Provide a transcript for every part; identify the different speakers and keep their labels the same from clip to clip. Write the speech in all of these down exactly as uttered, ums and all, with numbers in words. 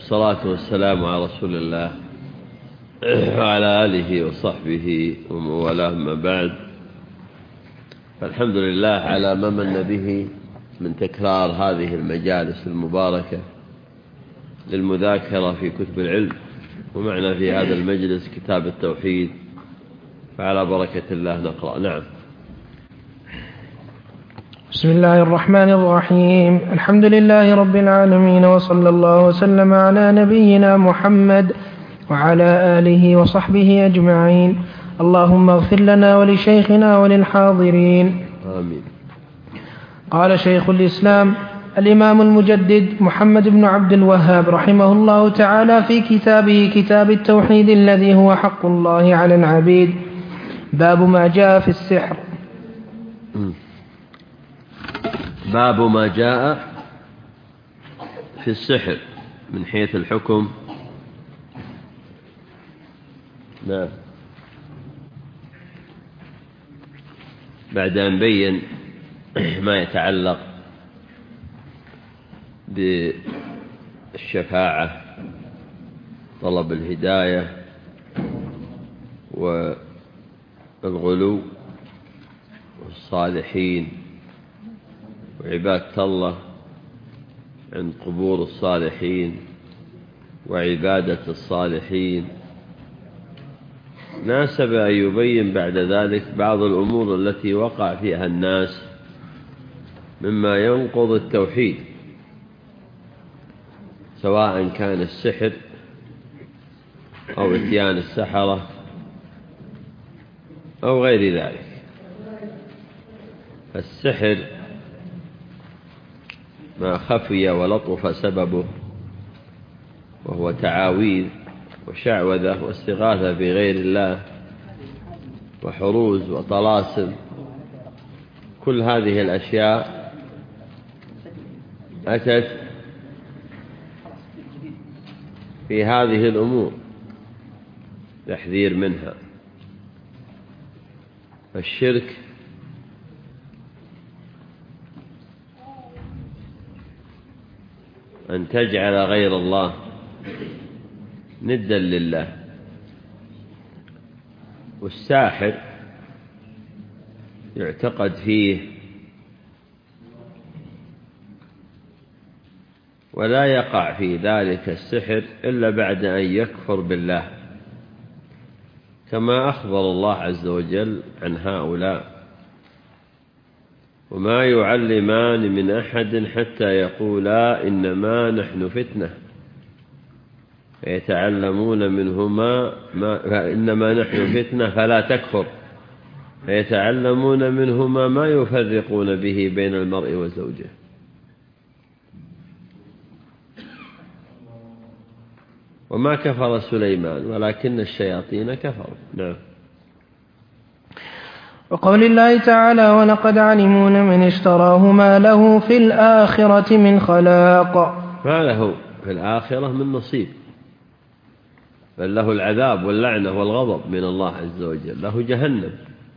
Speaker 1: والصلاة والسلام على رسول الله وعلى آله وصحبه ومن والاه، أما بعد، فالحمد لله على ما من به من تكرار هذه المجالس المباركة للمذاكرة في كتب العلم. ومعنا في هذا المجلس كتاب التوحيد، فعلى بركة الله نقرأ. نعم.
Speaker 2: بسم الله الرحمن الرحيم. الحمد لله رب العالمين، وصلى الله وسلم على نبينا محمد وعلى آله وصحبه أجمعين. اللهم اغفر لنا ولشيخنا وللحاضرين.
Speaker 1: آمين.
Speaker 2: قال شيخ الإسلام الإمام المجدد محمد بن عبد الوهاب رحمه الله تعالى في كتابه كتاب التوحيد الذي هو حق الله على العبيد: باب ما جاء في السحر.
Speaker 1: باب ما جاء في السحر من حيث الحكم. نعم. بعد أن بين ما يتعلق بالشفاعة، طلب الهداية، والغلو، والصالحين، وعبادة الله عند قبور الصالحين، وعبادة الصالحين، ناسب أن يبين بعد ذلك بعض الأمور التي وقع فيها الناس مما ينقض التوحيد، سواء كان السحر أو إتيان السحرة أو غير ذلك. السحر ما خفي ولطف سببه، وهو تعاويذ وشعوذة واستغاثة بغير الله وحروز وطلاسم. كل هذه الأشياء أتت في هذه الأمور تحذير منها. الشرك أن تجعل غير الله ندا لله، والساحر يعتقد فيه ولا يقع في ذلك السحر إلا بعد أن يكفر بالله، كما أخبر الله عز وجل عن هؤلاء: وما يعلمان من أحد حتى يقولا إنما نحن فتنة فيتعلمون منهما ما إنما نحن فتنة فلا تكفر فيتعلمون منهما ما يفرقون به بين المرء وزوجه. وما كفر سليمان ولكن الشياطين كفروا. نعم.
Speaker 2: وقول الله تعالى: ولقد علموا من اشتراه ما له في الآخرة من خلاق.
Speaker 1: ما له في الآخرة من نصيب، بل له العذاب واللعنة والغضب من الله عز وجل، له جهنم.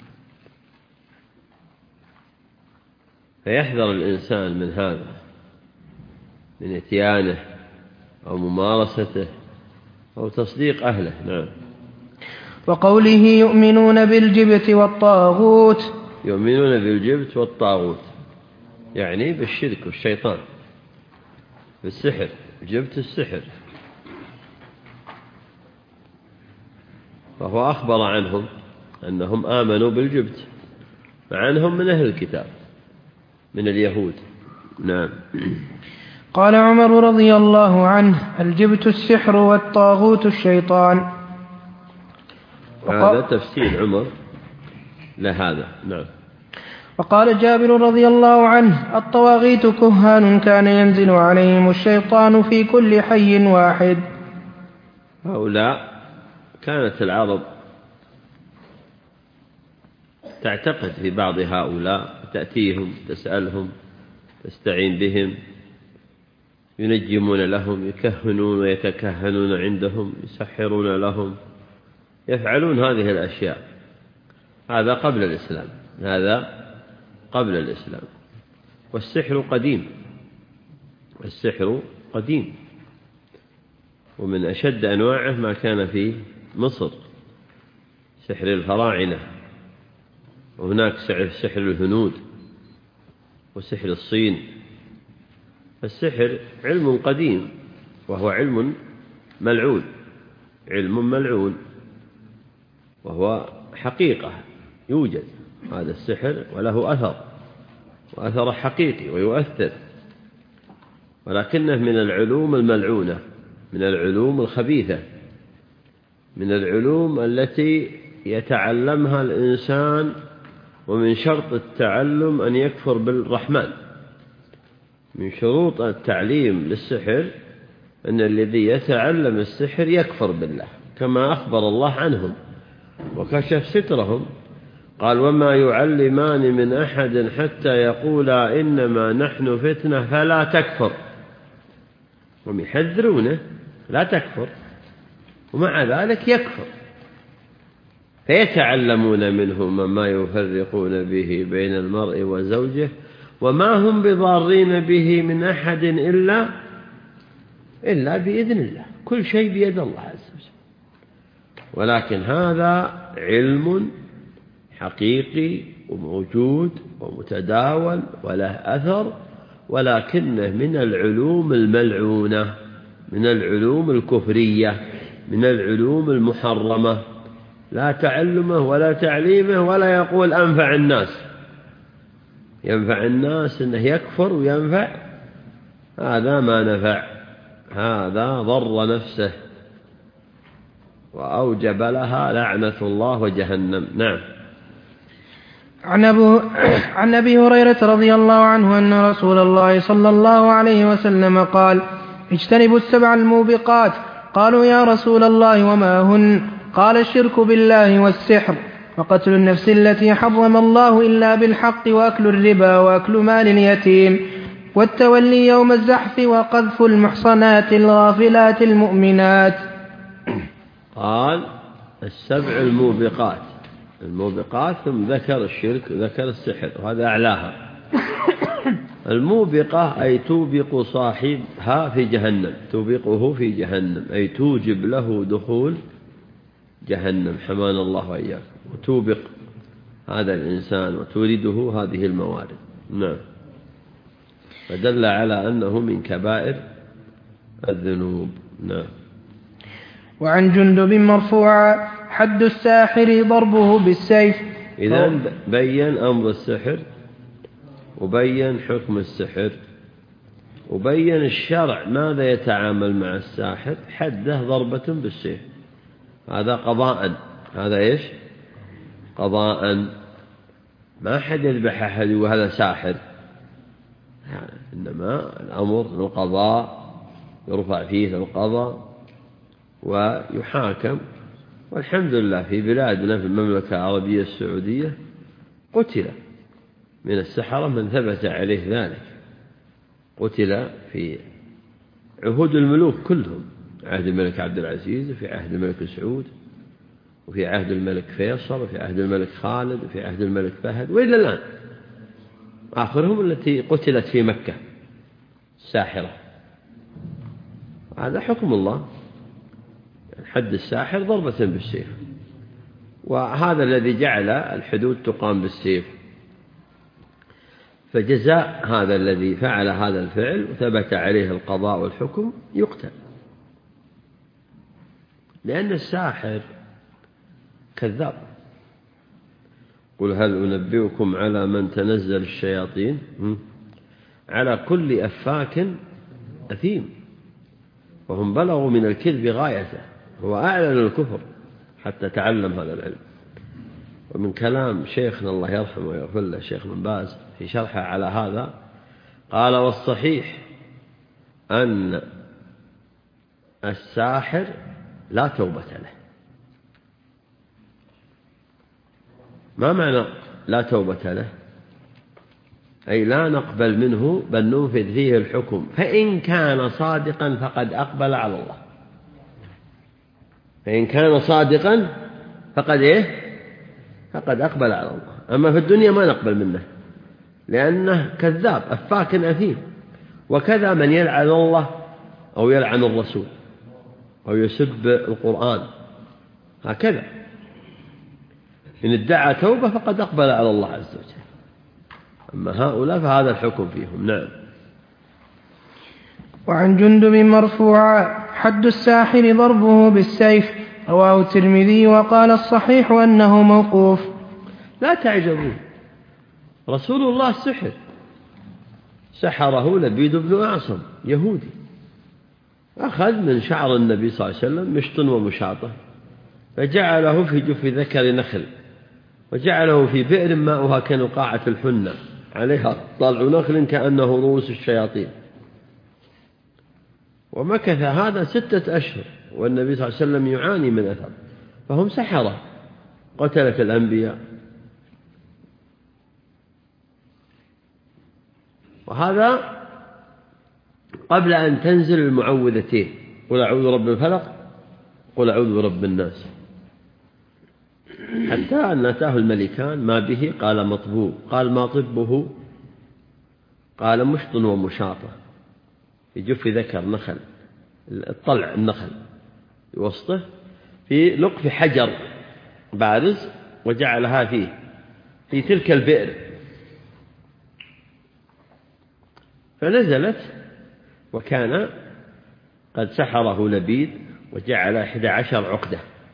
Speaker 1: فيحذر الإنسان من هذا، من اتيانه أو ممارسته أو تصديق أهله. نعم.
Speaker 2: وقوله: يؤمنون بالجبت والطاغوت.
Speaker 1: يؤمنون بالجبت والطاغوت يعني بالشرك والشيطان، بالسحر. جبت السحر، فهو أخبر عنهم أنهم آمنوا بالجبت، مع أنهم من أهل الكتاب من اليهود. نعم.
Speaker 2: قال عمر رضي الله عنه: الجبت السحر والطاغوت الشيطان.
Speaker 1: هذا تفسير عمر لهذا. نعم.
Speaker 2: وقال جابر رضي الله عنه: الطواغيت كهان كان ينزل عليهم الشيطان في كل حي واحد.
Speaker 1: هؤلاء كانت العرب تعتقد في بعض هؤلاء، تأتيهم تسألهم تستعين بهم، ينجمون لهم، يكهنون ويتكهنون عندهم، يسحرون لهم، يفعلون هذه الأشياء. هذا قبل الإسلام، هذا قبل الإسلام. والسحر قديم، السحر قديم، ومن أشد أنواعه ما كان في مصر، سحر الفراعنة، وهناك سحر الهنود وسحر الصين. السحر علم قديم وهو علم ملعون، علم ملعون وهو حقيقة يوجد هذا السحر وله أثر، وأثر حقيقي ويؤثر، ولكنه من العلوم الملعونة، من العلوم الخبيثة، من العلوم التي يتعلمها الإنسان، ومن شرط التعلم أن يكفر بالرحمن. من شروط التعليم للسحر أن الذي يتعلم السحر يكفر بالله، كما أخبر الله عنهم وكشف سترهم. قال: وما يعلمان من أحد حتى يقولا إنما نحن فتنة فلا تكفر. هم يحذرونه لا تكفر، ومع ذلك يكفر، فيتعلمون منهما ما يفرقون به بين المرء وزوجه وما هم بضارين به من أحد إلا إلا بإذن الله. كل شيء بيد الله عز وجل، ولكن هذا علم حقيقي وموجود ومتداول وله أثر، ولكنه من العلوم الملعونة، من العلوم الكفرية، من العلوم المحرمة، لا تعلمه ولا تعليمه، ولا يقول أنفع الناس، ينفع الناس إنه يكفر وينفع، هذا ما نفع، هذا ضر نفسه وأوجب لها لعنة الله وجهنم. نعم.
Speaker 2: عن, أبو عن أبي هريرة رضي الله عنه أن رسول الله صلى الله عليه وسلم قال: اجتنبوا السبع الموبقات. قالوا: يا رسول الله وما هن؟ قال: الشرك بالله والسحر وقتل النفس التي حرم الله إلا بالحق وأكل الربا وأكل مال اليتيم والتولي يوم الزحف وقذف المحصنات الغافلات المؤمنات.
Speaker 1: قال: السبع الموبقات، الموبقات، ثم ذكر الشرك وذكر السحر، وهذا أعلاها. الموبقة أي توبق صاحبها في جهنم، توبقه في جهنم، أي توجب له دخول جهنم، حمانا الله وإياكم، وتوبق هذا الإنسان وتورده هذه الموارد. نعم. فدل على أنه من كبائر الذنوب. نعم.
Speaker 2: وعن جندب مرفوعا: حد الساحر ضربه بالسيف.
Speaker 1: إذن بين أمر السحر، وبين حكم السحر، وبين الشرع ماذا يتعامل مع الساحر. حده ضربة بالسيف، هذا قضاء، هذا إيش؟ قضاء. ما حد يذبح أحد وهذا ساحر، إنما الأمر القضاء، يرفع فيه القضاء ويحاكم. والحمد لله في بلادنا في المملكة العربية السعودية قتل من السحرة من ثبت عليه ذلك، قتل في عهود الملوك كلهم، عهد الملك عبد العزيز، وفي عهد الملك سعود، وفي عهد الملك فيصل، وفي عهد الملك خالد، وفي عهد الملك فهد، وإلى الآن. آخرهم التي قتلت في مكة الساحرة. هذا حكم الله، حد الساحر ضربة بالسيف، وهذا الذي جعل الحدود تقام بالسيف. فجزاء هذا الذي فعل هذا الفعل وثبت عليه القضاء والحكم يقتل، لأن الساحر كذاب. قل هل أنبئكم على من تنزل الشياطين؟ على كل أفاك أثيم. وهم بلغوا من الكذب غايته، هو أعلن الكفر حتى تعلم هذا العلم. ومن كلام شيخنا الله يرحمه ويغفر له الشيخ بن باز في شرحه على هذا قال: والصحيح أن الساحر لا توبة له. ما معنى لا توبة له؟ أي لا نقبل منه بل ننفذ فيه الحكم، فإن كان صادقا فقد أقبل على الله. فإن كان صادقا فقد إيه؟ فقد أقبل على الله. أما في الدنيا ما نقبل منه، لأنه كذاب أفاك أثيم. وكذا من يلعن الله أو يلعن الرسول، أو يسب القرآن، هكذا. إن ادعى توبة فقد أقبل على الله عز وجل. أما هؤلاء فهذا الحكم فيهم. نعم.
Speaker 2: وعن جندب مرفوعا: حد الساحر ضربه بالسيف. رواه الترمذي وقال الصحيح أنه موقوف.
Speaker 1: لا تعجبون، رسول الله سحر، سحره لبيد بن أعصم يهودي، أخذ من شعر النبي صلى الله عليه وسلم مشط ومشاطة فجعله في جف ذكر نخل، وجعله في بئر ماؤها كنقاعة الحنة عليها طلع نخل كأنه رؤوس الشياطين. ومكث هذا ستة أشهر والنبي صلى الله عليه وسلم يعاني من أثر، فهم سحرة قتلة الأنبياء. وهذا قبل أن تنزل المعوذتين: قل أعوذ برب الفلق، قل أعوذ برب الناس، حتى أن أتاه الملكان: ما به؟ قال مطبوب. قال ما طبه؟ قال مشط ومشاطة في جف ذكر نخل، الطلع النخل وسطه في لقف حجر بارز، وجعلها فيه في تلك البئر. فنزلت وكان قد سحره لبيد وجعل إحدى عشر عقدة.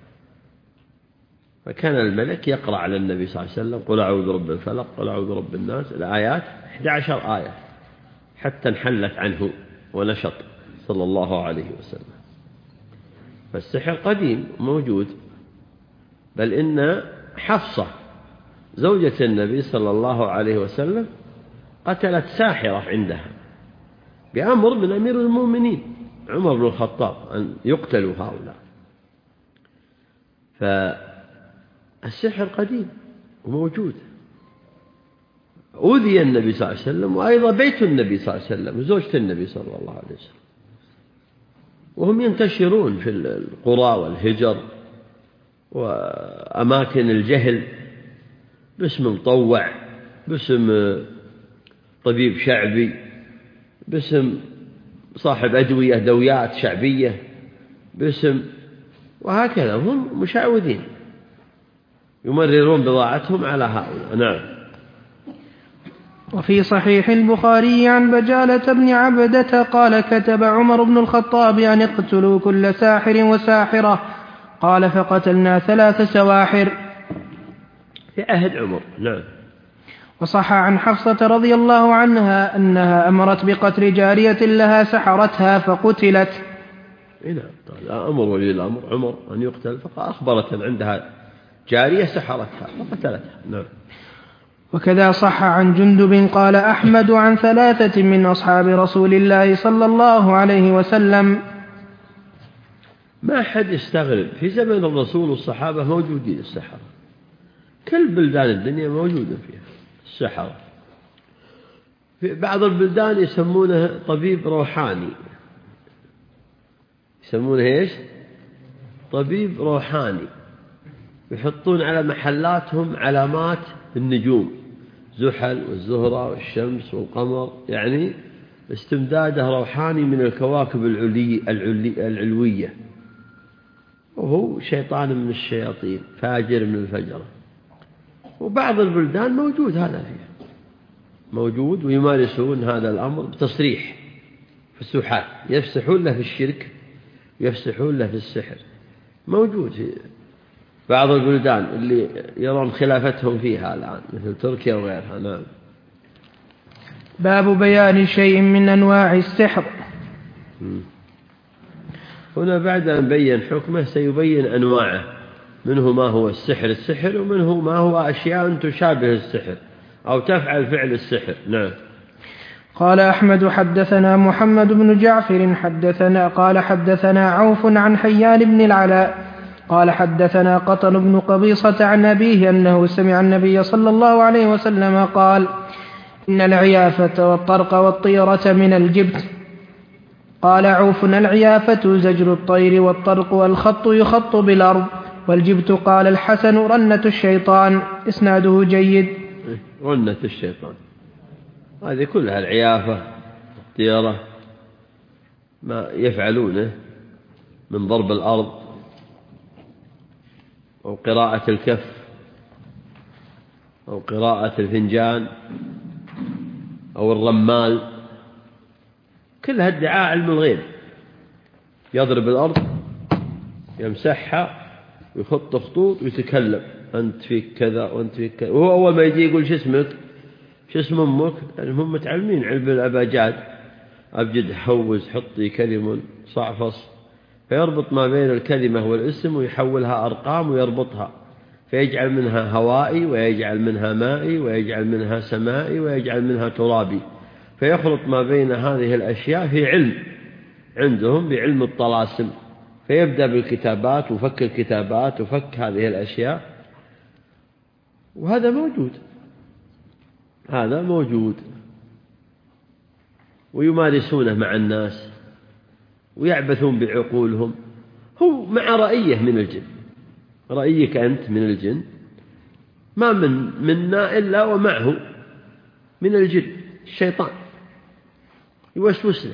Speaker 1: فكان الملك يقرأ على النبي صلى الله عليه وسلم: قل أعوذ برب الفلق، قل أعوذ برب الناس، الآيات إحدى عشر آية، حتى انحلت عنه ونشط صلى الله عليه وسلم. فالسحر قديم موجود، بل إن حفصة زوجة النبي صلى الله عليه وسلم قتلت ساحرة عندها بأمر من أمير المؤمنين عمر بن الخطاب أن يقتلوا هؤلاء. فالسحر قديم وموجود. أوذي النبي صلى الله عليه وسلم، وأيضا بيت النبي صلى الله عليه وسلم وزوجة النبي صلى الله عليه وسلم، وهم ينتشرون في القرى والهجر وأماكن الجهل باسم مطوع، باسم طبيب شعبي، باسم صاحب أدوية دويات شعبية، باسم، وهكذا هم مشعوذين يمررون بضاعتهم على هؤلاء. نعم.
Speaker 2: وفي صحيح البخاري عن بجالة بن عبدة قال: كتب عمر بن الخطاب أن اقتلوا كل ساحر وساحرة. قال: فقتلنا ثلاث سواحر
Speaker 1: في عهد عمر. نعم.
Speaker 2: وصح عن حفصة رضي الله عنها أنها أمرت بقتل جارية لها سحرتها فقتلت.
Speaker 1: نعم. أمر ولي الأمر عمر أن يقتل، فأخبرت أن عندها جارية سحرتها فقتلتها. نعم.
Speaker 2: وكذا صح عن جندب قال أحمد عن ثلاثة من أصحاب رسول الله صلى الله عليه وسلم:
Speaker 1: ما حد يستغرب، في زمن الرسول والصحابة موجودين السحرة، كل بلدان الدنيا موجودة فيها السحرة. في بعض البلدان يسمونه طبيب روحاني، يسمونه إيش؟ طبيب روحاني. يحطون على محلاتهم علامات النجوم، زحل والزهرة والشمس والقمر، يعني استمداده روحاني من الكواكب العلي العلي العلوية، وهو شيطان من الشياطين، فاجر من الفجرة. وبعض البلدان موجود هذا فيه، موجود، ويمارسون هذا الأمر بتصريح في السوحات، يفسحون له في الشرك، يفسحون له في السحر، موجود في بعض البلدان اللي يرون خلافتهم فيها الآن مثل تركيا وغيرها. نعم.
Speaker 2: باب بيان شيء من أنواع السحر.
Speaker 1: هنا بعد أن بين حكمه سيبين أنواعه، منه ما هو السحر السحر، ومنه ما هو أشياء تشابه السحر أو تفعل فعل السحر. نعم.
Speaker 2: قال أحمد: حدثنا محمد بن جعفر حدثنا قال حدثنا عوف عن حيان بن العلاء قال حدثنا قطن بن قبيصة عن أبيه أنه سمع النبي صلى الله عليه وسلم قال: إن العيافة والطرق والطيرة من الجبت. قال عوف: العيافة زجر الطير، والطرق والخط يخط بالأرض، والجبت قال الحسن رنة الشيطان. إسناده جيد.
Speaker 1: رنة الشيطان هذه كلها العيافة الطيرة ما يفعلونه من ضرب الأرض أو قراءة الكف أو قراءة الفنجان أو الرمال، كلها ادعاء علم الغيب. يضرب الأرض يمسحها ويخط خطوط ويتكلم، أنت فيك كذا وأنت فيك كذا، وهو أول ما يجي يقول شو اسمك شو اسم أمك، يعني هم متعلمين علم الأبجاد، أبجد حوز حطي كلم صعفص، فيربط ما بين الكلمة والاسم ويحولها أرقام ويربطها، فيجعل منها هوائي ويجعل منها مائي ويجعل منها سمائي ويجعل منها ترابي، فيخلط ما بين هذه الأشياء في علم عندهم بعلم الطلاسم، فيبدأ بالكتابات وفك الكتابات وفك هذه الأشياء. وهذا موجود، هذا موجود ويمارسونه مع الناس ويعبثون بعقولهم. هو مع رأيه من الجن، رأيك أنت من الجن، ما من منا إلا ومعه من الجن الشيطان يوسوس له.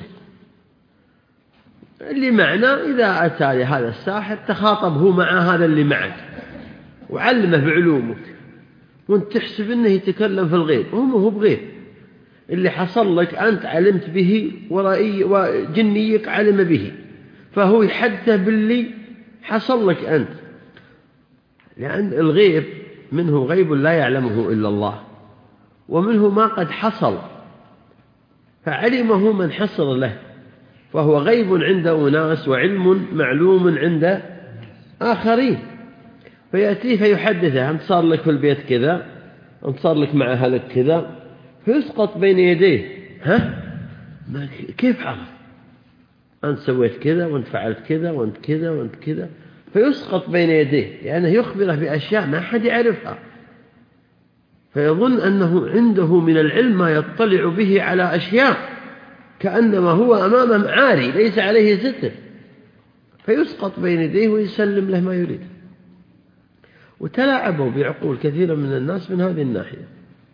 Speaker 1: اللي معنا إذا أتى لهذا الساحر تخاطب هو مع هذا اللي معك وعلمه بعلومك، وانت تحسب انه يتكلم في الغيب، وهو هو بغيب. اللي حصل لك أنت علمت به ورأي وجنيك علم به، فهو يحدث باللي حصل لك أنت، لأن الغيب منه غيب لا يعلمه إلا الله، ومنه ما قد حصل فعلمه من حصل له، فهو غيب عند أناس وعلم معلوم عند آخرين. فيأتيه فيحدثه، أنت صار لك في البيت كذا، أنت صار لك مع أهلك كذا، فيسقط بين يديه، ها كيف عرف أنت سويت كذا وأنت فعلت كذا وأنت كذا وأنت كذا، فيسقط بين يديه لأنه يخبره بأشياء ما أحد يعرفها، فيظن أنه عنده من العلم ما يطلع به على أشياء كأنما هو أمامه عاري ليس عليه ستر، فيسقط بين يديه ويسلم له ما يريد. وتلاعبوا بعقول كثيرا من الناس من هذه الناحية،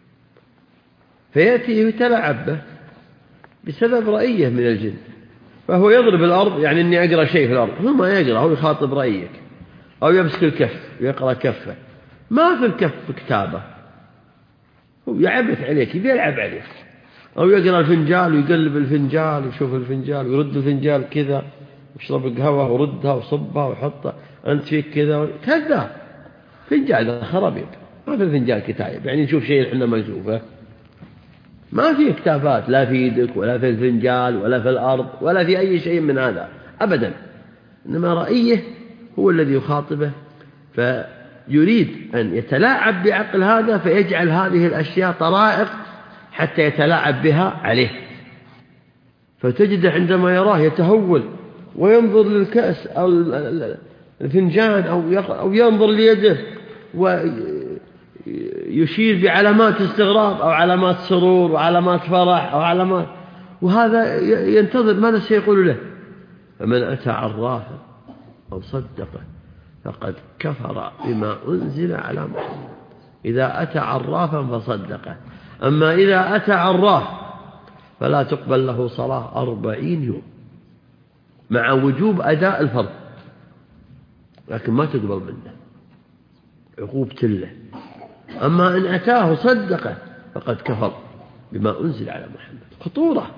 Speaker 1: فيأتي يتلاعب به بسبب رأيه من الجن، فهو يضرب الأرض، يعني أني أقرأ شيء في الأرض، هو ما يقرأ، هو يخاطب رأيك، أو يمسك الكف ويقرأ كفه، ما في الكف كتابة، هو يعبث عليك، يلعب عليك، أو يقرأ الفنجال ويقلب الفنجال ويشوف الفنجال ويرد الفنجال كذا، ويشرب قهوة وردها وصبها ويحطها، أنت فيك كذا، كذا فنجال خرابيط، ما في الفنجال كتاب، يعني نشوف شيء احنا ما نشوفه، ما في كتابات لا في يدك ولا في الفنجال ولا في الأرض ولا في أي شيء من هذا أبدا، إنما رأيه هو الذي يخاطبه، فيريد أن يتلاعب بعقل هذا، فيجعل هذه الأشياء طرائق حتى يتلاعب بها عليه، فتجده عندما يراه يتهول وينظر للكأس أو الفنجان أو ينظر ليده ويشير بعلامات استغراب أو علامات سرور وعلامات فرح أو علامات، وهذا ينتظر ماذا سيقول له. فمن أتى عرافا أو صدقه فقد كفر بما أنزل على محمد، إذا أتى عرافا فصدقه. أما إذا أتى عراف فلا تقبل له صلاة أربعين يوم مع وجوب أداء الفرض، لكن ما تقبل منه، عقوبة له. أما إن أتاه صدقه فقد كفر بما أنزل على محمد. خطورة.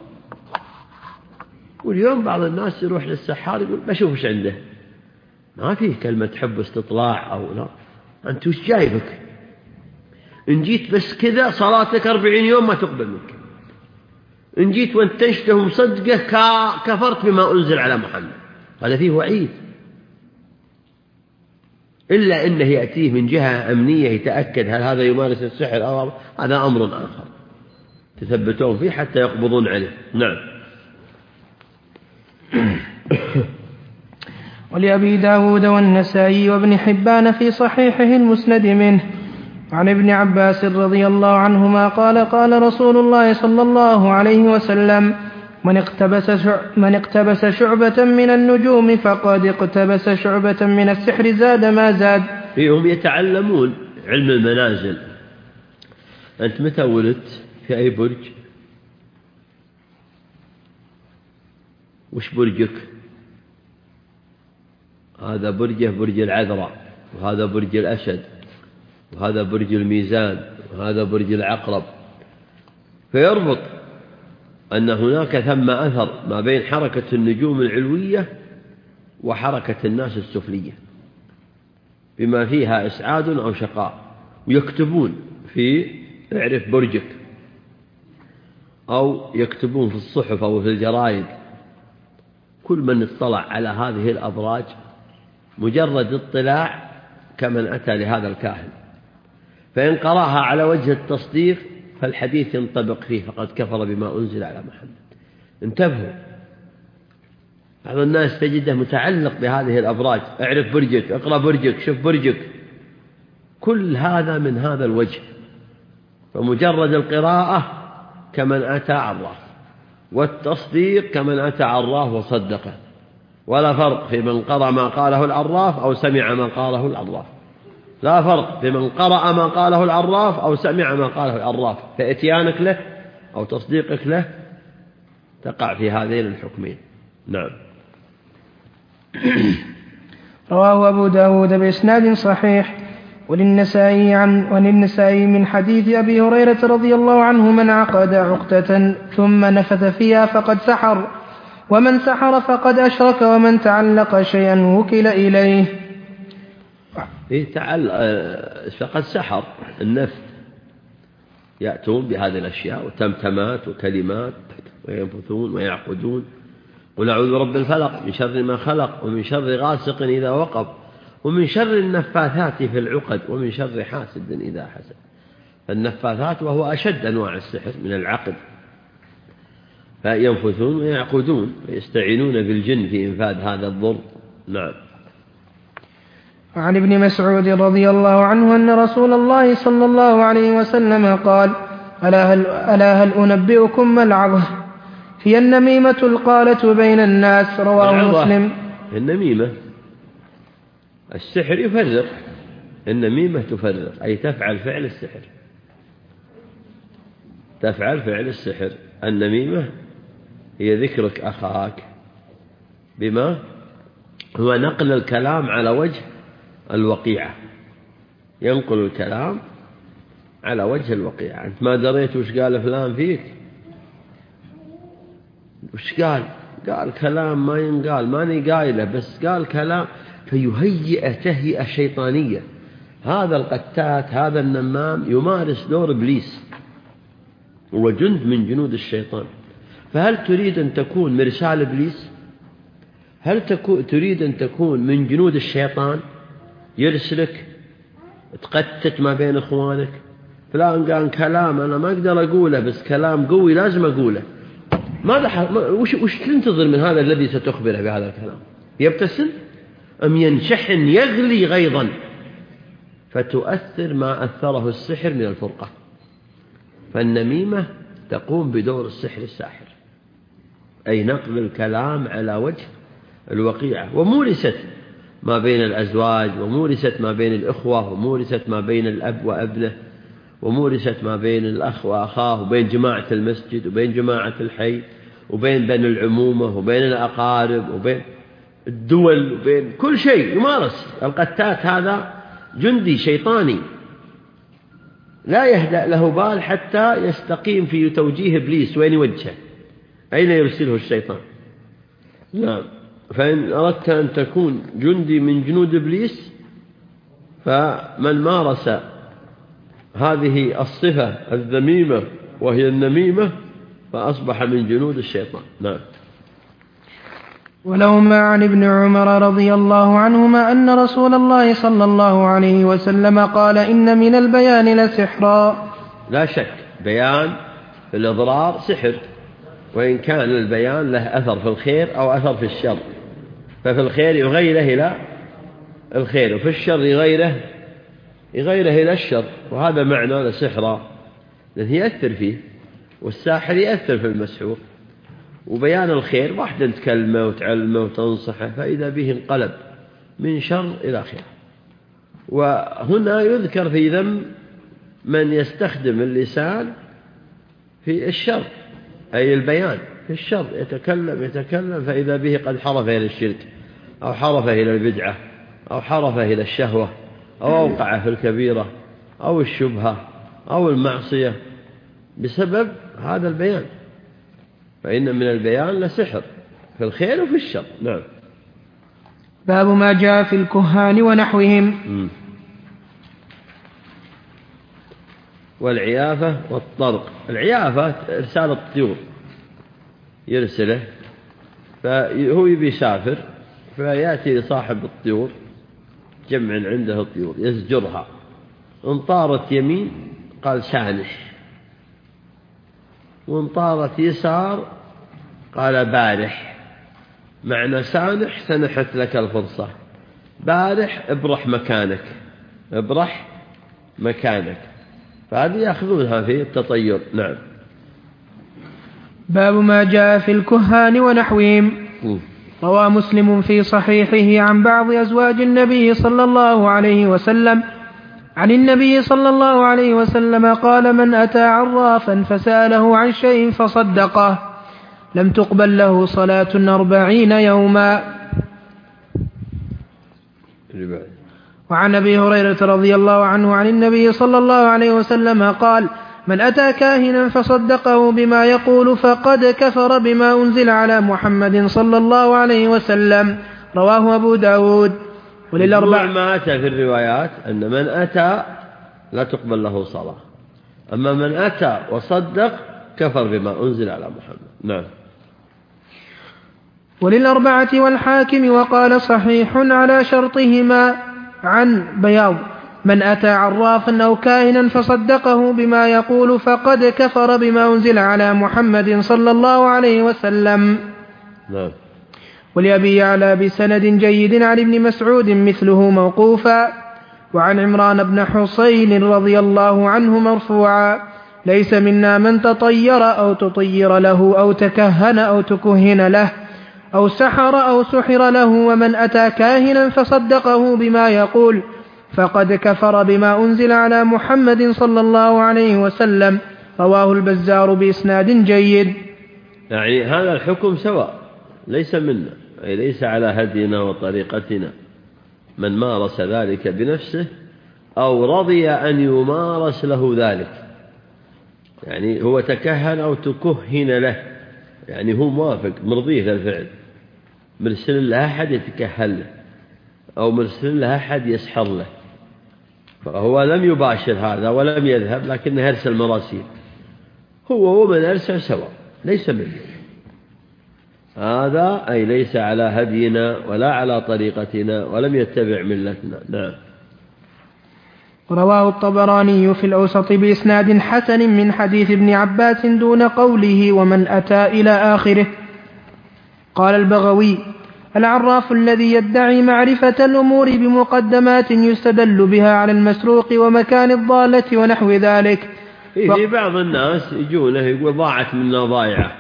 Speaker 1: واليوم بعض الناس يروح للسحار يقول بشوف ايش عنده، ما فيه كلمة حب استطلاع أو لا، أنت وش جايبك؟ إن جيت بس كذا صلاتك أربعين يوم ما تقبل منك، إن جيت وانت تشته مصدقه كفرت بما أنزل على محمد. هذا فيه وعيد، إلا إنه يأتيه من جهة أمنية يتأكد هل هذا يمارس السحر أو هذا أمر آخر تثبتون فيه حتى يقبضون عليه. نعم.
Speaker 2: ولأبي داود والنسائي وابن حبان في صحيحه المسند منه عن ابن عباس رضي الله عنهما قال قال رسول الله صلى الله عليه وسلم من اقتبس, من اقتبس شعبة من النجوم فقد اقتبس شعبة من السحر زاد ما زاد.
Speaker 1: فيهم يتعلمون علم المنازل. أنت متى ولدت؟ في أي برج؟ وش برجك؟ هذا برجه برج العذراء، وهذا برج الأسد، وهذا برج الميزان، وهذا برج العقرب، فيربط أن هناك ثم أثر ما بين حركة النجوم العلوية وحركة الناس السفلية بما فيها إسعاد أو شقاء، ويكتبون في اعرف برجك، أو يكتبون في الصحف أو في الجرائد. كل من اطلع على هذه الأبراج مجرد اطلاع كمن أتى لهذا الكاهن، فإن قرأها على وجه التصديق فالحديث ينطبق فيه فقد كفر بما أنزل على محمد. انتبهوا، بعض الناس تجده متعلق بهذه الأبراج، اعرف برجك، اقرأ برجك، شوف برجك، كل هذا من هذا الوجه. فمجرد القراءة كمن أتى عراه، والتصديق كمن أتى عراه وصدقه، ولا فرق في من قرأ ما قاله العراف أو سمع ما قاله العراف، لا فرق في من قرأ ما قاله العراف أو سمع ما قاله العراف، فإتيانك له أو تصديقك له تقع في هذين الحكمين. نعم.
Speaker 2: رواه أبو داود بإسناد صحيح، وللنسائي عن وللنسائي من حديث أبي هريرة رضي الله عنه: من عقد عقدة ثم نفث فيها فقد سحر، ومن سحر فقد أشرك، ومن تعلق شيئا وكل إليه.
Speaker 1: إيه تعال فقد سحر. النفث يأتون بهذه الأشياء وتمتمات وكلمات وينفثون ويعقدون. قل أعوذ برب الفلق من شر ما خلق، ومن شر غاسق إذا وقب، ومن شر النفاثات في العقد، ومن شر حاسد إذا حسد. فالنفاثات وهو أشد أنواع السحر من العقد، فينفثون ويعقدون ويستعينون بالجن في إنفاذ هذا الضر. نعم.
Speaker 2: عن ابن مسعود رضي الله عنه أن رسول الله صلى الله عليه وسلم قال: ألا هل, ألا هل أنبئكم ما العظة؟ هي النميمة القالة بين الناس. رواه مسلم.
Speaker 1: النميمة السحر يفرق، النميمة تفرق أي تفعل فعل السحر، تفعل فعل السحر. النميمة هي ذكرك أخاك بما هو نقل الكلام على وجه الوقيعة، ينقل الكلام على وجه الوقيعة. أنت ما دريت وش قال فلان فيك، وش قال؟ قال كلام ما ينقال، ماني قايله، بس قال كلام فيهيئ تهيئة شيطانية. هذا القتات، هذا النمام يمارس دور إبليس، هو جند من جنود الشيطان. فهل تريد أن تكون مرسال إبليس؟ هل تريد أن تكون من جنود الشيطان يرسلك تقتت ما بين إخوانك؟ فلان قال كلام أنا ما أقدر أقوله، بس كلام قوي لازم أقوله. ماذا وش, وش تنتظر من هذا الذي ستخبره بهذا الكلام؟ يبتسم أم ينشحن يغلي غيظا؟ فتؤثر ما أثره السحر من الفرقة. فالنميمة تقوم بدور السحر الساحر، أي نقل الكلام على وجه الوقيعة. ومورست ما بين الأزواج، ومورست ما بين الإخوة، ومورست ما بين الأب وأبنه، ومورست ما بين الأخ وأخاه، وبين جماعة المسجد، وبين جماعة الحي، وبين بين العمومة، وبين الأقارب، وبين الدول، وبين كل شيء يمارس. القتات هذا جندي شيطاني لا يهدأ له بال حتى يستقيم في توجيه إبليس، وين يوجهه، أين يرسله الشيطان. نعم. فإن أردت أن تكون جندي من جنود إبليس، فمن مارس هذه الصفة الذميمة وهي النميمة فأصبح من جنود الشيطان. نعم.
Speaker 2: ولهما عن ابن عمر رضي الله عنهما أن رسول الله صلى الله عليه وسلم قال: إن من البيان لسحرا.
Speaker 1: لا شك بيان الإضرار سحر، وإن كان البيان له أثر في الخير أو أثر في الشر، ففي الخير يغيره إلى الخير، وفي الشر يغيره يغيره إلى الشر. وهذا معنى لسحرا، لأنه يأثر فيه، والساحر يأثر في المسحور. وبيان الخير واحد تكلمه وتعلمه وتنصحه فإذا به انقلب من شر إلى خير. وهنا يذكر في ذم من يستخدم اللسان في الشر، أي البيان في الشر، يتكلم يتكلم فإذا به قد حرف إلى الشرك. أو حرف إلى البدعة أو حرف إلى الشهوة أو أوقع في الكبيرة أو الشبهة أو المعصية بسبب هذا البيان، فإن من البيان لسحر في الخير وفي الشر. نعم.
Speaker 2: باب ما جاء في الكهان ونحوهم.
Speaker 1: م. والعيافة والطرق. العيافة إرسال الطيور، يرسله فهو يبي يسافر فيأتي لصاحب الطيور، جمع عنده الطيور يزجرها، إن طارت يمين قال سانح، وإن طارت يسار قال بارح. معنى سانح سنحت لك الفرصة، بارح ابرح مكانك، ابرح مكانك. فهذه يأخذونها في التطير. نعم.
Speaker 2: باب ما جاء في الكهان ونحوهم. روى مسلم في صحيحه عن بعض أزواج النبي صلى الله عليه وسلم عن النبي صلى الله عليه وسلم قال: من أتى عرافا فسأله عن شيء فصدقه لم تقبل له صلاة أربعين يوما. وعن أبي هريرة رضي الله عنه عن النبي صلى الله عليه وسلم قال: من أتى كاهنا فصدقه بما يقول فقد كفر بما أنزل على محمد صلى الله عليه وسلم. رواه أبو داود.
Speaker 1: وللأربع ما أتى في الروايات أن من أتى لا تقبل له صلاة، أما من أتى وصدق كفر بما أنزل على محمد. نعم.
Speaker 2: وللأربعة والحاكم وقال صحيح على شرطهما عن بياض: من أتى عرافا أو كاهنا فصدقه بما يقول فقد كفر بما أنزل على محمد صلى الله عليه وسلم.
Speaker 1: نعم.
Speaker 2: ولأبي يعلى بسند جيد عن ابن مسعود مثله موقوفا، وعن عمران بن حصين رضي الله عنه مرفوعا: ليس منا من تطير أو تطير له أو تكهن أو تكهن له أو سحر أو سحر له، ومن أتى كاهنا فصدقه بما يقول فقد كفر بما أنزل على محمد صلى الله عليه وسلم. رواه البزار بإسناد جيد.
Speaker 1: يعني هذا الحكم سواء، ليس منا، أي ليس على هدينا وطريقتنا، من مارس ذلك بنفسه أو رضي أن يمارس له ذلك، يعني هو تكهن أو تكهن له، يعني هو موافق مرضيه للفعل، مرسل له أحد يتكهن له أو مرسل له أحد يسحر له، فهو لم يباشر هذا ولم يذهب، لكنه أرسل مراسيل، هو ومن أرسل سواء، ليس منه. هذا أي ليس على هدينا ولا على طريقتنا ولم يتبع ملتنا. نعم.
Speaker 2: رواه الطبراني في الأوسط بإسناد حسن من حديث ابن عباس دون قوله ومن أتى إلى آخره. قال البغوي: العراف الذي يدعي معرفة الأمور بمقدمات يستدل بها على المسروق ومكان الضالة ونحو ذلك.
Speaker 1: في بعض الناس يجونه يقول ضاعت منا ضائعة،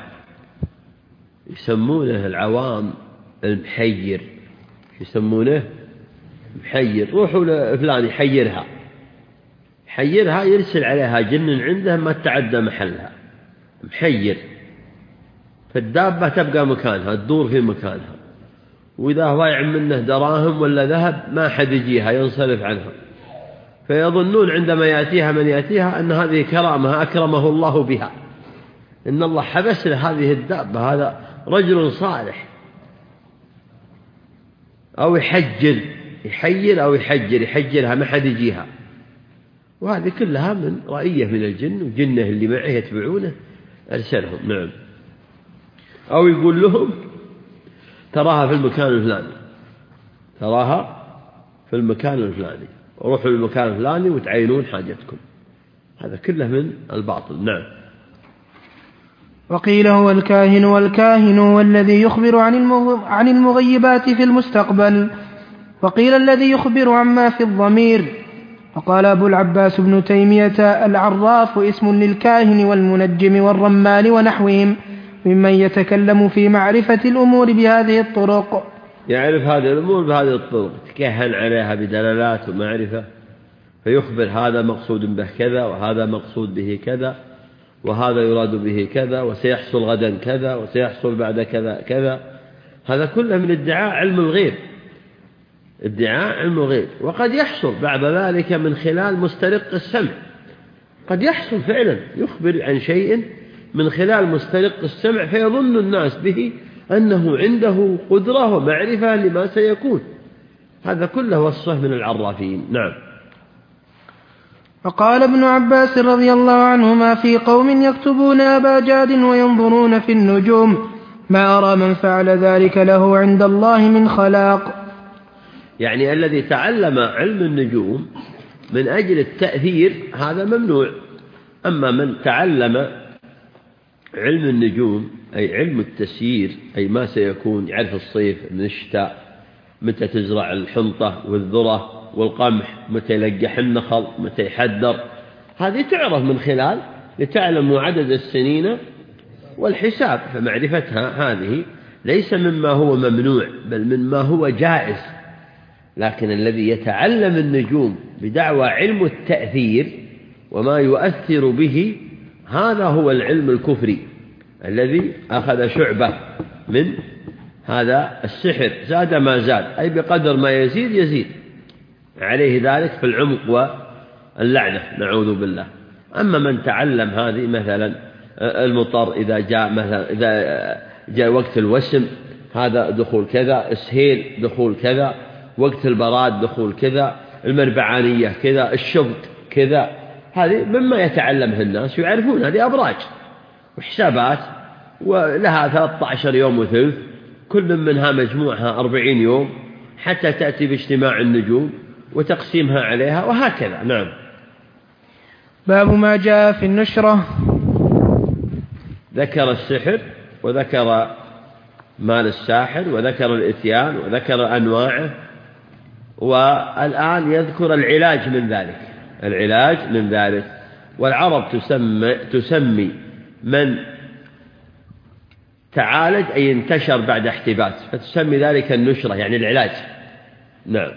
Speaker 1: يسمونه العوام المحير، يسمونه محير، روحوا لفلان يحيرها، يحيرها يرسل عليها جن عنده ما تعدى محلها، محير، فالدابة تبقى مكانها تدور في مكانها، وإذا ضايع منه دراهم ولا ذهب ما حد يجيها ينصرف عنها، فيظنون عندما يأتيها من يأتيها أن هذه كرامة أكرمه الله بها، إن الله حبس لهذه الدابة، هذا رجل صالح. أو يحجر، يحير أو يحجر، يحجرها ما حد يجيها، وهذه كلها من رأية من الجن، وجنه اللي معه يتبعونه أرسلهم. نعم. أو يقول لهم تراها في المكان الفلاني، تراها في المكان الفلاني، وروحوا للمكان الفلاني وتعينون حاجتكم، هذا كله من الباطل. نعم.
Speaker 2: وقيل هو الكاهن، والكاهن هو الذي يخبر عن المغيبات في المستقبل، وقيل الذي يخبر عما في الضمير. وقال أبو العباس بن تيمية: العراف اسم للكاهن والمنجم والرمال ونحوهم ممن يتكلم في معرفة الأمور بهذه الطرق،
Speaker 1: يعرف هذه الأمور بهذه الطرق، تكهن عليها بدلالات ومعرفة، فيخبر هذا مقصود به كذا، وهذا مقصود به كذا، وهذا يراد به كذا، وسيحصل غدا كذا، وسيحصل بعد كذا كذا، هذا كله من ادعاء علم الغيب ادعاء علم الغيب. وقد يحصل بعد ذلك من خلال مسترق السمع، قد يحصل فعلا يخبر عن شيء من خلال مسترق السمع فيظن الناس به أنه عنده قدرة ومعرفة لما سيكون، هذا كله وصفه من العرافين. نعم.
Speaker 2: فقال ابن عباس رضي الله عنهما في قوم يكتبون أباجاد وينظرون في النجوم ما أرى من فعل ذلك له عند الله من خلاق.
Speaker 1: يعني الذي تعلم علم النجوم من أجل التأثير هذا ممنوع، أما من تعلم علم النجوم أي علم التسيير، أي ما سيكون، يعرف الصيف من الشتاء، متى تزرع الحنطة والذرة والقمح، متى يلقح النخل، متى يحدر، هذه تعرف من خلال لتعلم عدد السنين والحساب، فمعرفتها هذه ليس مما هو ممنوع بل مما هو جائز. لكن الذي يتعلم النجوم بدعوى علم التأثير وما يؤثر به، هذا هو العلم الكفري الذي أخذ شعبة من هذا السحر، زاد ما زاد، أي بقدر ما يزيد يزيد عليه ذلك في العمق واللعنة، نعوذ بالله. أما من تعلم هذه مثلا المطر إذا جاء مثلا إذا جاء وقت الوسم هذا دخول كذا، السهيل دخول كذا، وقت البراد دخول كذا، المربعانية كذا، الشبط كذا، هذه مما يتعلمها الناس يعرفون، هذه أبراج وحسابات ولها ثلاثة عشر يوم وثلث، كل منها مجموعها أربعين يوم حتى تأتي باجتماع النجوم وتقسيمها عليها وهكذا. نعم.
Speaker 2: باب ما جاء في النشرة.
Speaker 1: ذكر السحر وذكر مال الساحر وذكر الإتيان وذكر أنواعه، والآن يذكر العلاج من ذلك، العلاج من ذلك. والعرب تسمي, تسمي من تعالج أي انتشر بعد احتباس، فتسمي ذلك النشرة يعني العلاج. نعم.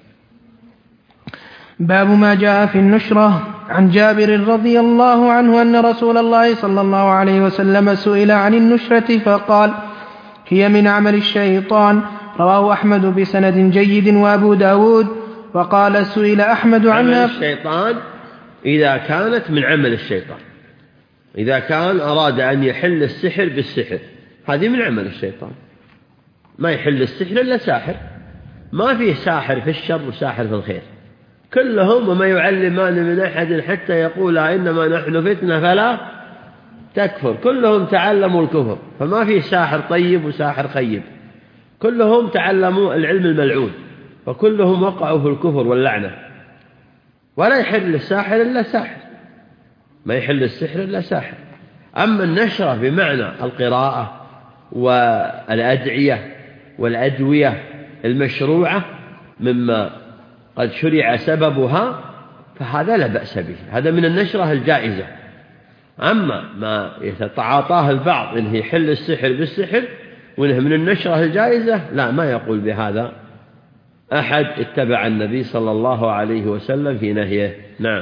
Speaker 2: باب ما جاء في النشرة. عن جابر رضي الله عنه أن رسول الله صلى الله عليه وسلم سئل عن النشرة فقال هي من عمل الشيطان، رواه أحمد بسند جيد وأبو داود. وقال سئل أحمد عنها.
Speaker 1: عمل الشيطان إذا كانت من عمل الشيطان، إذا كان أراد أن يحل السحر بالسحر، هذه من عمل الشيطان. ما يحل السحر إلا ساحر، ما فيه ساحر في الشر وساحر في الخير، كلهم وما يعلمان من أحد حتى يقولا إنما نحن فتنة فلا تكفر، كلهم تعلموا الكفر، فما فيه ساحر طيب وساحر خيب، كلهم تعلموا العلم الملعون، وكلهم وقعوا في الكفر واللعنة. ولا يحل الساحر إلا ساحر، ما يحل السحر إلا ساحر. أما النشرة بمعنى القراءة والأدعية والأدوية المشروعة مما قد شرع سببها فهذا لا بأس به، هذا من النشرة الجائزة. أما ما يتعاطاه البعض إنه يحل السحر بالسحر وإنه من النشرة الجائزة، لا، ما يقول بهذا أحد اتبع النبي صلى الله عليه وسلم في نهيه. نعم.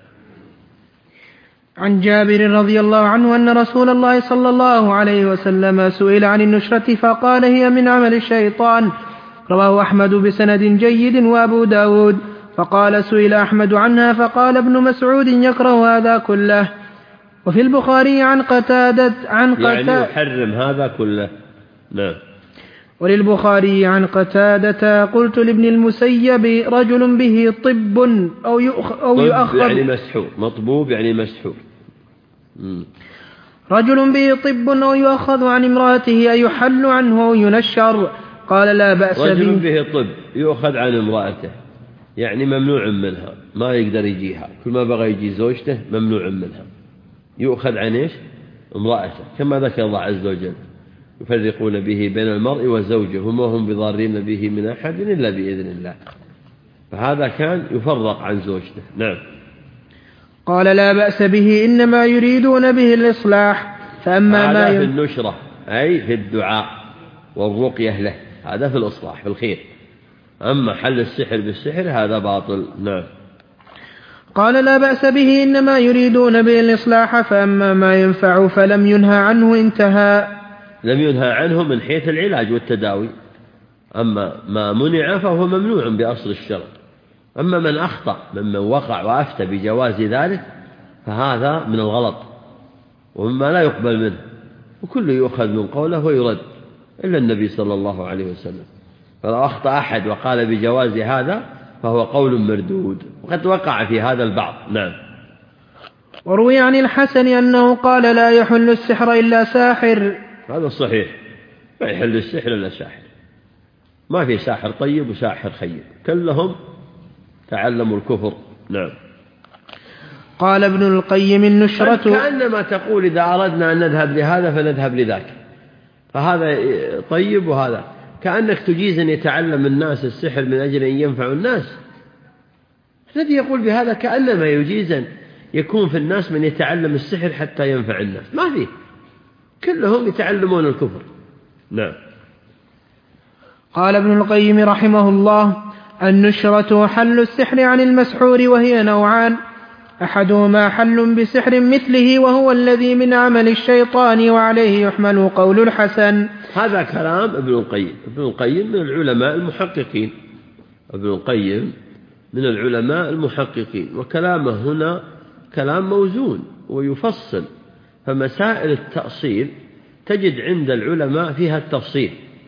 Speaker 2: عن جابر رضي الله عنه أن رسول الله صلى الله عليه وسلم سئل عن النشرة فقال هي من عمل الشيطان، رواه أحمد بسند جيد وأبو داود. فقال سئل أحمد عنها فقال ابن مسعود يكره هذا كله. وفي البخاري عن قتادة عن
Speaker 1: قتادة يعني يحرم هذا كله. نعم.
Speaker 2: وللبخاري عن قتادة قلت لابن المسيب رجل به طب أو أو يؤخذ
Speaker 1: يعني مسحور، مطبوب يعني مسحور. مم.
Speaker 2: رجل به طب أو يؤخذ عن امرأته أيحل عنه أو ينشر؟ قال لا بأس به.
Speaker 1: رجل به طب يؤخذ عن امرأته يعني ممنوع منها، ما يقدر يجيها، كل ما بغى يجي زوجته ممنوع منها، يؤخذ عن إيش؟ امرأته، كما ذكر الله عز وجل يفرقون به بين المرء وزوجه وما هم بضارين به من أحد إلا بإذن الله، فهذا كان يفرق عن زوجته. نعم.
Speaker 2: قال لا بأس به إنما يريدون به الإصلاح. فأما ما
Speaker 1: هذا في النشرة أي في الدعاء والرقية له، هذا في الإصلاح في الخير. أما حل السحر بالسحر هذا باطل. نعم.
Speaker 2: قال لا بأس به إنما يريدون به الإصلاح. فأما ما ينفع فلم ينهى عنه انتهى.
Speaker 1: لم ينهى عنه من حيث العلاج والتداوي، أما ما منع فهو ممنوع بأصل الشرع. أما من أخطأ ممن وقع وأفتى بجواز ذلك فهذا من الغلط ومما لا يقبل منه، وكل يؤخذ من قوله ويرد إلا النبي صلى الله عليه وسلم. فلو أخطأ أحد وقال بجواز هذا فهو قول مردود، وقد وقع في هذا البعض. نعم.
Speaker 2: وروي عن الحسن أنه قال لا يحل السحر إلا ساحر.
Speaker 1: هذا صحيح، ما يحل السحر إلا ساحر، ما في ساحر طيب وساحر خير، كلهم تعلموا الكفر. نعم.
Speaker 2: قال ابن القيم النشرة،
Speaker 1: كأنما تقول إذا أردنا أن نذهب لهذا فنذهب لذاك، فهذا طيب وهذا، كأنك تجيز أن يتعلم الناس السحر من أجل أن ينفعوا الناس. الذي يقول بهذا كأنما يجيز أن يكون في الناس من يتعلم السحر حتى ينفع الناس، ما فيه، كلهم يتعلمون الكفر. نعم.
Speaker 2: قال ابن القيم رحمه الله: النشرة حل السحر عن المسحور، وهي نوعان: أحدهما حل بسحر مثله وهو الذي من عمل الشيطان، وعليه يحمل قول الحسن.
Speaker 1: هذا كلام ابن القيم. ابن القيم من العلماء المحققين، ابن القيم من العلماء المحققين، وكلامه هنا كلام موزون ويفصل، فمسائل التأصيل تجد عند العلماء فيها التفصيل،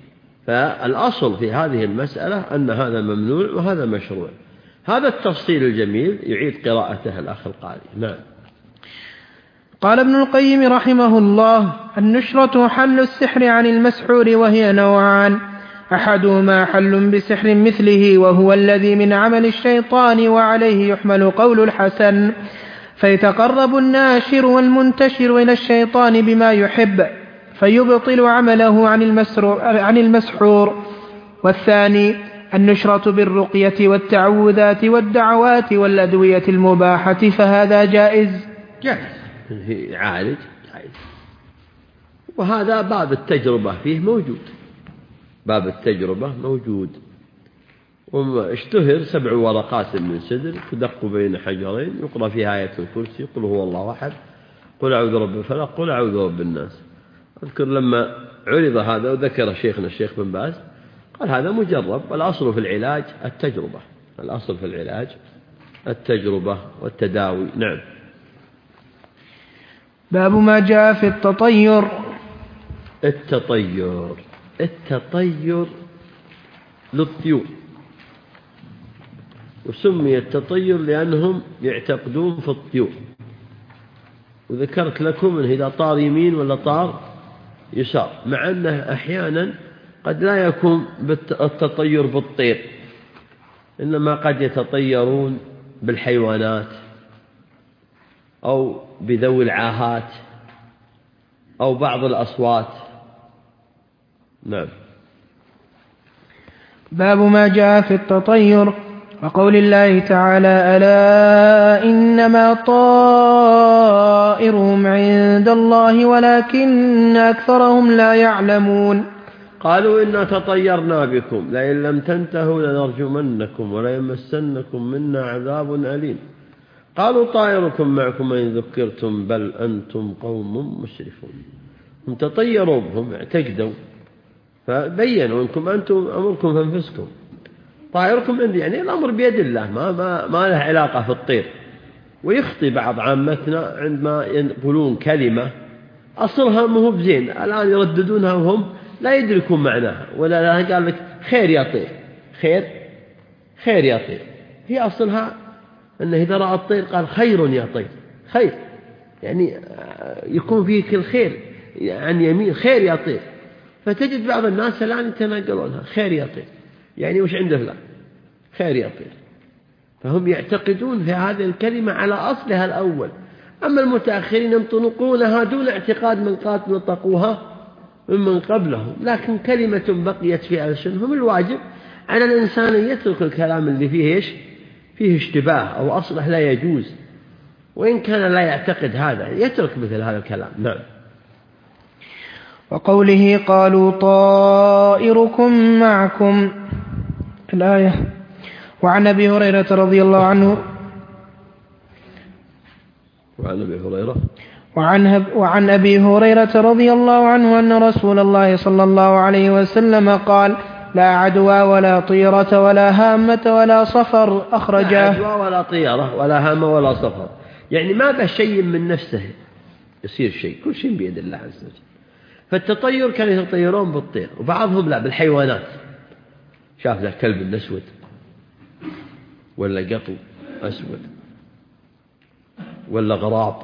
Speaker 1: فالأصل في هذه المسألة أن هذا ممنوع وهذا مشروع. هذا التفصيل الجميل يعيد قراءته الأخ القارئ. نعم.
Speaker 2: قال ابن القيم رحمه الله: النشرة حل السحر عن المسحور، وهي نوعان: أحدهما حل بسحر مثله وهو الذي من عمل الشيطان، وعليه يحمل قول الحسن، فيتقرب الناشر والمنتشر إلى الشيطان بما يحب فيبطل عمله عن المسحور. والثاني النشرة بالرقية والتعوذات والدعوات والأدوية المباحة، فهذا جائز.
Speaker 1: جائز، عالج جائز، وهذا باب التجربة فيه موجود، باب التجربة موجود. واشتهر سبع ورقات من سدر تدق بين حجرين يقرأ فيها آية الكرسي، قل هو الله أحد، قل أعوذ برب الفلق، قل أعوذ برب الناس. أذكر لما عرض هذا وذكر شيخنا الشيخ بن باز قال هذا مجرب، والأصل في العلاج التجربة، الأصل في العلاج التجربة والتداوي. نعم.
Speaker 2: باب ما جاء في التطير.
Speaker 1: التطير التطير للطيور، وسمي التطير لأنهم يعتقدون في الطيور. وذكرت لكم أنه إذا طار يمين ولا طار يسار، مع أنه أحيانا قد لا يكون التطير بالطير، إنما قد يتطيرون بالحيوانات أو بذوي العاهات أو بعض الأصوات. نعم.
Speaker 2: باب ما جاء في التطير، وقول الله تعالى: ألا إنما طائرهم عند الله ولكن أكثرهم لا يعلمون.
Speaker 1: قالوا إنا تطيرنا بكم لئن لم تنتهوا لنرجمنكم وليمسنكم منا عذاب أليم. قالوا طائركم معكم إن ذكرتم بل أنتم قوم مسرفون. هم تطيروا بهم، اعتقدوا، فبينوا إنكم أنتم أمركم فانفسكم، طائركم عندي، يعني الأمر بيد الله، ما, ما, ما له علاقة في الطير. ويخطي بعض عامتنا عندما يقولون كلمة أصلها مو بزين، الآن يرددونها وهم لا يدركون معناها، ولا لا قال لك خير يا طير، خير خير يا طير، هي أصلها أنه إذا رأى الطير قال خير يا طير، خير يعني يكون فيك الخير عن يمين، خير يا طير. فتجد بعض الناس الآن يتناقلونها خير يا طير، يعني وش عنده فلان خير يا طير، فهم يعتقدون في هذه الكلمة على أصلها الأول. أما المتأخرين ينطلقونها دون اعتقاد من قات نطقوها ممن قبلهم، لكن كلمة بقيت في ألسنهم. الواجب على الإنسان أن يترك الكلام اللي فيه إيش؟ فيه اشتباه أو أصله لا يجوز، وإن كان لا يعتقد هذا يترك مثل هذا الكلام. نعم.
Speaker 2: وقوله قالوا طائركم معكم، الآية. وعن أبي هريرة رضي الله عنه
Speaker 1: وعن أبي هريرة
Speaker 2: وعن, وعن أبي هريرة رضي الله عنه أن رسول الله صلى الله عليه وسلم قال: لا عدوى ولا طيرة ولا هامة ولا صفر. أخرجه.
Speaker 1: لا عدوى ولا طيرة ولا هامة ولا صفر، يعني ما به شيء من نفسه يصير شيء، كل شيء بيد الله عز وجل. فالتطير كانوا يطيرون بالطير، وبعضهم لا بالحيوانات، شاف له كلب أسود ولا قطو أسود ولا غراب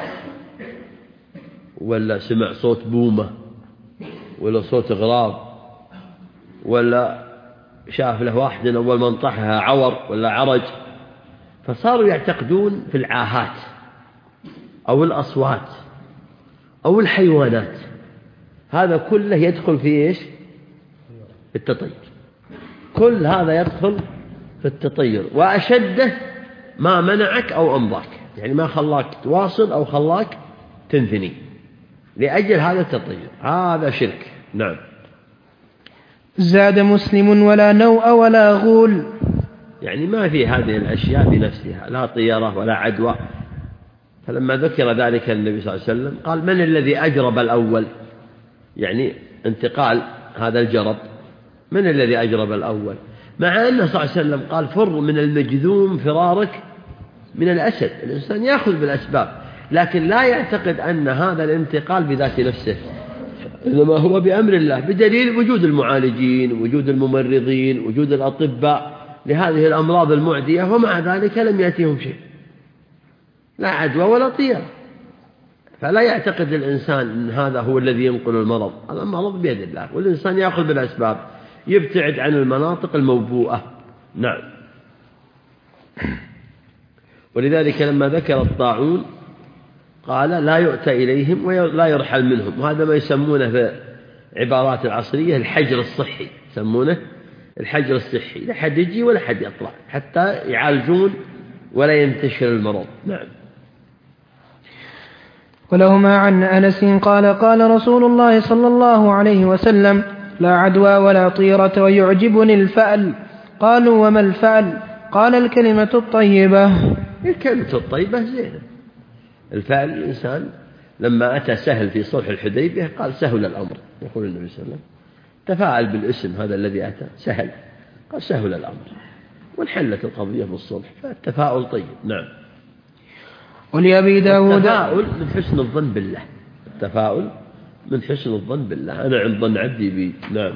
Speaker 1: ولا سمع صوت بومة ولا صوت غراب ولا شاف له واحد أول ما انطحها عور ولا عرج، فصاروا يعتقدون في العاهات أو الأصوات أو الحيوانات. هذا كله يدخل في إيش؟ في التطير. كل هذا يدخل في التطير، وأشده ما منعك أو أمضاك، يعني ما خلاك تواصل أو خلاك تنثني لأجل هذا التطير، هذا شرك. نعم.
Speaker 2: زاد مسلم ولا نوء ولا غول،
Speaker 1: يعني ما في هذه الأشياء بنفسها، لا طيرة ولا عدوى. فلما ذكر ذلك النبي صلى الله عليه وسلم قال: من الذي أجرب الأول؟ يعني انتقال هذا الجرب، من الذي أجرب الأول؟ مع أنه صلى الله عليه وسلم قال: فر من المجذوم فرارك من الأسد. الإنسان يأخذ بالأسباب، لكن لا يعتقد أن هذا الانتقال بذات نفسه، إنما هو بأمر الله، بدليل وجود المعالجين، وجود الممرضين، وجود الأطباء لهذه الأمراض المعدية، ومع ذلك لم يأتيهم شيء، لا عدوى ولا طيرة. فلا يعتقد الإنسان أن هذا هو الذي ينقل المرض، المرض بيد الله، والإنسان يأخذ بالأسباب، يبتعد عن المناطق الموبوءة. نعم. ولذلك لما ذكر الطاعون قال: لا يؤتى إليهم ولا يرحل منهم. وهذا ما يسمونه في عبارات العصرية الحجر الصحي، يسمونه الحجر الصحي، لا حد يجي ولا حد يطلع حتى يعالجون ولا ينتشر المرض. نعم.
Speaker 2: ولهما عن أنس قال: قال رسول الله صلى الله عليه وسلم: لا عدوى ولا طيرة ويعجبني الفأل. قالوا: وما الفأل؟ قال: الكلمة الطيبة.
Speaker 1: الكلمة الطيبة زينة. الفأل الإنسان لما أتى سهل في صلح الحديبية قال: سهل الأمر، يقول النبي صلى الله عليه وسلم تفاعل بالاسم هذا الذي أتى سهل، قال: سهل الأمر، وانحلت القضية بالصلح، فالتفاؤل طيب. نعم.
Speaker 2: ولأبي داود
Speaker 1: التفاؤل من حسن الظن بالله، التفاؤل من حسن الظن بالله، أنا عند ظن عبدي بي. نعم.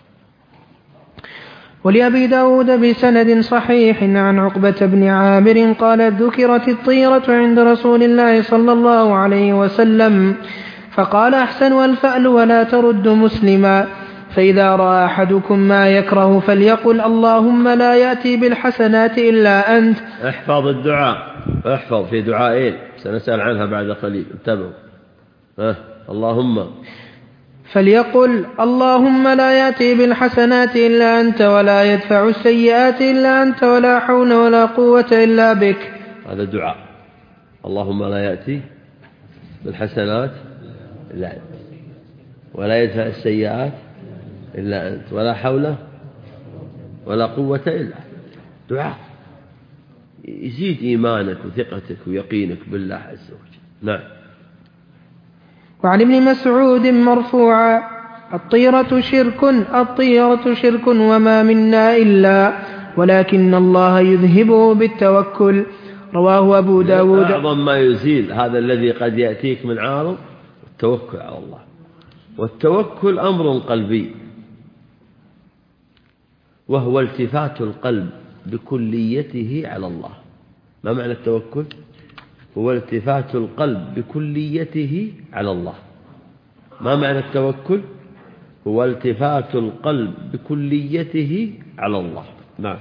Speaker 2: ولأبي داود بسند صحيح عن عقبة بن عامر قال: ذكرت الطيرة عند رسول الله صلى الله عليه وسلم فقال: أحسن الفأل ولا ترد مسلما. فإذا رأى أحدكم ما يكره فليقل: اللهم لا يأتي بالحسنات إلا أنت.
Speaker 1: احفظ الدعاء، احفظ في دعائين سنسأل عنها بعد قليل، انتبهوا. ها اللهم
Speaker 2: فليقل: اللهم لا يأتي بالحسنات إلا أنت ولا يدفع السيئات إلا أنت ولا حول ولا قوة إلا بك.
Speaker 1: هذا دعاء. اللهم لا يأتي بالحسنات إلا أنت ولا يدفع السيئات إلا أنت ولا حول ولا قوة إلا دعاء يزيد إيمانك وثقتك ويقينك بالله عز وجل. نعم.
Speaker 2: وعن ابن مسعود مرفوعا: الطيرة شرك الطيرة شرك وما منا إلا ولكن الله يذهبه بالتوكل. رواه أبو داود.
Speaker 1: أعظم ما يزيل هذا الذي قد يأتيك من عارض التوكل على الله، والتوكل أمر قلبي، وهو التفات القلب بكليته على الله. ما معنى التوكل؟ هو التفات القلب بكليته على الله. ما معنى التوكل؟ هو التفات القلب بكليته على الله. نعم.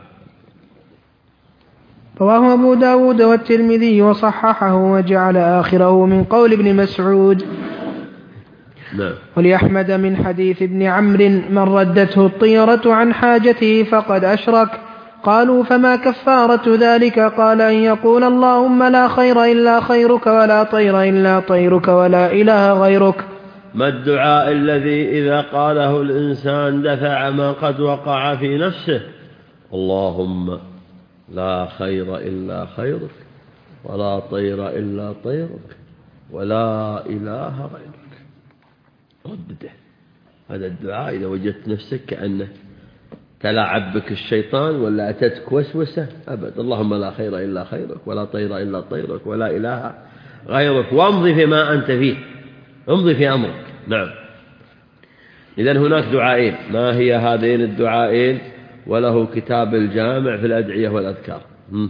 Speaker 2: رواه أبو داود والترمذي وصححه وجعل آخره من قول ابن مسعود.
Speaker 1: نعم.
Speaker 2: ولأحمد من حديث ابن عمرو: من ردته الطيرة عن حاجته فقد أشرك. قالوا: فما كفارة ذلك؟ قال: أن يقول: اللهم لا خير إلا خيرك ولا طير إلا طيرك ولا إله غيرك.
Speaker 1: ما الدعاء الذي إذا قاله الإنسان دفع ما قد وقع في نفسه؟ اللهم لا خير إلا خيرك ولا طير إلا طيرك ولا إله غيرك. ردده هذا الدعاء إذا وجدت نفسك كأنه تلاعب بك الشيطان ولا أتتك وسوسة أبد. اللهم لا خير إلا خيرك ولا طير إلا طيرك ولا إله غيرك، وامضي فيما أنت فيه، امضي في أمرك. نعم. إذن هناك دعائين. ما هي هذين الدعائين؟ وله كتاب الجامع في الأدعية والأذكار. هم.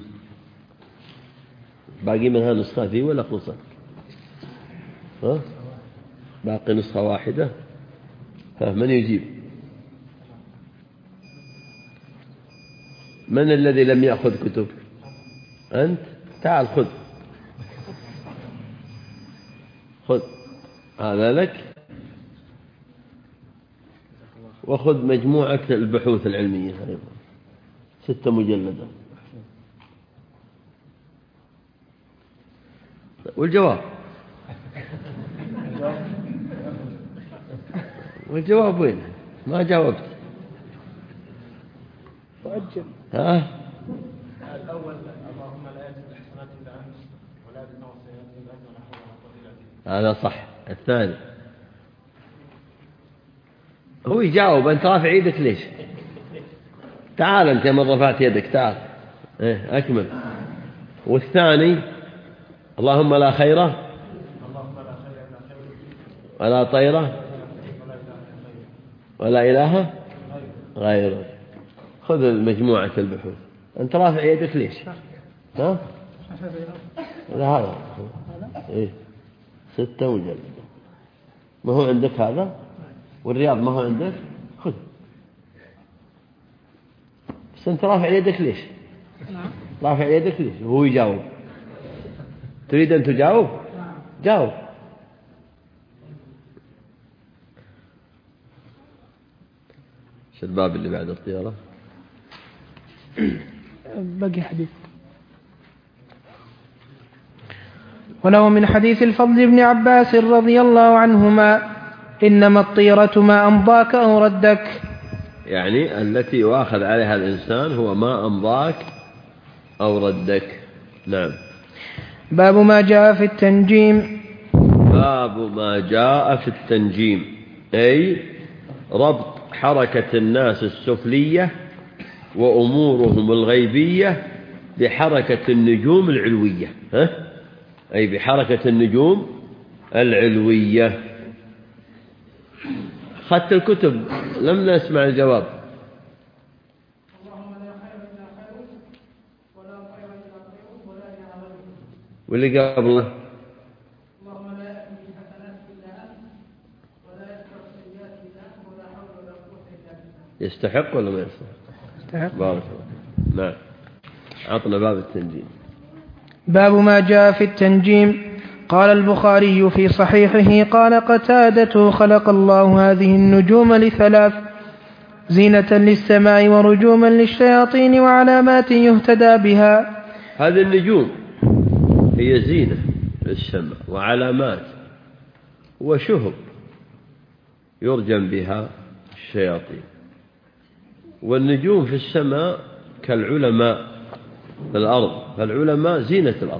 Speaker 1: باقي منها نسخة فيه ولا خلصت؟ ها؟ باقي نسخة واحدة. ها، من يجيب؟ من الذي لم يأخذ كتب؟ أنت؟ تعال خذ خذ هذا لك، وخذ مجموعة البحوث العلمية أيضا، ستة مجلدة. والجواب والجواب وين؟ ما جاوبت.
Speaker 2: وأجل.
Speaker 1: ها؟
Speaker 3: الأول اللهم لا يجب الحسنات إلا أنت ولا يجب السيئات إلا أنت ولا حول ولا قوة إلا بالله.
Speaker 1: هذا صح. الثاني هو يجاوب. أنت رافع يدك ليش؟ تعال أنت من رفعت يدك تعال. إيه أكمل. والثاني اللهم لا خيره ولا طيره ولا إله غيره. خذ المجموعة البحوث. أنت رافع يدك ليش؟ ها؟ لا هذا إيه ستة مجلد. ما هو عندك هذا؟ والرياض ما هو عندك؟ خذ. بس أنت رافع يدك ليش؟ رافع يدك ليش؟ وهو يجاوب. تريد أن تجاوب؟ جاوب. شو الباب اللي بعد الطيارة؟
Speaker 2: بقي حديث. وله من حديث الفضل بن عباس رضي الله عنهما: إنما الطيرة ما أمضاك أو ردك.
Speaker 1: يعني التي يؤاخذ عليها الإنسان هو ما أمضاك أو ردك. نعم.
Speaker 2: باب ما جاء في التنجيم.
Speaker 1: باب ما جاء في التنجيم، أي ربط حركة الناس السفلية وأمورهم الغيبية بحركة النجوم العلوية. ها؟ أي بحركة النجوم العلوية. خدت الكتب لم نسمع الجواب. واللي قبله يستحق ولا ما يستحق؟
Speaker 2: يستحق.
Speaker 1: بارك الله. نعم. عطنا باب التنجيم.
Speaker 2: باب ما جاء في التنجيم. قال البخاري في صحيحه: قال قتادة: خلق الله هذه النجوم لثلاث: زينة للسماء ورجوما للشياطين وعلامات يهتدى بها.
Speaker 1: هذه النجوم هي زينة للسماء وعلامات وشهب يرجم بها الشياطين. والنجوم في السماء كالعلماء في الأرض، فالعلماء زينة الأرض،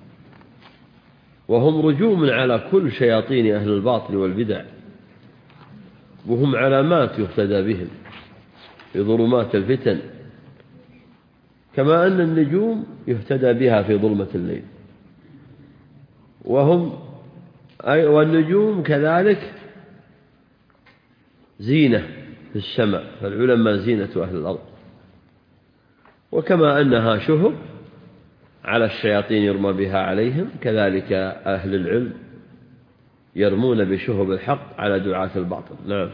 Speaker 1: وهم رجوم على كل شياطين أهل الباطل والبدع، وهم علامات يهتدى بهم في ظلمات الفتن، كما أن النجوم يهتدى بها في ظلمة الليل. وهم أي والنجوم كذلك زينة في السماء، فالعلماء زينة أهل الأرض. وكما أنها شهب على الشياطين يرمى بها عليهم، كذلك أهل العلم يرمون بشهب الحق على دعاة الباطل. نعم.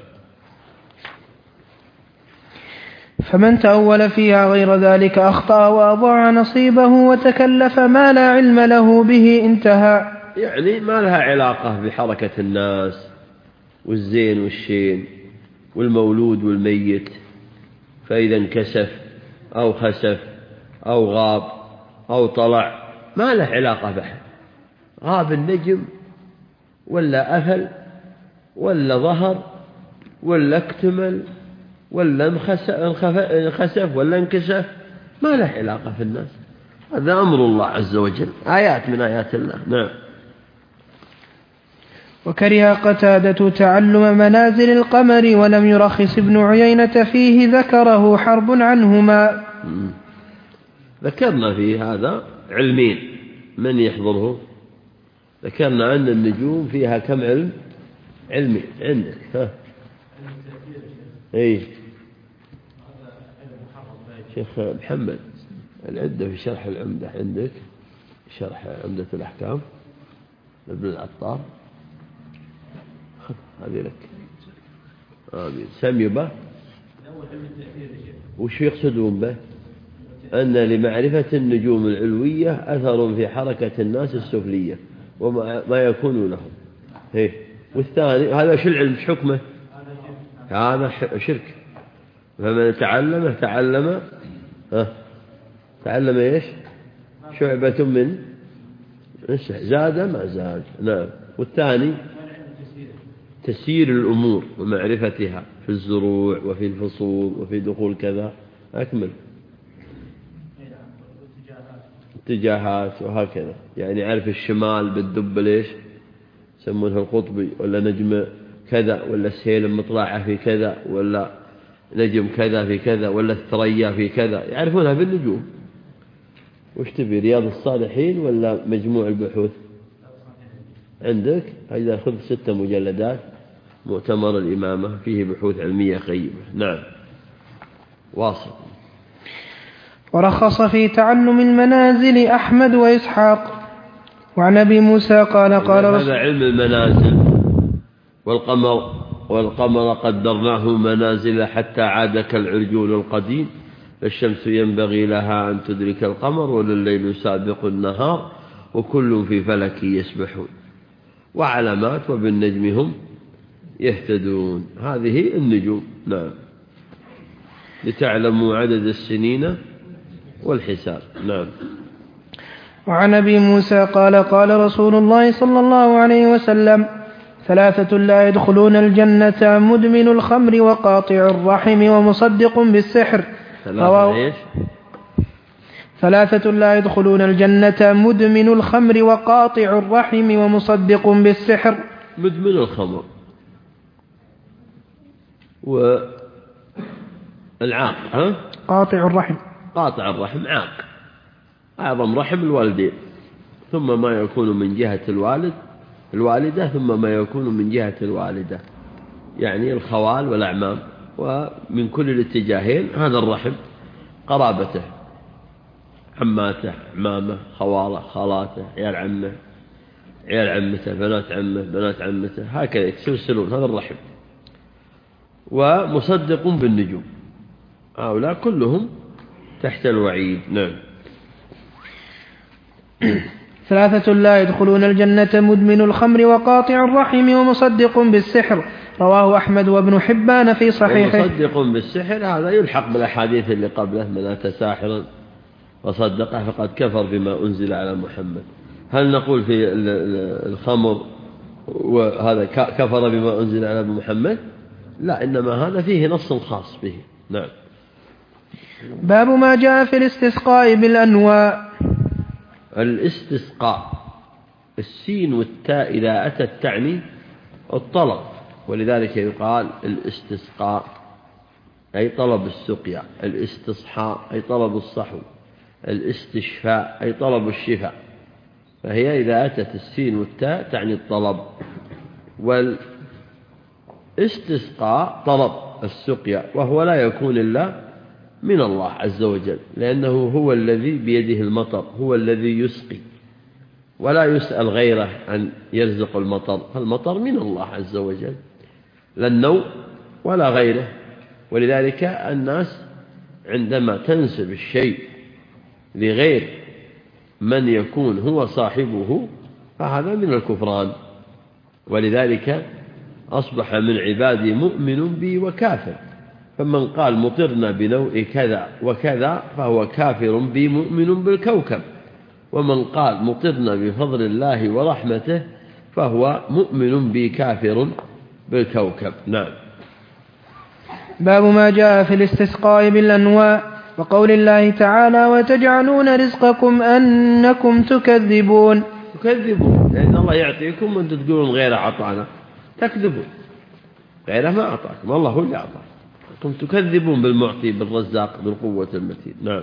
Speaker 2: فمن تأول فيها غير ذلك أخطأ وأضاع نصيبه وتكلف ما لا علم له به انتهى.
Speaker 1: يعني ما لها علاقة بحركة الناس والزين والشين والمولود والميت، فإذا انكسف أو خسف أو غاب أو طلع ما له علاقة بحد. غاب النجم ولا أفل ولا ظهر ولا اكتمل ولا انخسف ولا انكسف، ما له علاقة في الناس. هذا أمر الله عز وجل، آيات من آيات الله. نعم.
Speaker 2: وكره قتادة تعلم منازل القمر ولم يرخص ابن عيينة فيه ذكره حرب عنهما.
Speaker 1: ذكرنا في هذا علمين من يحضره. ذكرنا أن النجوم فيها كم علم علمي عندك ها اي شيخ محمد العدة في شرح العمدة عندك شرح عمدة الأحكام ابن العطار هذه لك آمين. سمي به وش يقصدون به؟ أن لمعرفة النجوم العلوية أثر في حركة الناس السفلية وما ما يكون لهم. هي. والثاني هذا شو العلم شو حكمه؟ هذا شرك. فمن تعلمه تعلم ها تعلم ايش؟ شعبة من زاد ما زاد. نعم. والثاني تسيير الأمور ومعرفتها في الزروع وفي الفصول وفي دخول كذا. أكمل. اتجاهات وهكذا يعني عرف الشمال بالدب ليش يسمونه القطبي ولا نجم كذا ولا السهيل مطلعه في كذا ولا نجم كذا في كذا ولا الثريا في كذا يعرفونها بالنجوم. وش تبي رياض الصالحين ولا مجموع البحوث عندك؟ هذا خذ ستة مجلدات مؤتمر الإمامة فيه بحوث علمية قيمة. نعم. واصل.
Speaker 2: ورخص في تعلم المنازل أحمد وإسحاق. وعن أبي موسى قال قال
Speaker 1: رسول هذا علم المنازل. والقمر والقمر قدرناه منازل حتى عاد كالعرجون القديم. فالشمس ينبغي لها أن تدرك القمر والليل سابق النهار وكل في فلك يسبحون وعلامات وبالنجم هم يهتدون. هذه النجوم. نعم. لتعلموا عدد السنين والحساب. نعم.
Speaker 2: وعن أبي موسى قال قال رسول الله صلى الله عليه وسلم ثلاثة لا يدخلون الجنة مدمن الخمر وقاطع الرحم ومصدق بالسحر.
Speaker 1: ثلاثة,
Speaker 2: ثلاثة لا يدخلون الجنة مدمن الخمر وقاطع الرحم ومصدق بالسحر.
Speaker 1: مدمن الخمر والعاق ها؟
Speaker 2: قاطع الرحم.
Speaker 1: قاطع الرحم عاق. أعظم رحم الوالدين ثم ما يكون من جهة الوالد الوالدة ثم ما يكون من جهة الوالدة يعني الخوال والأعمام ومن كل الاتجاهين. هذا الرحم قرابته عماته عمامه خواله خالاته عيال عمه عيال عمته بنات عمه بنات عمته هكذا يتسلسلون. هذا الرحم. ومصدق بالنجوم هؤلاء كلهم تحت الوعيد. نعم.
Speaker 2: ثلاثة لا يدخلون الجنة مدمن الخمر وقاطع الرحم ومصدق بالسحر. رواه أحمد وابن حبان في صحيحه.
Speaker 1: ومصدق بالسحر هذا يلحق بالأحاديث اللي قبله من أتى ساحرا وصدقه فقد كفر بما أنزل على محمد. هل نقول في الخمر وهذا كفر بما أنزل على محمد؟ لا، إنما هذا فيه نص خاص به. نعم.
Speaker 2: باب ما جاء في الاستسقاء بالأنواء.
Speaker 1: الاستسقاء السين والتاء إذا أتت تعني الطلب ولذلك يقال الاستسقاء أي طلب السقيا. الاستصحاء أي طلب الصحو. الاستشفاء أي طلب الشفاء. فهي إذا أتت السين والتاء تعني الطلب. والاستسقاء طلب السقيا وهو لا يكون إلا من الله عز وجل لأنه هو الذي بيده المطر هو الذي يسقي ولا يسأل غيره أن يرزق المطر. فالمطر من الله عز وجل لا النوء ولا غيره. ولذلك الناس عندما تنسب الشيء لغير من يكون هو صاحبه فهذا من الكفران. ولذلك أصبح من عبادي مؤمن بي وكافر. فمن قال مطرنا بنوء كذا وكذا فهو كافر بي مؤمن بالكوكب. ومن قال مطرنا بفضل الله ورحمته فهو مؤمن بي كافر بالكوكب. نعم.
Speaker 2: باب ما جاء في الاستسقاء بالأنواء وقول الله تعالى وتجعلون رزقكم أنكم تكذبون.
Speaker 1: تكذبون، لأن الله يعطيكم وأنتم تقولون غيره أعطانا، تكذبون، غيره ما أعطاكم، الله هو اللي أعطاكم، أنتم تكذبون بالمعطي بالرزاق بالقوة المتين. نعم.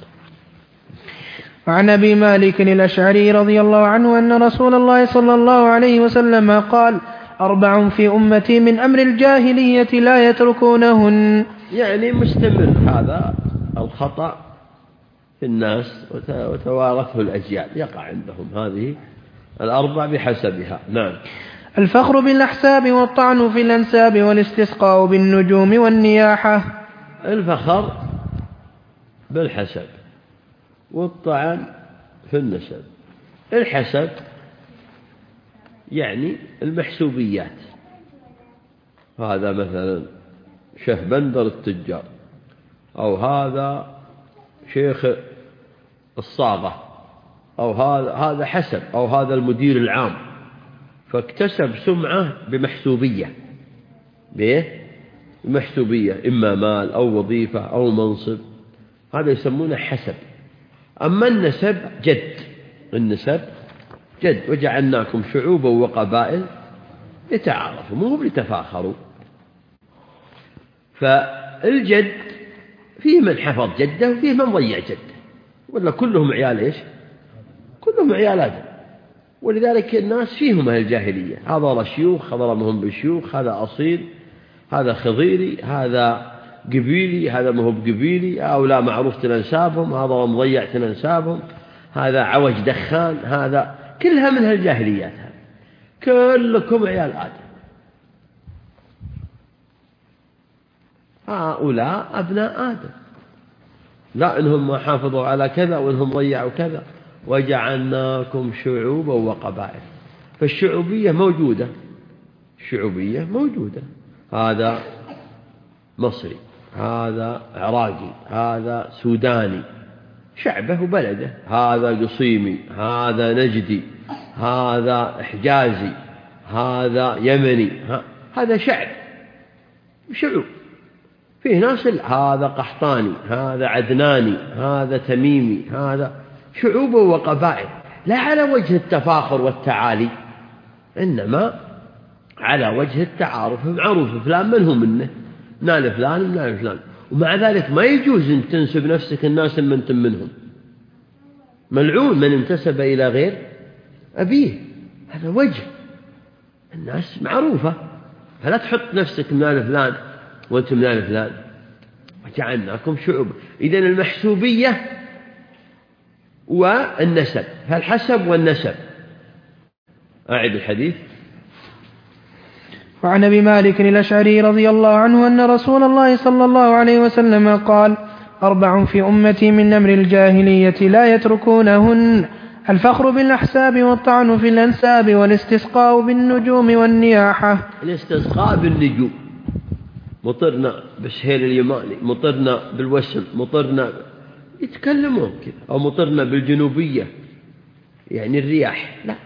Speaker 2: وعن أبي مالك الأشعري رضي الله عنه أن رسول الله صلى الله عليه وسلم قال: أربع في أمتي من أمر الجاهلية لا يتركونهن.
Speaker 1: يعني مستمر هذا الخطأ في الناس وتوارثه الأجيال، يقع عندهم هذه الأربع بحسبها. نعم.
Speaker 2: الفخر بالأحساب والطعن في الأنساب والاستسقاء بالنجوم والنياحة.
Speaker 1: الفخر بالحسب والطعن في النسب. الحسب يعني المحسوبيات، هذا مثلا شيخ بندر التجار، أو هذا شيخ الصاغة، أو هذا هذا حسب، أو هذا المدير العام، فاكتسب سمعة بمحسوبية، بمحسوبية إما مال أو وظيفة أو منصب، هذا يسمونه حسب. أما النسب جد، النسب جد، وجعلناكم شعوبا وقبائل لتعارفوا مو لتفاخروا. فالجد فيه من حفظ جده وفيه من ضيع جده، ولا كلهم عيال إيش؟ كلهم عيال آدم. ولذلك الناس فيهم أهل الجاهلية، هذا شيوخ، هذا مهم بالشيوخ، هذا أصيل، هذا خضيري، هذا قبيلي، هذا مهو بقبيلي، هؤلاء معروف أنسابهم، هذا مضيع أنسابهم، هذا عوج دخان، هذا كلها من هالجاهليات، كلكم عيال آدم، هؤلاء أبناء آدم، لا إنهم ما حافظوا على كذا وإنهم ضيعوا كذا. وجعلناكم شعوبا وقبائل، فالشعوبية موجودة، الشعوبية موجودة، هذا مصري، هذا عراقي، هذا سوداني، شعبه وبلده، هذا قصيمي، هذا نجدي، هذا حجازي، هذا يمني، هذا شعب، شعوب. فيه ناس هذا قحطاني، هذا عدناني، هذا تميمي، هذا شعوب وقبائل، لا على وجه التفاخر والتعالي، إنما على وجه التعارف، معروف فلان من هو منه، نال فلان نال فلان. ومع ذلك ما يجوز أن تنسب نفسك الناس من أنتم منهم، ملعون من انتسب إلى غير أبيه، هذا وجه الناس معروفة، فلا تحط نفسك من آل فلان وأنتم من آل فلان. وجعلناكم شعوب. إذن المحسوبية والنسب، فالحسب والنسب. أعد الحديث.
Speaker 2: وعن أبي مالك الأشعري رضي الله عنه أن رسول الله صلى الله عليه وسلم قال: أربع في أمتي من أمر الجاهلية لا يتركونهن: الفخر بالأحساب والطعن في الأنساب والاستسقاء بالنجوم والنياحة.
Speaker 1: الاستسقاء بالنجوم، مطرنا بسهيل اليماني، مطرنا بالوسم، مطرنا، يتكلمون كذا، أو مطرنا بالجنوبية يعني الرياح، لا،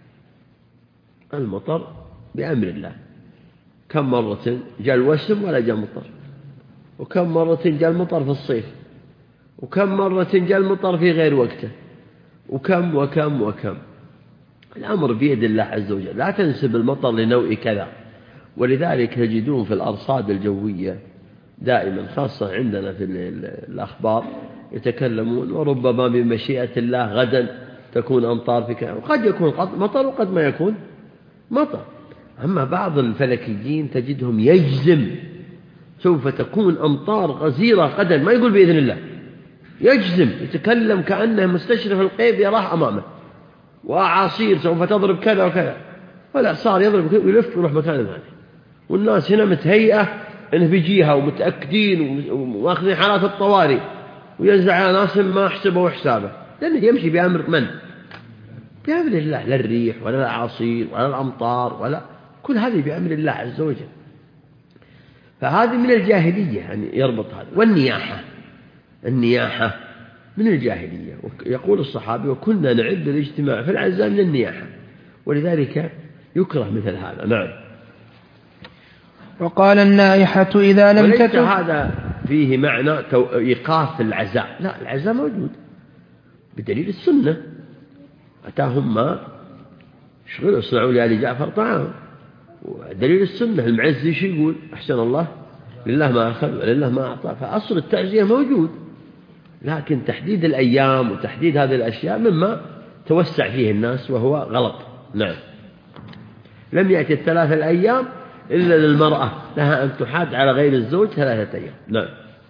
Speaker 1: المطر بأمر الله. كم مرة جاء الوسم ولا جاء مطر، وكم مرة جاء المطر في الصيف، وكم مرة جاء المطر في غير وقته، وكم وكم وكم. الأمر بيد الله عز وجل، لا تنسب المطر لنوع كذا. ولذلك تجدون في الأرصاد الجوية دائما، خاصة عندنا في الأخبار، يتكلمون وربما بمشيئة الله غدا تكون أمطار في كذا، وقد يكون مطر وقد ما يكون مطر. أما بعض الفلكيين تجدهم يجزم سوف تكون أمطار غزيرة غدا، ما يقول بإذن الله، يجزم، يتكلم كأنه مستشرف الغيب يراه أمامه، وأعاصير سوف تضرب كذا وكذا، ولا صار يضرب ويلف ويروح مكان ثاني، والناس هنا متهيئة أنه في جهة ومتأكدين وماخذين حالات الطوارئ، وينزع على ناس ما حسبه حسابه، لأنه يمشي بأمر من؟ بأمر الله، لا الريح ولا الأعاصير ولا الأمطار ولا كل هذه بأمر الله عز وجل. فهذه من الجاهلية، يعني يربط هذا. والنياحة، النياحة من الجاهلية. يقول الصحابي: وكنا نعد الاجتماع في العزاء من النياحة، ولذلك يكره مثل هذا. نعم.
Speaker 2: وقال: النائحة إذا لم
Speaker 1: وليس
Speaker 2: تتب.
Speaker 1: هذا فيه معنى إيقاف العزاء، لا، العزاء موجود بدليل السنة، أتاهم ماء شغل اصنعوا لي آل جعفر طعام. ودليل السنة المعزي شو يقول؟ أحسن الله لله ما أخذ ولله ما أعطى. فأصل التعزية موجود، لكن تحديد الأيام وتحديد هذه الأشياء مما توسع فيه الناس وهو غلط. نعم. لم يأتي الثلاثة الأيام إلا للمرأة، لها أن تحاد على غير الزوج ثلاثة أيام. نعم.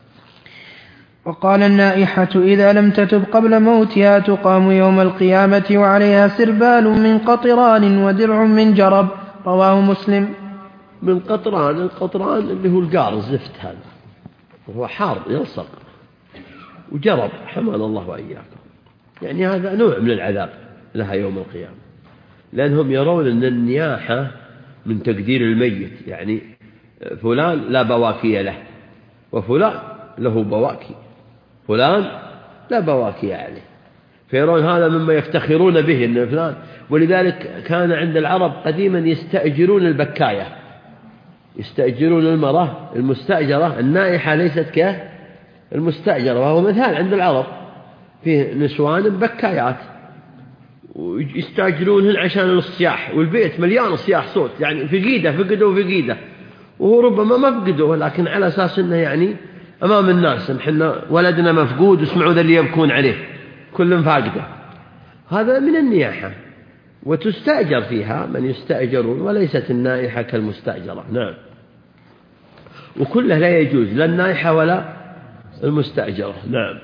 Speaker 2: وقال النائحة إذا لم تتب قبل موتها تقام يوم القيامة وعليها سربال من قطران ودرع من جرب. رواه مسلم.
Speaker 1: من قطران، القطران اللي هو القار الزفت هذا، وهو حار يلصق، وجرب حمانا الله وإياكم، يعني هذا نوع من العذاب لها يوم القيامة، لأنهم يرون أن النياحة من تقدير الميت، يعني فلان لا بواكي له وفلان له بواكي، فلان لا بواكي عليه، فيرون هذا مما يفتخرون به أن فلان. ولذلك كان عند العرب قديما يستأجرون البكاية، يستأجرون المرأة المستأجرة، النائحة ليست كالمستأجرة، وهو مثال عند العرب فيه نسوان بكايات ويستأجرونهن عشان الصياح، والبيت مليان صياح صوت، يعني في قيدة فقدوا في قيدة، وهو ربما ما فقدوا، لكن على أساس أنه يعني أمام الناس نحن ولدنا مفقود واسمعوا ذا اللي يبكون عليه كل فاقده. هذا من النياحة، وتستأجر فيها من يستأجرون، وليست النائحة كالمستأجرة. نعم. وكلها لا يجوز لا النائحة ولا المستأجرة. نعم.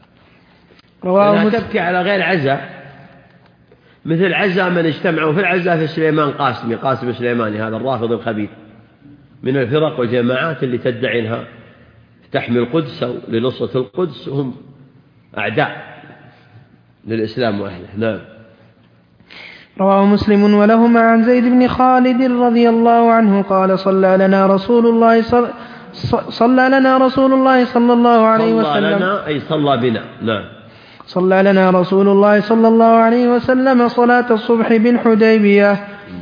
Speaker 2: رواه
Speaker 1: تبكي على غير عزاء، مثل عزاء من اجتمعوا في العزاء في سليمان قاسمي، قاسم سليماني هذا الرافض الخبيث من الفرق والجماعات اللي تدعي انها تحمي القدس أو لنصرة القدس، وهم أعداء للإسلام وأهله. نعم.
Speaker 2: رواه مسلم ولهما عن زيد بن خالد رضي الله عنه قال صلى لنا رسول الله صلى, صلى لنا رسول الله صلى الله عليه وسلم
Speaker 1: صلى لنا أي صلى بنا. نعم.
Speaker 2: صلى لنا رسول الله صلى الله عليه وسلم صلاة الصبح بالحديبية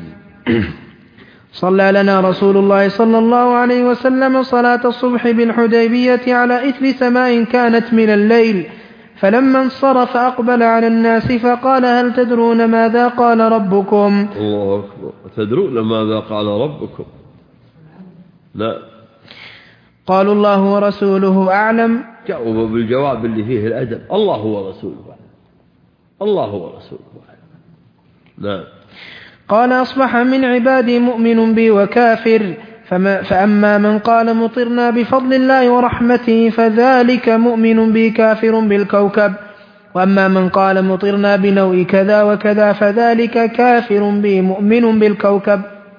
Speaker 2: صلى لنا رسول الله صلى الله عليه وسلم صلاة الصبح بالحديبية على إثر سماء كانت من الليل، فلما انصرف أقبل على الناس فقال هل تدرون ماذا قال ربكم؟
Speaker 1: الله أكبر. تدرون ماذا قال ربكم؟ لا.
Speaker 2: قالوا الله ورسوله أعلم.
Speaker 1: جاوبوا بالجواب اللي فيه الأدب، الله ورسوله أعلم، الله ورسوله أعلم. نعم.
Speaker 2: قال أصبح من عبادي مؤمن بي وكافر، فما فأما من قال مطرنا بفضل الله ورحمته فذلك مؤمن بي كافر بالكوكب، وأما من قال مطرنا بنوء كذا وكذا فذلك كافر بي مؤمن بالكوكب.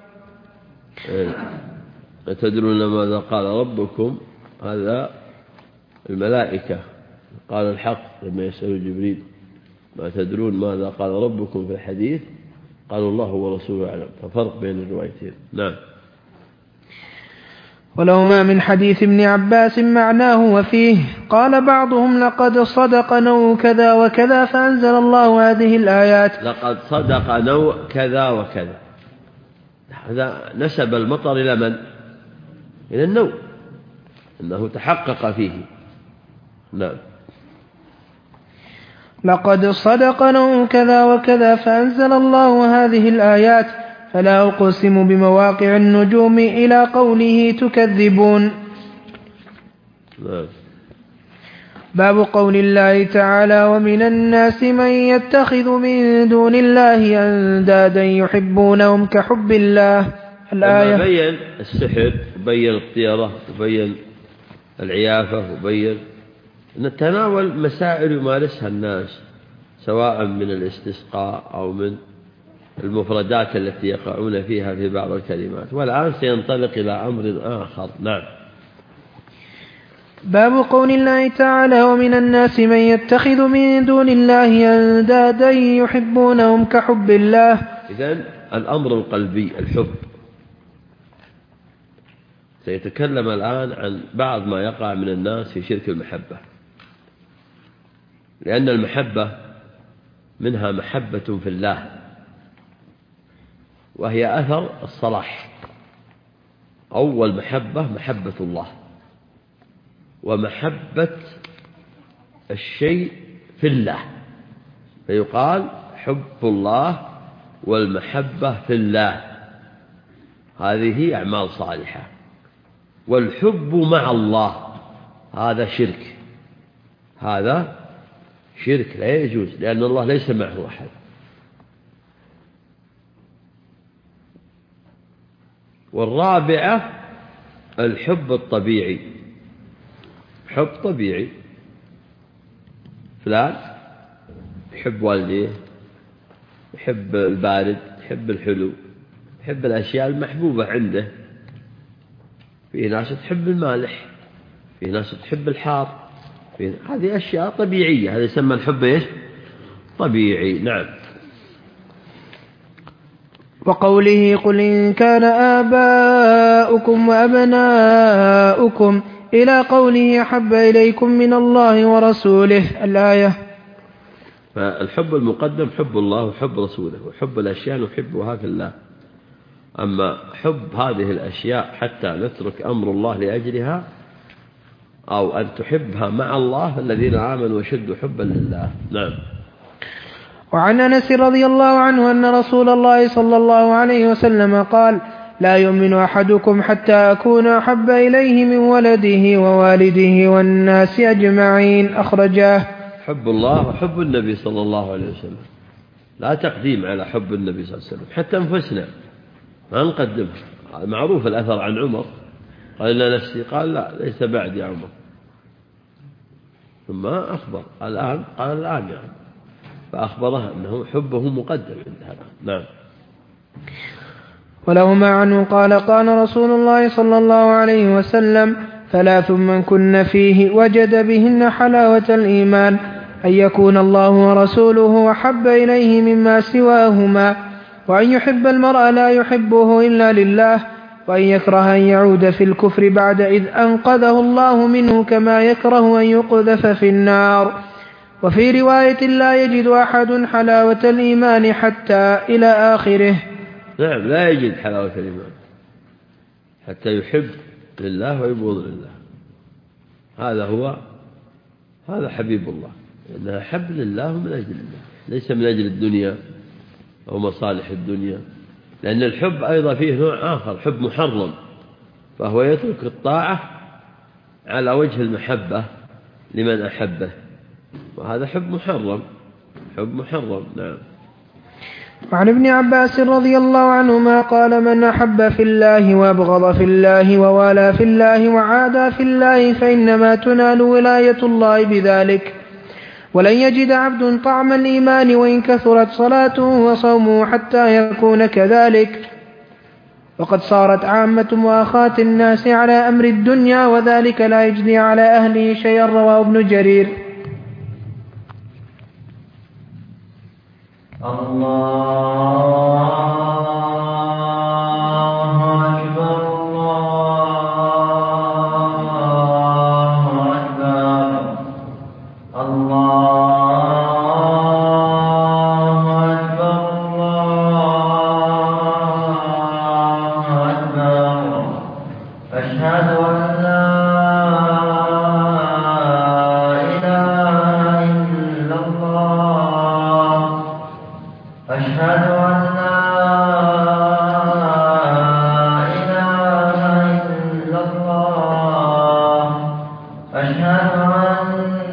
Speaker 1: أتدرون ماذا قال ربكم؟ هذا الملائكة قال الحق لما يسأل جبريل ما تدرون ماذا قال ربكم في الحديث؟ قالوا الله ورسوله أعلم، ففرق بين الروايتين. نعم.
Speaker 2: ولهما من حديث ابن عباس معناه وفيه قال بعضهم لقد صدق نوع كذا وكذا فأنزل الله هذه الآيات.
Speaker 1: لقد صدق نوع كذا وكذا، هذا نسب المطر إلى من؟ إلى النوع، أنه تحقق فيه. نعم.
Speaker 2: لقد صدق نوع كذا وكذا فأنزل الله هذه الآيات، فلا أقسم بمواقع النجوم إلى قوله تكذبون.
Speaker 1: نعم.
Speaker 2: باب قول الله تعالى ومن الناس من يتخذ من دون الله أندادا يحبونهم كحب الله. الآية.
Speaker 1: بين السحر وبين الطيرة وبين العيافة وبين نتناول مسائل يمارسها الناس سواء من الاستسقاء أو من المفردات التي يقعون فيها في بعض الكلمات. والآن سينطلق إلى أمر آخر. نعم.
Speaker 2: باب قول الله تعالى ومن الناس من يتخذ من دون الله أندادا يحبونهم كحب الله.
Speaker 1: إذن الأمر القلبي الحب. سيتكلم الآن عن بعض ما يقع من الناس في شرك المحبة، لأن المحبة منها محبة في الله، وهي أثر الصلاح. أول محبة محبة الله، ومحبة الشيء في الله، فيقال حب الله والمحبة في الله، هذه أعمال صالحة. والحب مع الله هذا شرك، هذا شرك لا يجوز، لأن الله ليس معه أحد. والرابعة الحب الطبيعي، حب طبيعي، فلان يحب والديه، يحب البارد، يحب الحلو، يحب الأشياء المحبوبة عنده. في ناس تحب المالح، في ناس تحب الحار، في هذه أشياء طبيعية، هذا يسمى الحب إيش؟ طبيعي. نعم.
Speaker 2: وقوله قل إن كان آباؤكم وأبناؤكم إلى قوله أحب إليكم من الله ورسوله الآية.
Speaker 1: فالحب المقدم حب الله وحب رسوله، وحب الأشياء نحبها في الله. أما حب هذه الأشياء حتى نترك أمر الله لأجلها، أو أن تحبها مع الله، الذين آمنوا وشدوا حبا لله. نعم.
Speaker 2: وعن أنس رضي الله عنه أن رسول الله صلى الله عليه وسلم قال لا يؤمن أحدكم حتى أكون أحب إليه من ولده ووالده والناس أجمعين، أخرجاه.
Speaker 1: حب الله وحب النبي صلى الله عليه وسلم، لا تقديم على حب النبي صلى الله عليه وسلم، حتى أنفسنا ما نقدمه. معروف الأثر عن عمر قال إن نفسي، قال لا ليس بعد يا عمر، ثم أخبر الآن، قال الآن يعني، فأخبرها أنه حبه مقدم عند هذا. نعم.
Speaker 2: ولهما عنه قال قال رسول الله صلى الله عليه وسلم ثلاث من كن فيه وجد بهن حلاوة الإيمان: أن يكون الله ورسوله أحب إليه مما سواهما، وأن يحب المرء لا يحبه إلا لله، وأن يكره أن يعود في الكفر بعد إذ أنقذه الله منه، كما يكره أن يقذف في النار. وفي رواية لا يجد أحد حلاوة الإيمان حتى إلى آخره.
Speaker 1: نعم، لا يجد حلاوة الإيمان حتى يحب لله ويبغض لله. هذا هو هذا حبيب الله، إنها حب لله من أجل الله، ليس من أجل الدنيا أو مصالح الدنيا. لأن الحب أيضا فيه نوع آخر، حب محرم، فهو يترك الطاعة على وجه المحبة لمن أحبه، وهذا حب محرم، حب محرم. نعم.
Speaker 2: وعن ابن عباس رضي الله عنهما قال: من أحب في الله وأبغض في الله ووالى في الله وعادى في الله فإنما تنال ولاية الله بذلك، ولن يجد عبد طعم الإيمان وإن كثرت صلاته وصومه حتى يكون كذلك. وقد صارت عامة مؤاخاة الناس على أمر الدنيا، وذلك لا يجدي على أهله شيئا. رواه ابن جرير.
Speaker 4: الله أكبر الله أكبر الله أكبر الله أكبر. أشهد أن لا إله إلا الله. أشهد أن لا إله إلا الله. أشهد أن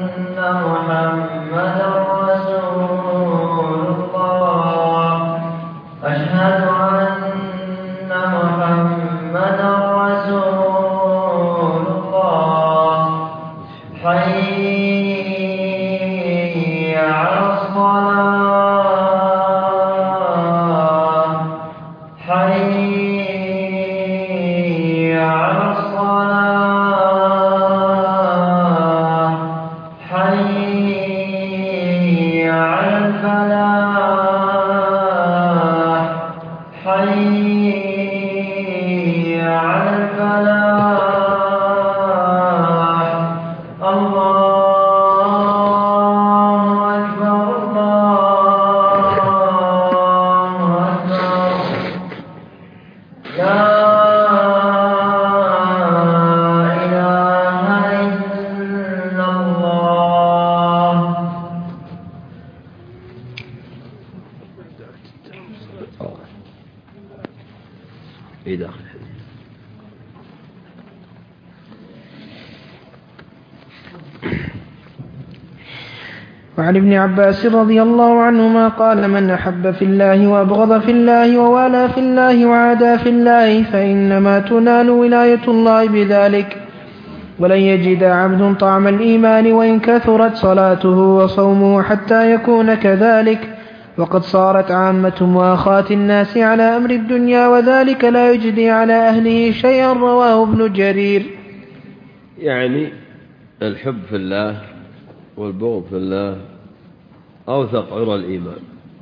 Speaker 4: محمدا رسول الله. أشهد أن محمدا رسول الله. حي على الصلاة. حي على الصلاة. حي على الفلاح. حي على الفلاح. الله أكبر الله أكبر. لا إله إلا الله.
Speaker 1: عيد آخر الحديث.
Speaker 2: وعن ابن عباس رضي الله عنهما قال: من أحب في الله وأبغض في الله ووالى في الله وعادى في الله فإنما تنال ولاية الله بذلك، ولن يجد عبد طعم الإيمان وإن كثرت صلاته وصومه حتى يكون كذلك، وقد صارت عامة مؤاخاة الناس على أمر الدنيا وذلك لا يجدي على أهله شيئا. رواه ابن جرير.
Speaker 1: يعني الحب في الله والبغض في الله أوثق عرى الإيمان،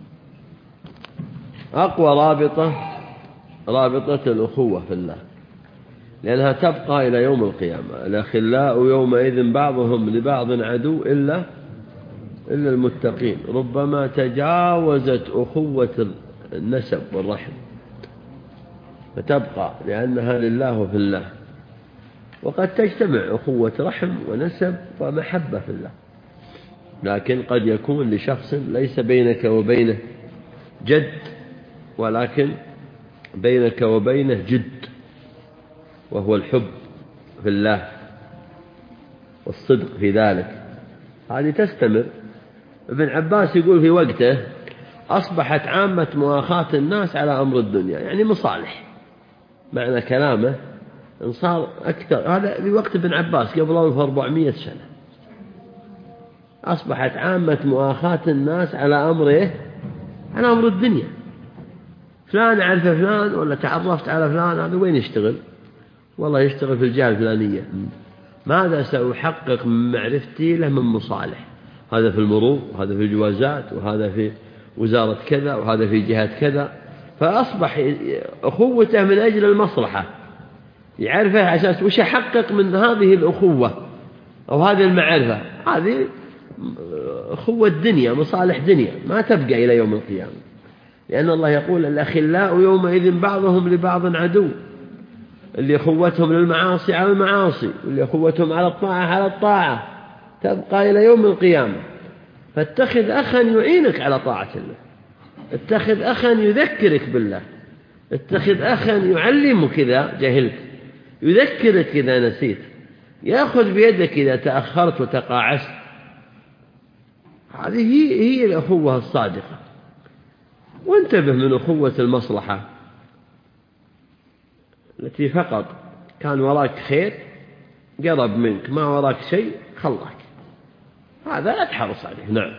Speaker 1: أقوى رابطة رابطة الأخوة في الله، لأنها تبقى إلى يوم القيامة. الأخلاء يومئذ بعضهم لبعض عدو إلا إلا المتقين. ربما تجاوزت أخوة النسب والرحم فتبقى لأنها لله في الله، وقد تجتمع أخوة رحم ونسب ومحبة في الله، لكن قد يكون لشخص ليس بينك وبينه جد ولكن بينك وبينه جد، وهو الحب في الله والصدق في ذلك، هذه تستمر. ابن عباس يقول في وقته أصبحت عامة مؤاخاة الناس على أمر الدنيا، يعني مصالح. معنى كلامه إن صار أكثر، هذا في وقت ابن عباس قبل أربعمائة سنة، أصبحت عامة مؤاخاة الناس على أمره على أمر الدنيا. فلان أعرف فلان ولا تعرفت على فلان، هذا وين يشتغل؟ والله يشتغل في الجهة الفلانية. ماذا سأحقق من معرفتي له من مصالح؟ هذا في المرور، وهذا في الجوازات، وهذا في وزارة كذا، وهذا في جهة كذا. فأصبح أخوته من أجل المصلحة، يعرفه على أساس وش يحقق من هذه الأخوة أو هذه المعرفة. هذه أخوة دنيا، مصالح دنيا ما تبقى إلى يوم القيامة، لأن الله يقول الأخلاء يومئذ بعضهم لبعض عدو، اللي أخوتهم للمعاصي على المعاصي، واللي أخوتهم على الطاعة على الطاعة، تبقى إلى يوم القيامة. فاتخذ أخا يعينك على طاعة الله، اتخذ أخا يذكرك بالله، اتخذ أخا يعلمك إذا جهلت، يذكرك إذا نسيت، يأخذ بيدك إذا تأخرت وتقاعست. هذه هي, هي الأخوة الصادقة. وانتبه من أخوة المصلحة التي فقط كان وراك خير قرب منك، ما وراك شيء خلاك، هذا لا تحرص عليه. نعم.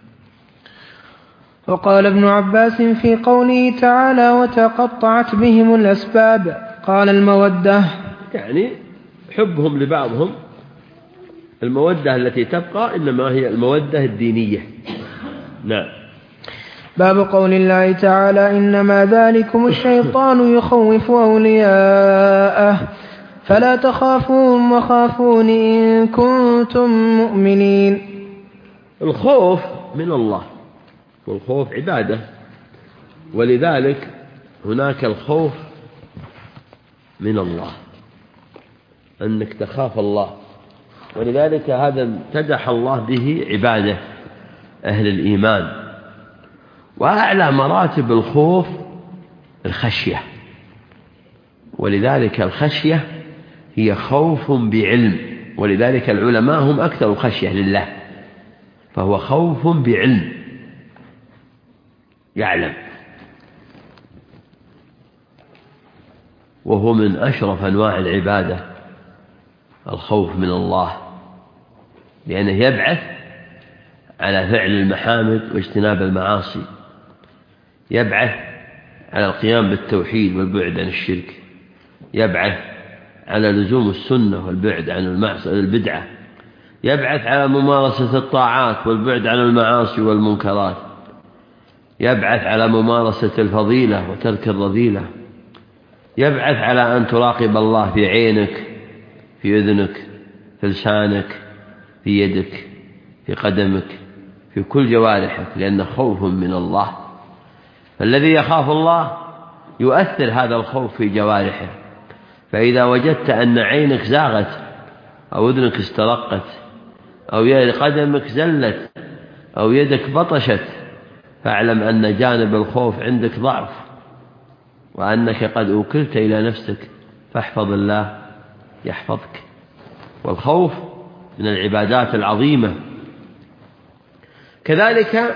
Speaker 2: وقال ابن عباس في قوله تعالى: وتقطعت بهم الأسباب، قال: المودة،
Speaker 1: يعني حبهم لبعضهم. المودة التي تبقى إنما هي المودة الدينية. نعم.
Speaker 2: باب قول الله تعالى: إنما ذلكم الشيطان يخوف أولياءه فلا تخافوهم وخافون إن كنتم مؤمنين.
Speaker 1: الخوف من الله، والخوف عبادة، ولذلك هناك الخوف من الله، أنك تخاف الله، ولذلك هذا امتدح الله به عباده أهل الإيمان. وأعلى مراتب الخوف الخشية، ولذلك الخشية هي خوف بعلم، ولذلك العلماء هم أكثر خشية لله، فهو خوف بعلم، يعلم، وهو من أشرف أنواع العبادة الخوف من الله، لأنه يبعث على فعل المحامد واجتناب المعاصي، يبعث على القيام بالتوحيد والبعد عن الشرك، يبعث على لزوم السنة والبعد عن المعصية البدعة، يبعث على ممارسة الطاعات والبعد عن المعاصي والمنكرات، يبعث على ممارسة الفضيلة وترك الرذيلة، يبعث على أن تراقب الله في عينك، في أذنك، في لسانك، في يدك، في قدمك، في كل جوارحك، لأنه خوف من الله. فالذي يخاف الله يؤثر هذا الخوف في جوارحه، فإذا وجدت أن عينك زاغت أو أذنك استرقت أو قدمك زلت أو يدك بطشت، فاعلم أن جانب الخوف عندك ضعف، وأنك قد أوكلت إلى نفسك، فاحفظ الله يحفظك. والخوف من العبادات العظيمة. كذلك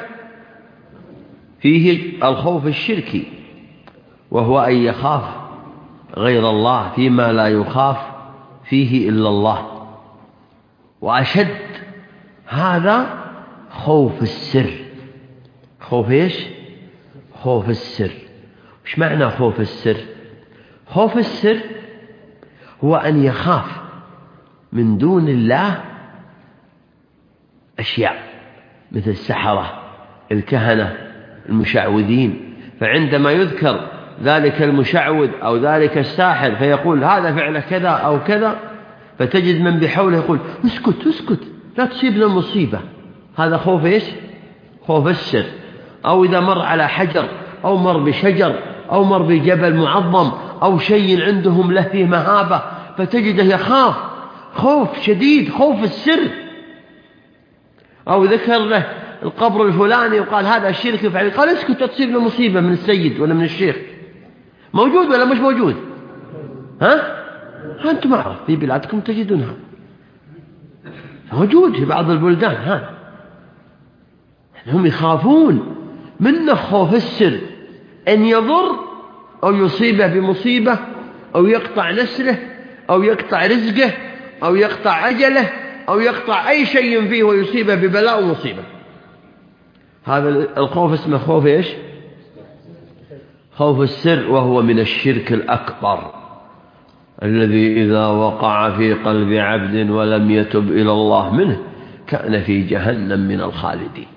Speaker 1: فيه الخوف الشركي، وهو أن يخاف غير الله فيما لا يخاف فيه إلا الله. وأشد هذا خوف السر. خوف إيش؟ خوف السر. إيش معنى خوف السر؟ خوف السر هو أن يخاف من دون الله أشياء مثل السحرة، الكهنة، المشعوذين. فعندما يذكر ذلك المشعوذ أو ذلك الساحر فيقول هذا فعل كذا أو كذا، فتجد من بحوله يقول اسكت اسكت لا تصيبنا مصيبة. هذا خوف إيش؟ خوف السر. أو إذا مر على حجر أو مر بشجر أو مر بجبل معظم أو شيء عندهم له فيه مهابة، فتجده يخاف خوف شديد، خوف السر. أو ذكر له القبر الفلاني وقال هذا الشرك يفعل، قال اسكت تصيبنا مصيبة من السيد ولا من الشيخ. موجود ولا مش موجود؟ ها؟ أنتم أعرف، في بلادكم تجدونها موجود في بعض البلدان. ها هم يخافون منه خوف السر، أن يضر أو يصيبه بمصيبة أو يقطع نسله أو يقطع رزقه أو يقطع أجله أو يقطع أي شيء فيه ويصيبه ببلاء ومصيبة. هذا الخوف اسمه خوف إيش؟ خوف السر، وهو من الشرك الأكبر الذي إذا وقع في قلب عبد ولم يتب إلى الله منه كان في جهنم من الخالدين.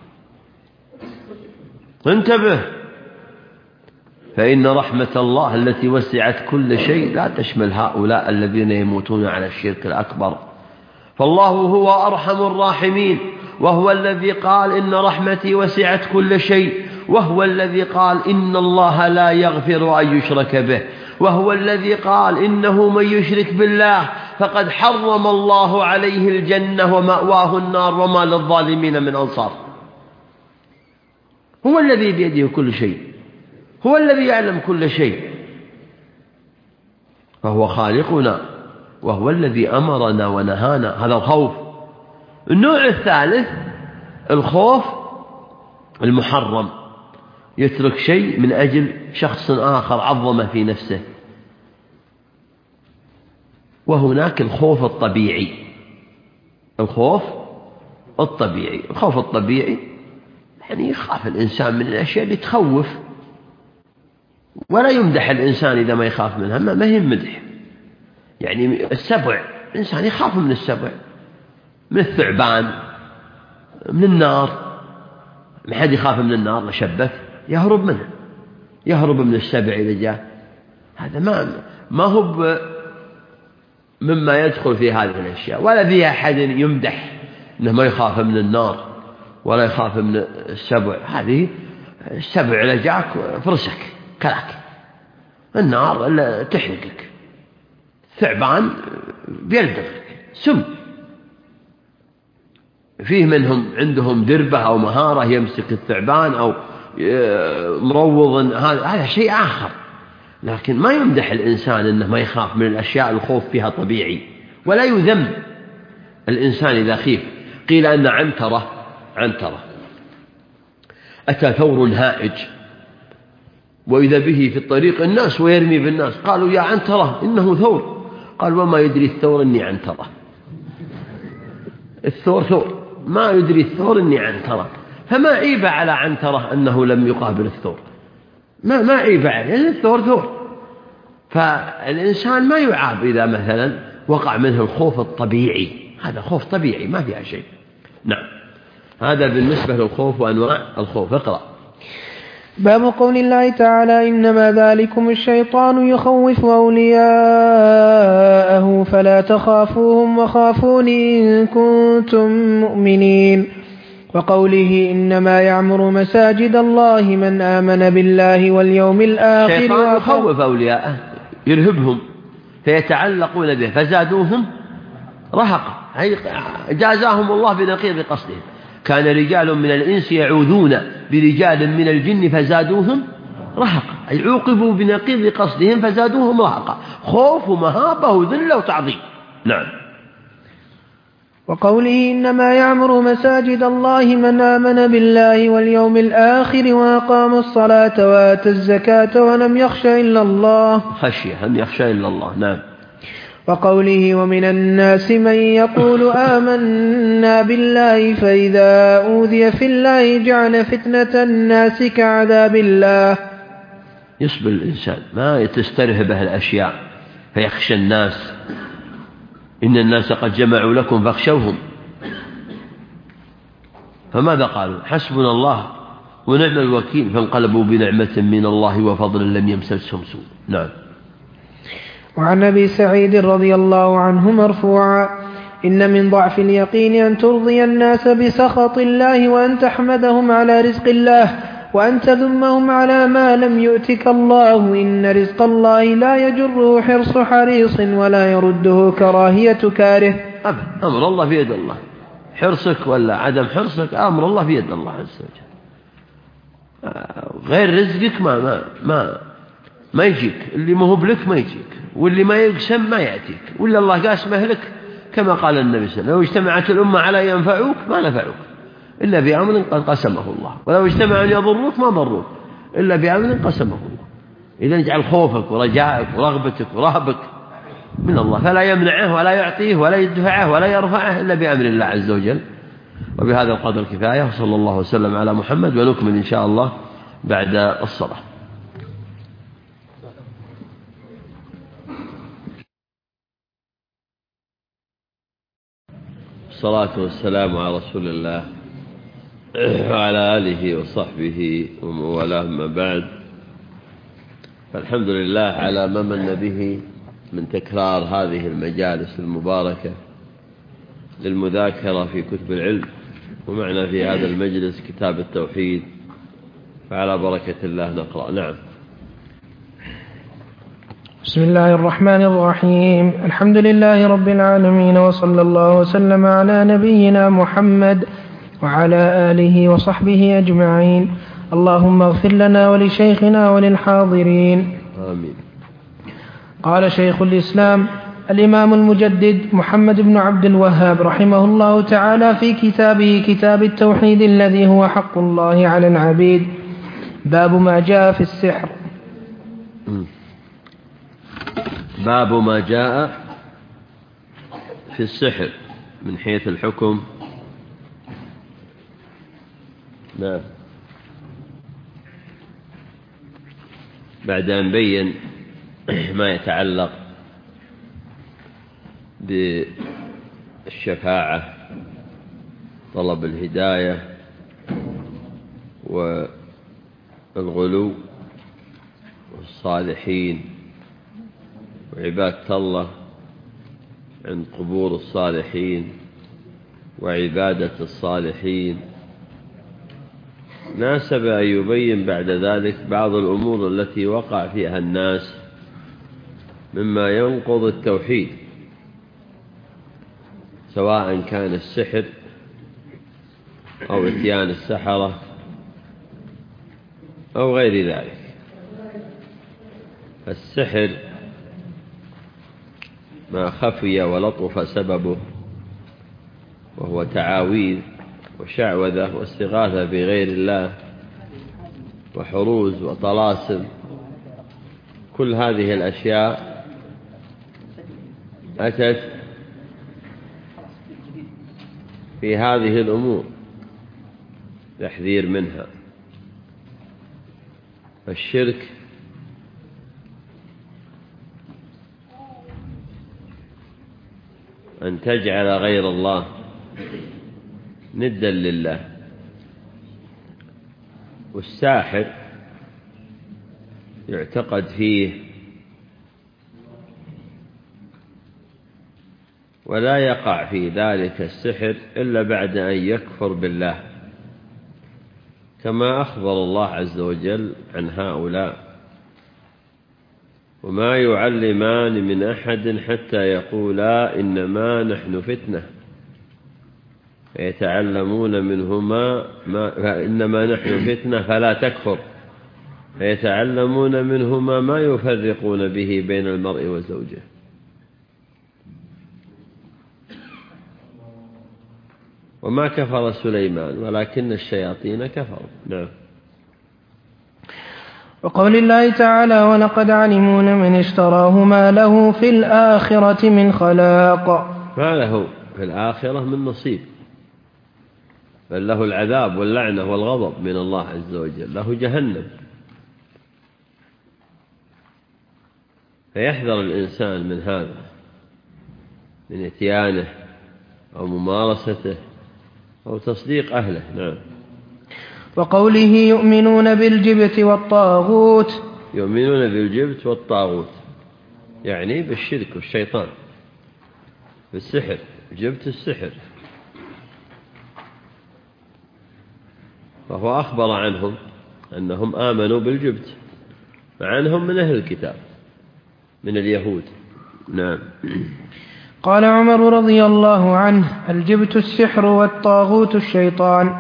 Speaker 1: انتبه، فإن رحمة الله التي وسعت كل شيء لا تشمل هؤلاء الذين يموتون على الشرك الأكبر. فالله هو أرحم الراحمين، وهو الذي قال إن رحمتي وسعت كل شيء، وهو الذي قال إن الله لا يغفر أن يشرك به، وهو الذي قال إنه من يشرك بالله فقد حرم الله عليه الجنة ومأواه النار وما للظالمين من أنصار. هو الذي بيده كل شيء، هو الذي يعلم كل شيء، فهو خالقنا، وهو الذي أمرنا ونهانا. هذا الخوف. النوع الثالث الخوف المحرم، يترك شيء من أجل شخص آخر عظمه في نفسه. وهناك الخوف الطبيعي. الخوف الطبيعي الخوف الطبيعي يعني يخاف الإنسان من الأشياء اللي تخوف، ولا يمدح الإنسان إذا ما يخاف منها، ما هي مدح. يعني السبع، الإنسان يخاف من السبع، من الثعبان، من النار. ما حد يخاف من النار لشبك يهرب منه، يهرب من السبع إذا جاء. هذا ما ما هو مما يدخل في هذه الأشياء. ولا في أحد يمدح أنه ما يخاف من النار ولا يخاف من السبع. هذه السبع إذا جاءك فرسك كلاك، النار إلا تحرقك، الثعبان بيلدغك سم. فيه منهم عندهم دربة أو مهارة يمسك الثعبان أو مروض، هذا شيء آخر. لكن ما يمدح الإنسان أنه ما يخاف من الأشياء. الخوف فيها طبيعي، ولا يذم الإنسان إذا خيف. قيل أن عنترة عنترة أتى ثور هائج، وإذا به في الطريق الناس ويرمي بالناس. قالوا يا عنترة إنه ثور. قال وما يدري الثور إني عنترة. الثور ثور، ما يدري الثور إني عنترة. فما عيب على عنترة أنه لم يقابل الثور، ما ما عيب عليه، يعني الثور ثور. فالإنسان ما يعاب إذا مثلا وقع منه الخوف الطبيعي، هذا خوف طبيعي ما فيها شيء. نعم، هذا بالنسبة للخوف وأنواع الخوف. اقرأ.
Speaker 2: باب قول الله تعالى إنما ذلكم الشيطان يخوف أولياءه فلا تخافوهم وخافوني إن كنتم مؤمنين. وقوله إنما يعمر مساجد الله من آمن بالله واليوم الآخر.
Speaker 1: الشيطان يخوف أولياءه، يرهبهم فيتعلقون به فزادوهم رهقا، جازاهم الله بنقيض قصدهم. كان رجال من الإنس يعوذون برجال من الجن فزادوهم رهقا، أي عوقبوا بنقيض قصدهم فزادوهم رهقا، خوف ومهابة وذلة وتعظيم. نعم.
Speaker 2: وقوله إنما يعمر مساجد الله من آمن بالله واليوم الآخر وأقام الصلاة وآتى الزكاة ولم يخش إلا الله،
Speaker 1: خشية أن يخشى إلا الله. نعم.
Speaker 2: وقوله ومن الناس من يقول آمنا بالله فإذا أوذي في الله جعل فتنة الناس كعذاب الله.
Speaker 1: يصبر الإنسان ما تسترهبه الأشياء فيخشى الناس، إن الناس قد جمعوا لكم فاخشوهم، فماذا قالوا؟ حسبنا الله ونعم الوكيل، فانقلبوا بنعمة من الله وفضل لم يمسسهم سوء. نعم.
Speaker 2: وعن أبي سعيد رضي الله عنه مرفوعا إن من ضعف اليقين أن ترضي الناس بسخط الله وأن تحمدهم على رزق الله وأن تذمهم على ما لم يؤتك الله، إن رزق الله لا يجره حرص حريص ولا يرده كراهية كاره.
Speaker 1: أمر الله في يد الله، حرصك ولا عدم حرصك أمر الله في يد الله عز وجل. غير رزقك ما ما ما ما يجيك، اللي ما هو بلك ما يجيك، واللي ما يقسم ما يأتيك، ولا الله قاسمه لك كما قال النبي صلى الله عليه وسلم لو اجتمعت الأمة على ينفعوك ما نفعوك إلا بأمر قد قسمه الله، ولو اجتمعوا أن يضروك ما ضروك إلا بأمر قسمه الله. إذا اجعل خوفك ورجائك ورغبتك ورهبك من الله، فلا يمنعه ولا يعطيه ولا يدفعه ولا يرفعه إلا بأمر الله عز وجل. وبهذا القدر كفاية، صلى الله وسلم على محمد، ونكمل إن شاء الله بعد الصلاة. الصلاة والسلام على رسول الله وعلى آله وصحبه وموالاه، ما بعد. فالحمد لله على ما من به من تكرار هذه المجالس المباركة للمذاكرة في كتب العلم، ومعنا في هذا المجلس كتاب التوحيد، فعلى بركة الله نقرأ. نعم.
Speaker 2: بسم الله الرحمن الرحيم. الحمد لله رب العالمين، وصلى الله وسلم على نبينا محمد وعلى آله وصحبه أجمعين. اللهم اغفر لنا ولشيخنا وللحاضرين.
Speaker 1: آمين.
Speaker 2: قال شيخ الإسلام الإمام المجدد محمد بن عبد الوهاب رحمه الله تعالى في كتابه كتاب التوحيد الذي هو حق الله على العبيد: باب ما جاء في السحر.
Speaker 1: باب ما جاء في السحر من حيث الحكم. نعم. بعد أن بين ما يتعلق بالشفاعة، طلب الهداية، والغلو، والصالحين، وعبادة الله عند قبور الصالحين، وعبادة الصالحين، ناسب أن يبين بعد ذلك بعض الأمور التي وقع فيها الناس مما ينقض التوحيد، سواء كان السحر أو إتيان السحرة أو غير ذلك. السحر ما خفي ولطف سببه، وهو تعاويذ وشعوذة واستغاثة بغير الله وحروز وطلاسم. كل هذه الأشياء أتت في هذه الأمور تحذير منها. الشرك أن تجعل غير الله ندا لله، والساحر يعتقد فيه ولا يقع في ذلك السحر إلا بعد أن يكفر بالله، كما أخبر الله عز وجل عن هؤلاء: وما يعلمان من أحد حتى يقولا إنما نحن فتنة فيتعلمون منهما ما إنما نحن فتنة فلا تكفر فيتعلمون منهما ما يفرقون به بين المرء وزوجه. وما كفر سليمان ولكن الشياطين كفروا. نعم.
Speaker 2: وقول الله تعالى ولقد علموا لمن اشتراه ما له في الآخرة من خلاق.
Speaker 1: ما له في الآخرة من نصيب، بل له العذاب واللعنة والغضب من الله عز وجل، له جهنم. فيحذر الإنسان من هذا، من اتيانه أو ممارسته أو تصديق أهله. نعم.
Speaker 2: وقوله يؤمنون بالجبت والطاغوت.
Speaker 1: يؤمنون بالجبت والطاغوت يعني بالشرك والشيطان، بالسحر، جبت السحر. فهو أخبر عنهم أنهم آمنوا بالجبت، مع أنهم من أهل الكتاب من اليهود. نعم.
Speaker 2: قال عمر رضي الله عنه الجبت السحر والطاغوت الشيطان.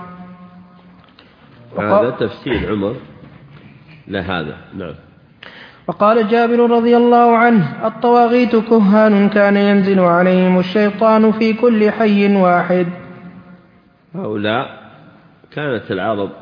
Speaker 1: هذا تفسير عمر لهذا. نعم.
Speaker 2: وقال جابر رضي الله عنه الطواغيت كهان كان ينزل عليهم الشيطان في كل حي واحد.
Speaker 1: هؤلاء كانت العرب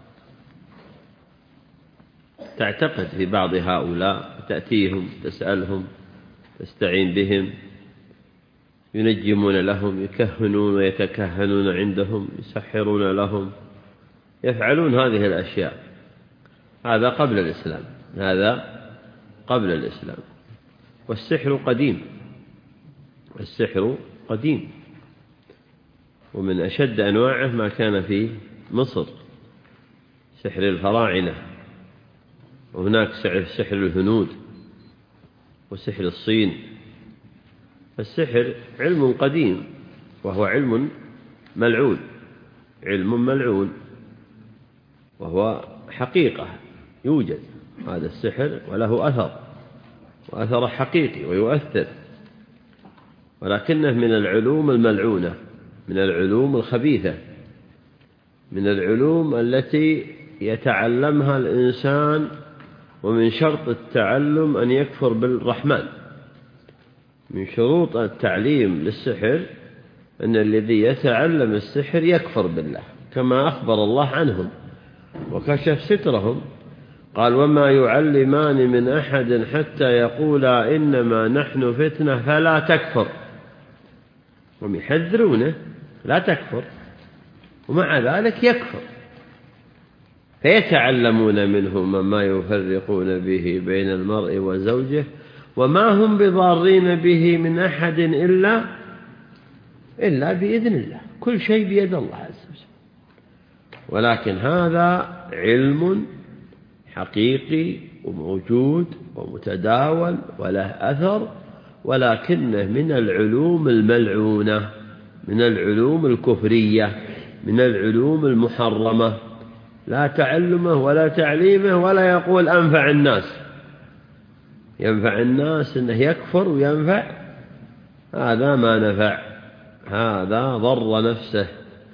Speaker 1: تعتقد في بعض هؤلاء، تأتيهم تسألهم تستعين بهم، ينجمون لهم، يكهنون ويتكهنون عندهم، يسحرون لهم، يفعلون هذه الأشياء. هذا قبل الإسلام، هذا قبل الإسلام. والسحر قديم، السحر قديم، ومن أشد أنواعه ما كان في مصر، سحر الفراعنة، وهناك سحر الهنود وسحر الصين. السحر علم قديم، وهو علم ملعون، علم ملعون، وهو حقيقة يوجد هذا السحر وله أثر، وأثر حقيقي ويؤثر، ولكنه من العلوم الملعونة، من العلوم الخبيثة، من العلوم التي يتعلمها الإنسان، ومن شرط التعلم أن يكفر بالرحمن. من شروط التعليم للسحر أن الذي يتعلم السحر يكفر بالله، كما أخبر الله عنهم وكشف سترهم. قال وما يعلمان من أحد حتى يقولا إنما نحن فتنة فلا تكفر. هم يحذرونه لا تكفر، ومع ذلك يكفر. فيتعلمون منهما ما يفرقون به بين المرء وزوجه وما هم بضارين به من أحد إلا إلا بإذن الله. كل شيء بيد الله عز وجل، ولكن هذا علم حقيقي وموجود ومتداول وله أثر، ولكنه من العلوم الملعونة، من العلوم الكفرية، من العلوم المحرمة، لا تعلمه ولا تعليمه، ولا يقول أنفع الناس، ينفع الناس إنه يكفر وينفع، هذا ما نفع، هذا ضر نفسه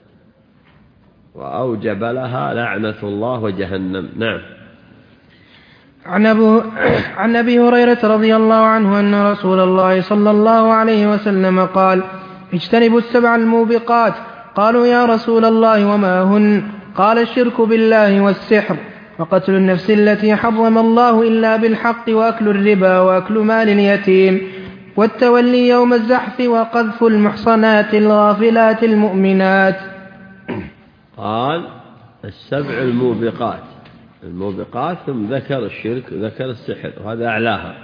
Speaker 1: وأوجب لها لعنة الله وجهنم. نعم.
Speaker 2: عن, أبو عن أبي هريرة رضي الله عنه أن رسول الله صلى الله عليه وسلم قال اجتنبوا السبع الموبقات. قالوا يا رسول الله وما هن؟ قال الشرك بالله والسحر وقتل النفس التي حرم الله إلا بالحق وأكل الربا وأكل مال اليتيم والتولي يوم الزحف وقذف المحصنات الغافلات المؤمنات.
Speaker 1: قال السبع الموبقات، الموبقات، ثم ذكر الشرك وذكر السحر، وهذا أعلاها.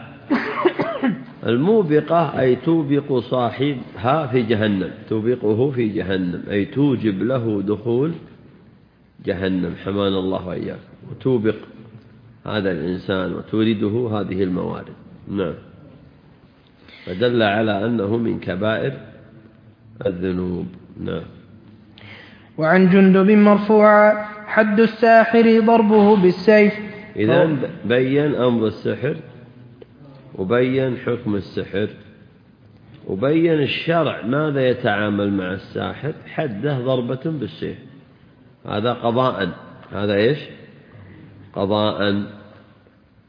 Speaker 1: الموبقة أي توبق صاحبها في جهنم، توبقه في جهنم، أي توجب له دخول جهنم، حمانا الله وإياك، وتوبق هذا الإنسان وتورده هذه الموارد. نعم. فدل على أنه من كبائر الذنوب. نعم.
Speaker 2: وعن جندب مرفوعا حد الساحر ضربه بالسيف.
Speaker 1: إذن بين أمر السحر، وبين حكم السحر، وبين الشرع ماذا يتعامل مع الساحر، حده ضربة بالسيف. هذا قضاء، هذا إيش؟ قضاء.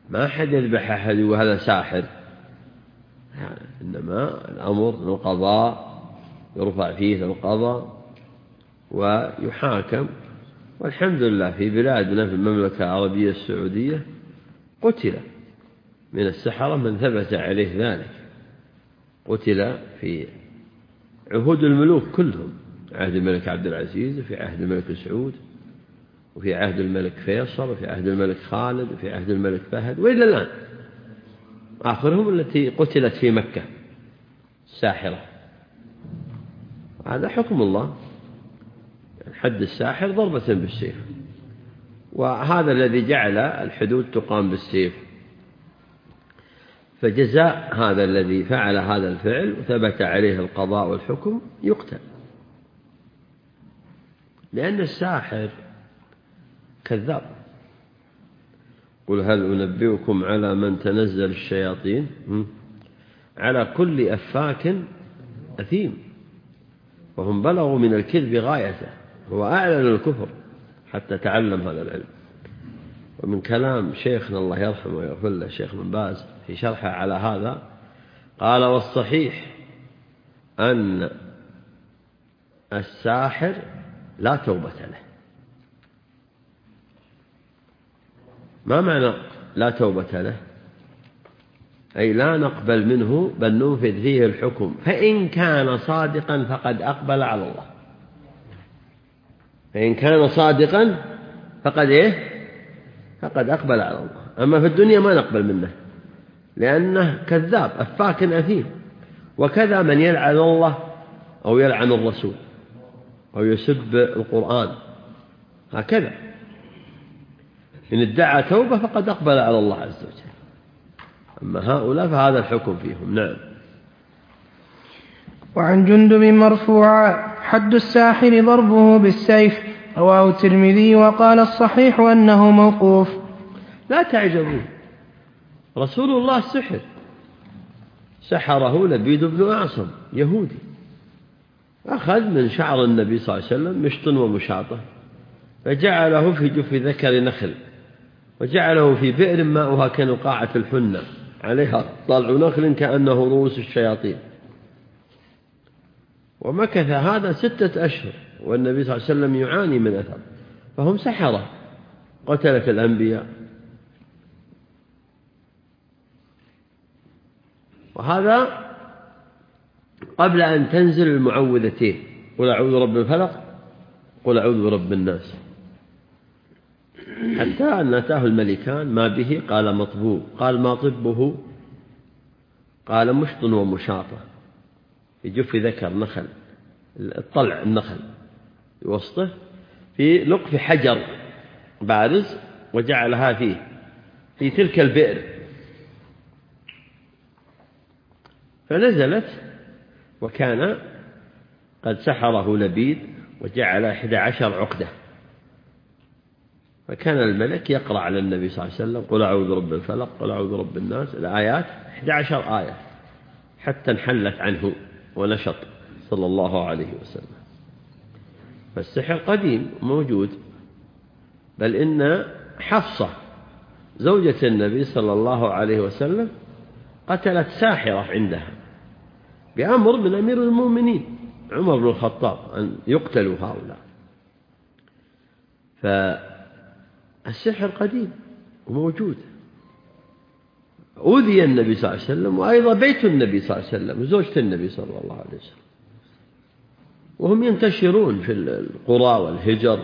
Speaker 1: ما حد يذبح أحد وهذا ساحر، إنما الأمر للقضاء، يرفع فيه للقضاء ويحاكم. والحمد لله في بلادنا في المملكة العربية السعودية قتل من السحرة من ثبت عليه ذلك، قتل في عهود الملوك كلهم، عهد الملك عبد العزيز وفي عهد الملك سعود وفي عهد الملك فيصل وفي عهد الملك خالد وفي عهد الملك فهد وإلى الآن. آخرهم التي قتلت في مكة الساحرة. هذا حكم الله، حد الساحر ضربة بالسيف، وهذا الذي جعل الحدود تقام بالسيف. فجزاء هذا الذي فعل هذا الفعل وثبت عليه القضاء والحكم يقتل، لأن الساحر كذاب. قل هل أنبئكم على من تنزل الشياطين على كل أفاك أثيم. وهم بلغوا من الكذب غايته، هو أعلن الكفر حتى تعلم هذا العلم. ومن كلام شيخنا الله يرحمه ويغفر له الشيخ بن باز في شرحه على هذا قال: والصحيح أن الساحر لا توبة له. ما معنى لا توبة له؟ أي لا نقبل منه بل ننفذ فيه الحكم، فإن كان صادقا فقد أقبل على الله. فإن كان صادقا فقد إيه؟ فقد أقبل على الله. أما في الدنيا ما نقبل منه، لأنه كذاب أفاك أثيم. وكذا من يلعن الله أو يلعن الرسول أو يسب القرآن، هكذا إن ادعى توبة فقد أقبل على الله عز وجل. أما هؤلاء فهذا الحكم فيهم. نعم.
Speaker 2: وعن جندب مرفوعا: حد الساحر ضربه بالسيف. رواه الترمذي وقال الصحيح أنه موقوف.
Speaker 1: لا تعجبوا، رسول الله سحر، سحره لبيد بن أعصم يهودي، أخذ من شعر النبي صلى الله عليه وسلم مشط ومشاطة فجعله في جف ذكر نخل، وجعله في بئر ماؤها كنقاعة الحنة عليها طلع نخل كأنه رؤوس الشياطين. ومكث هذا ستة أشهر والنبي صلى الله عليه وسلم يعاني من أثر. فهم سحرة، قتلت الأنبياء. وهذا قبل أن تنزل المعوذتين: قل أعوذ برب الفلق، قل أعوذ برب الناس، حتى أن أتاه الملكان: ما به؟ قال مطبوب. قال ما طبه؟ قال مشط ومشاطة في جف ذكر نخل، الطلع النخل بوسطه في لقف حجر بارز، وجعلها فيه في تلك البئر. فنزلت وكان قد سحره لبيد وجعل إحدى عشر عقدة. فكان الملك يقرأ على النبي صلى الله عليه وسلم: قل أعوذ برب الفلق، قل أعوذ برب الناس، الآيات إحدى عشر آية، حتى انحلت عنه ونشط صلى الله عليه وسلم. فالسحر قديم موجود، بل إن حفصة زوجة النبي صلى الله عليه وسلم قتلت ساحرة عندها بأمر من أمير المؤمنين عمر بن الخطاب أن يقتلوا هؤلاء. فالسحر قديم وموجود. أوذي النبي صلى الله عليه وسلم، وأيضا بيت النبي صلى الله عليه وسلم وزوجة النبي صلى الله عليه وسلم، وهم ينتشرون في القرى والهجر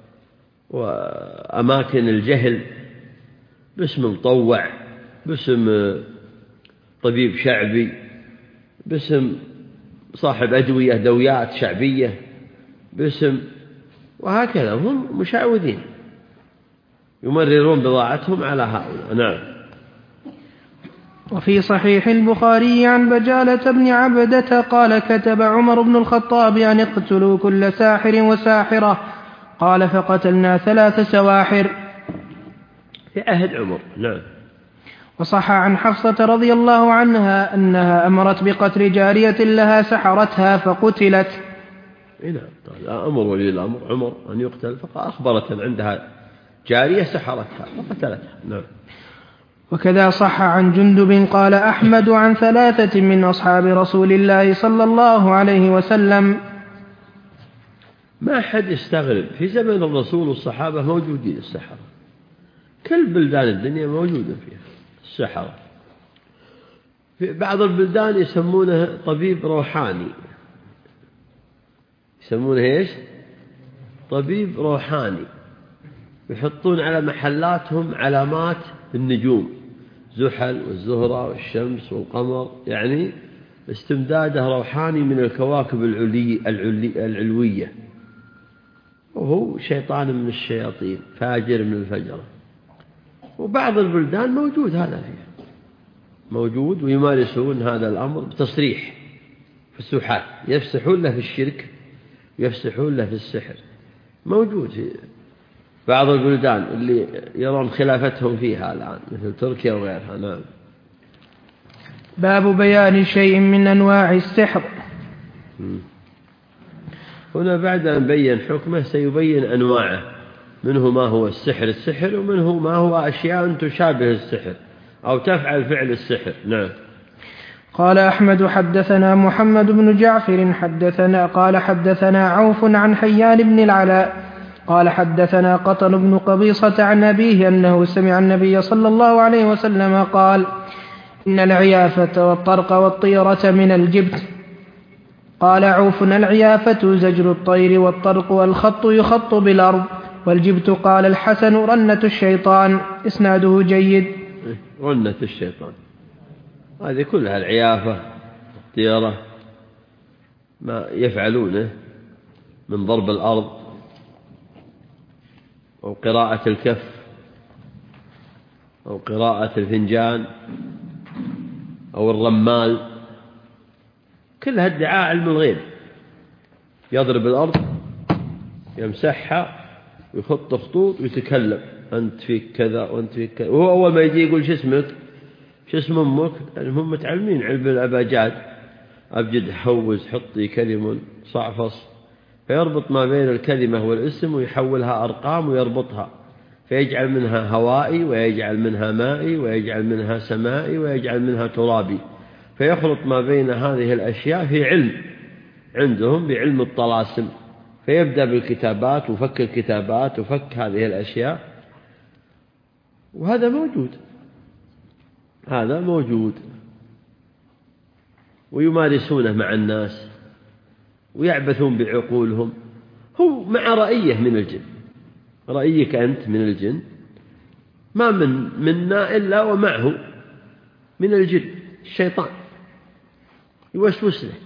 Speaker 1: وأماكن الجهل باسم مطوع، باسم طبيب شعبي، باسم صاحب أدوية دويات شعبية، باسم، وهكذا هم مشعوذين يمررون بضاعتهم على هؤلاء. نعم.
Speaker 2: وفي صحيح البخاري عن بجالة بن عبدة قال: كتب عمر بن الخطاب أن اقتلوا كل ساحر وساحرة. قال: فقتلنا ثلاث سواحر
Speaker 1: في عهد عمر. نعم.
Speaker 2: وصح عن حفصة رضي الله عنها أنها أمرت بقتل جارية لها سحرتها فقتلت.
Speaker 1: نعم. أمر ولي الأمر عمر أن يقتل، فأخبرت أن عندها جارية سحرتها فقتلتها. نعم.
Speaker 2: وكذا صح عن جندب قال أحمد عن ثلاثة من أصحاب رسول الله صلى الله عليه وسلم.
Speaker 1: ما حد يستغرب، في زمن الرسول والصحابة موجودين السحرة، كل بلدان الدنيا موجودة فيها السحرة. في بعض البلدان يسمونه طبيب روحاني، يسمونه إيش؟ طبيب روحاني، يحطون على محلاتهم علامات النجوم، زحل والزهرة والشمس والقمر، يعني استمداده روحاني من الكواكب العلي العلي العلوية، وهو شيطان من الشياطين، فاجر من الفجرة. وبعض البلدان موجود هذا فيه، موجود، ويمارسون هذا الأمر بتصريح في السوحات، يفسحون له في الشرك، يفسحون له في السحر، موجود في بعض البلدان اللي يرون خلافتهم فيها الآن مثل تركيا وغيرها. نعم.
Speaker 2: باب بيان شيء من أنواع السحر.
Speaker 1: هنا بعد أن بين حكمه سيبين أنواعه، منه ما هو السحر السحر، ومنه ما هو أشياء تشابه السحر أو تفعل فعل السحر. نعم.
Speaker 2: قال أحمد حدثنا محمد بن جعفر حدثنا قال حدثنا عوف عن حيان بن العلاء قال حدثنا قطن بن قبيصة عن أبيه أنه سمع النبي صلى الله عليه وسلم قال: إن العيافة والطرق والطيرة من الجبت. قال عوف: العيافة زجر الطير، والطرق والخط يخط بالأرض، والجبت قال الحسن رنة الشيطان. إسناده جيد.
Speaker 1: رنة الشيطان هذه كلها العيافة الطيرة ما يفعلونه من ضرب الأرض أو قراءة الكف أو قراءة الفنجان أو الرمال، كلها ادعاء علم الغيب. يضرب الأرض يمسحها ويخط خطوط ويتكلم: أنت فيك كذا وأنت فيك كذا، وهو أول ما يجي يقول شو اسمك شو اسم أمك، هم متعلمين علم الأباجاد، أبجد حوز حطي كلم صعفص، فيربط ما بين الكلمة والاسم ويحولها أرقام ويربطها، فيجعل منها هوائي ويجعل منها مائي ويجعل منها سمائي ويجعل منها ترابي، فيخلط ما بين هذه الأشياء في علم عندهم بعلم الطلاسم، فيبدأ بالكتابات وفك الكتابات وفك هذه الأشياء. وهذا موجود، هذا موجود، ويمارسونه مع الناس ويعبثون بعقولهم. هو مع رأيه من الجن، رأيك أنت من الجن، ما من منا إلا ومعه من الجن الشيطان يوسوس له.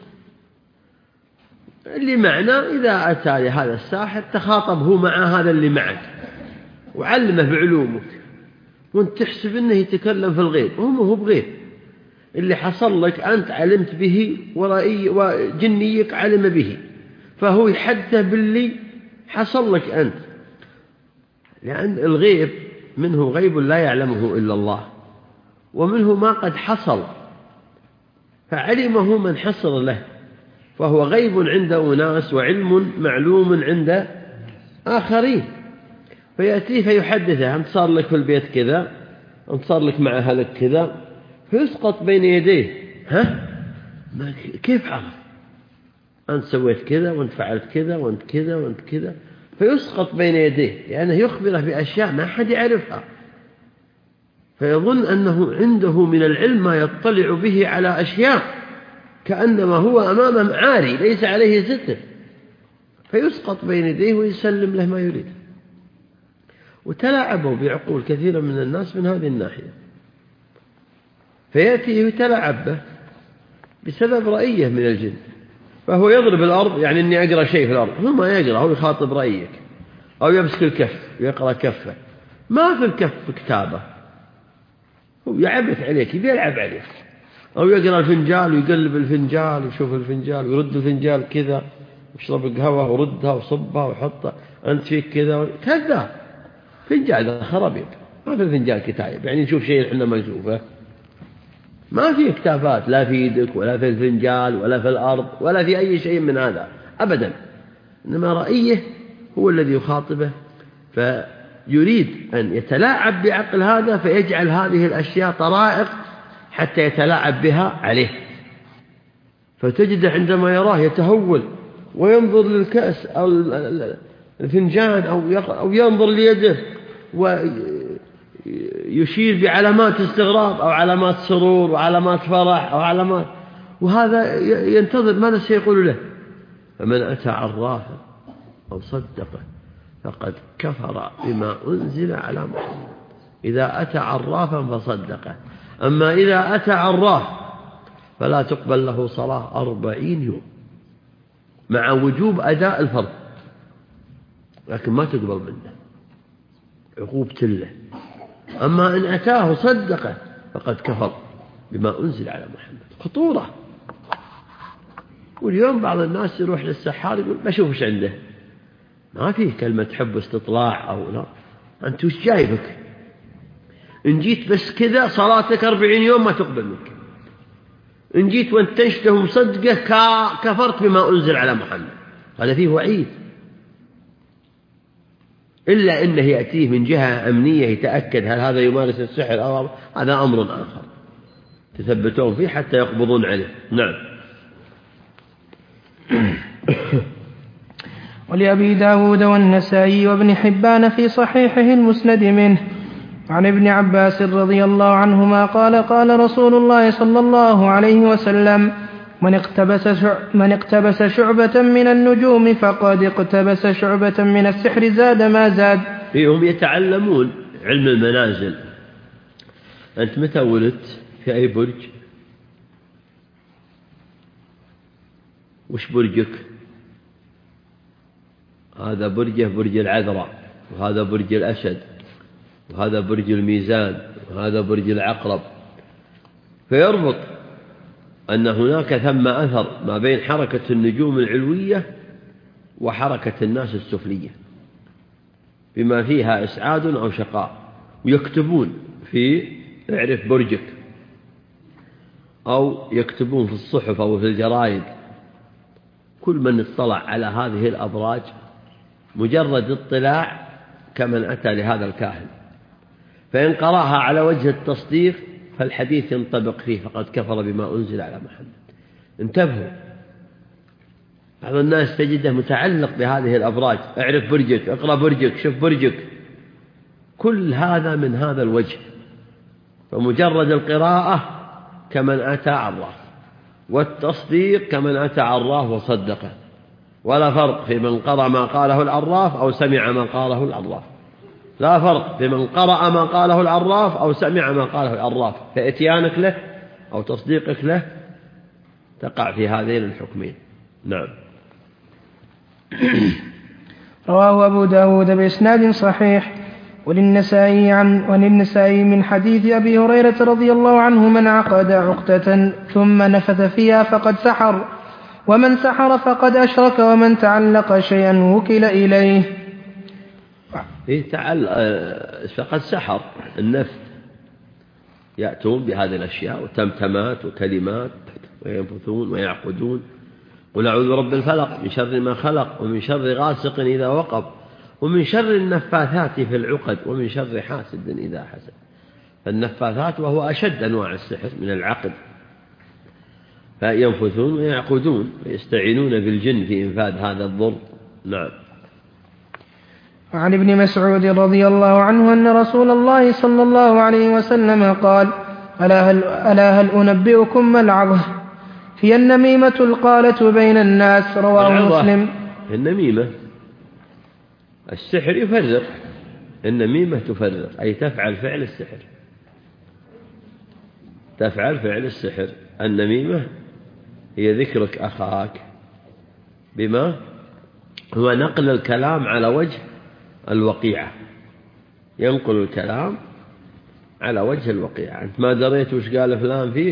Speaker 1: اللي معنا إذا أتى لهذا الساحر تخاطب هو مع هذا اللي معك وعلمه بعلومك، وانت تحسب انه يتكلم في الغيب، هو هو بغيب. اللي حصل لك أنت علمت به ورأي وجنيك علم به، فهو يحدث باللي حصل لك أنت، لأن الغيب منه غيب لا يعلمه إلا الله، ومنه ما قد حصل فعلمه من حصل له، فهو غيب عند أناس وعلم معلوم عند آخرين. فيأتيه فيحدثه: أنت صار لك في البيت كذا، أنت صار لك مع أهلك كذا، فيسقط بين يديه: ها ما كيف عرف؟ أنت سويت كذا وأنت فعلت كذا وأنت كذا وأنت كذا، فيسقط بين يديه لأنه يخبره بأشياء ما حد يعرفها، فيظن أنه عنده من العلم ما يطلع به على أشياء كأنما هو أمامه عاري ليس عليه ستر، فيسقط بين يديه ويسلم له ما يريد. وتلاعبوا بعقول كثيرا من الناس من هذه الناحية، فيأتي يتلاعب به بسبب رأيه من الجن، فهو يضرب الأرض، يعني أني أقرأ شيء في الأرض، هو ما يقرأ، هو يخاطب رأيك، أو يمسك الكف ويقرأ كفه، ما في الكف كتابة، هو يعبث عليك، يلعب عليك، أو يقرأ الفنجال ويقلب الفنجال ويشوف الفنجال ويرد الفنجال كذا، ويشرب القهوة وردها وصبها وحطها، أنت فيك كذا، كذا فنجال خرابيط، ما في الفنجال كتاب، يعني نشوف شيء احنا ما نشوفه، ما في كتابات لا في يدك ولا في الفنجال ولا في الأرض ولا في أي شيء من هذا أبدا، إنما رأيه هو الذي يخاطبه، فيريد أن يتلاعب بعقل هذا فيجعل هذه الأشياء طرائق حتى يتلاعب بها عليه، فتجده عندما يراه يتهول وينظر للكأس أو الفنجان أو ينظر ليده ويشير بعلامات استغراب أو علامات سرور وعلامات فرح أو علامات، وهذا ينتظر ماذا سيقول له. فمن أتى عرافا أو صدقه فقد كفر بما أنزل على محمد. إذا أتى عرافا فصدقه، أما إذا أتى عراف فلا تقبل له صلاة أربعين يوم مع وجوب أداء الفرض، لكن ما تقبل منه، عقوبة له. أما إن أتاه صدقه فقد كفر بما أنزل على محمد. خطورة. واليوم بعض الناس يروح للسحار يقول بشوف وش عنده، ما فيه كلمة حب استطلاع أو لا، أنت وش جايبك؟ إن جيت بس كذا صلاتك أربعين يوم ما تقبل منك، إن جيت وانت تنشته مصدقه كفرت بما أنزل على محمد. هذا فيه وعيد، إلا إنه يأتيه من جهة أمنية يتأكد هل هذا يمارس السحر أو هذا أمر آخر تثبتون فيه حتى يقبضون عليه. نعم.
Speaker 2: ولأبي داود والنسائي وابن حبان في صحيحه المسند منه عن ابن عباس رضي الله عنهما قال قال رسول الله صلى الله عليه وسلم من اقتبس, من اقتبس شعبة من النجوم فقد اقتبس شعبة من السحر زاد ما زاد.
Speaker 1: فيهم يتعلمون علم المنازل. أنت متى ولدت؟ في أي برج؟ وش برجك؟ هذا برجه برج العذراء، وهذا برج الأسد، وهذا برج الميزان، وهذا برج العقرب. فيربط أن هناك ثم أثر ما بين حركة النجوم العلوية وحركة الناس السفلية بما فيها إسعاد أو شقاء، ويكتبون في اعرف برجك، أو يكتبون في الصحف أو في الجرائد. كل من اطلع على هذه الأبراج مجرد اطلاع كمن أتى لهذا الكاهن، فإن قرأها على وجه التصديق فالحديث ينطبق فيه فقد كفر بما أنزل على محمد. انتبهوا، بعض الناس تجده متعلق بهذه الأبراج، اعرف برجك، اقرأ برجك، شوف برجك، كل هذا من هذا الوجه. فمجرد القراءة كمن أتى عراف، والتصديق كمن أتى عراف وصدقه، ولا فرق في من قرأ ما قاله العراف أو سمع ما قاله العراف، لا فرق في من قرأ ما قاله العراف أو سمع ما قاله العراف، فإتيانك له أو تصديقك له تقع في هذين الحكمين. نعم.
Speaker 2: رواه أبو داود بإسناد صحيح وللنسائي عن وللنسائي من حديث أبي هريرة رضي الله عنه من عقد عقدة ثم نفث فيها فقد سحر، ومن سحر فقد أشرك، ومن تعلق شيئا وكل إليه.
Speaker 1: إيه تعال فقد سحر. النفث يأتون بهذه الأشياء وتمتمات وكلمات وينفثون ويعقدون. قل أعوذ برب الفلق من شر ما خلق ومن شر غاسق إذا وقب ومن شر النفاثات في العقد ومن شر حاسد إذا حسد. فالنفاثات وهو أشد أنواع السحر من العقد، فينفثون ويعقدون ويستعينون بالجن في إنفاذ هذا الضر. نعم.
Speaker 2: عن ابن مسعود رضي الله عنه أن رسول الله صلى الله عليه وسلم قال ألا هل, ألا هل أنبئكم ما العظة؟ هي النميمة القالة بين الناس. رواه مسلم.
Speaker 1: النميمة السحر يفرق، النميمة تفرق أي تفعل فعل السحر، تفعل فعل السحر. النميمة هي ذكرك أخاك بما هو نقل الكلام على وجه الوقيعة، ينقل الكلام على وجه الوقيعة. أنت ما دريت وش قال فلان فيك،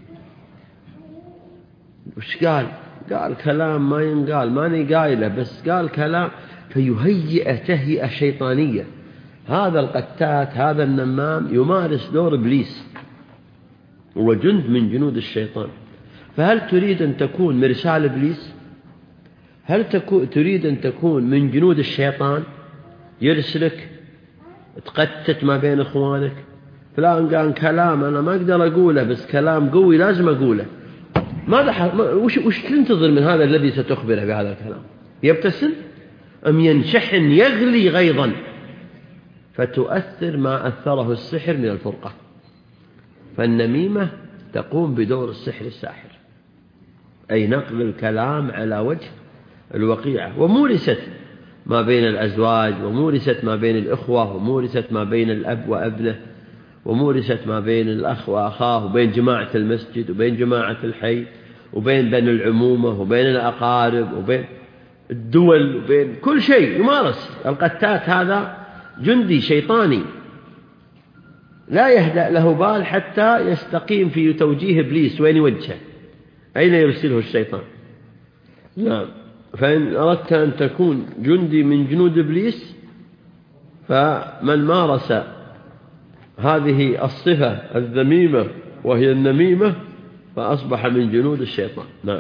Speaker 1: وش قال؟ قال كلام ما ينقال، ماني قايله، بس قال كلام فيهيئ تهيئة شيطانية. هذا القتات هذا النمام يمارس دور إبليس وجند من جنود الشيطان. فهل تريد أن تكون مرسال إبليس؟ هل تريد أن تكون من جنود الشيطان يرسلك تقتت ما بين إخوانك. فلان قال كلام أنا ما أقدر أقوله بس كلام قوي لازم أقوله، ماذا ح... وش... وش تنتظر من هذا الذي ستخبره بهذا الكلام؟ يبتسم أم ينشحن يغلي غيظا؟ فتؤثر ما أثره السحر من الفرقة. فالنميمة تقوم بدور السحر الساحر، أي نقل الكلام على وجه الوقيعة، ومورست ما بين الأزواج، ومورست ما بين الإخوة، ومورست ما بين الأب وابنه، ومورست ما بين الأخ وأخاه، وبين جماعة المسجد، وبين جماعة الحي، وبين بين العمومة، وبين الأقارب، وبين الدول، وبين كل شيء يمارس. القتات هذا جندي شيطاني لا يهدأ له بال حتى يستقيم في توجيه إبليس وين يوجهه، أين يرسله الشيطان. نعم. فإن أردت أن تكون جندي من جنود إبليس فمن مارس هذه الصفة الذميمة وهي النميمة فأصبح من جنود الشيطان. نعم.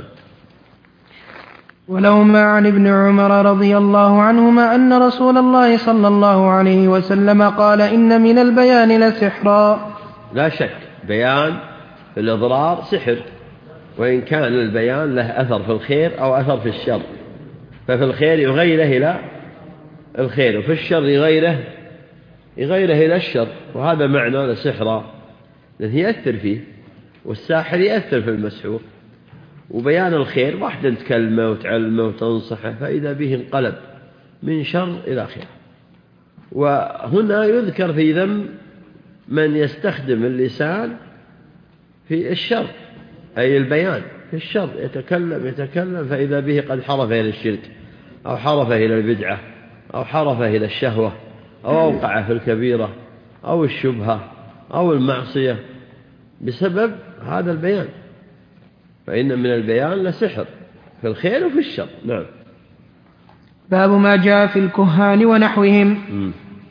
Speaker 2: ولهما عن ابن عمر رضي الله عنهما أن رسول الله صلى الله عليه وسلم قال إن من البيان لسحرا.
Speaker 1: لا شك بيان الإضرار سحر، وإن كان البيان له أثر في الخير أو أثر في الشر، ففي الخير يغيره إلى الخير، وفي الشر يغيره يغيره إلى الشر، وهذا معنى لسحرا، لأنه يأثر فيه، والساحر يأثر في المسحور. وبيان الخير واحدة تكلمه وتعلمه وتنصحه فإذا به انقلب من شر إلى خير. وهنا يذكر في ذم من يستخدم اللسان في الشر، أي البيان في الشر، يتكلم يتكلم فإذا به قد حرف إلى الشرك، أو حرف إلى البدعة، أو حرف إلى الشهوة، أو أوقع في الكبيرة أو الشبهة أو المعصية بسبب هذا البيان. فإن من البيان لسحر في الخير وفي الشر. نعم.
Speaker 2: باب ما جاء في الكهان ونحوهم.
Speaker 1: م.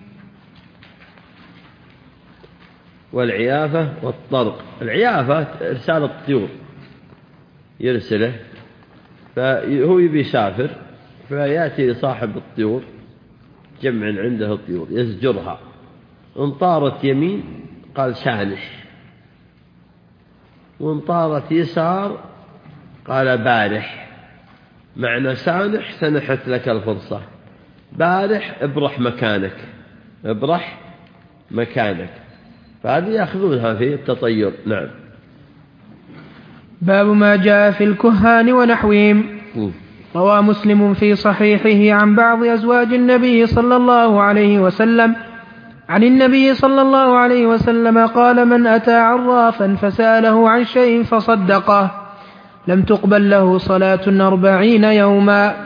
Speaker 1: والعيافة والطرق. العيافة إرسال الطيور، يرسله فهو يبي يسافر فيأتي لصاحب الطيور جمع عنده الطيور يزجرها، إن طارت يمين قال سانح، وإن طارت يسار قال بارح. معنى سانح سنحت لك الفرصة، بارح ابرح مكانك، ابرح مكانك. فهذه يأخذونها في التطير. نعم.
Speaker 2: باب ما جاء في الكهان ونحوهم. روى مسلم في صحيحه عن بعض أزواج النبي صلى الله عليه وسلم عن النبي صلى الله عليه وسلم قال من أتى عرافا فسأله عن شيء فصدقه لم تقبل له صلاة أربعين يوما.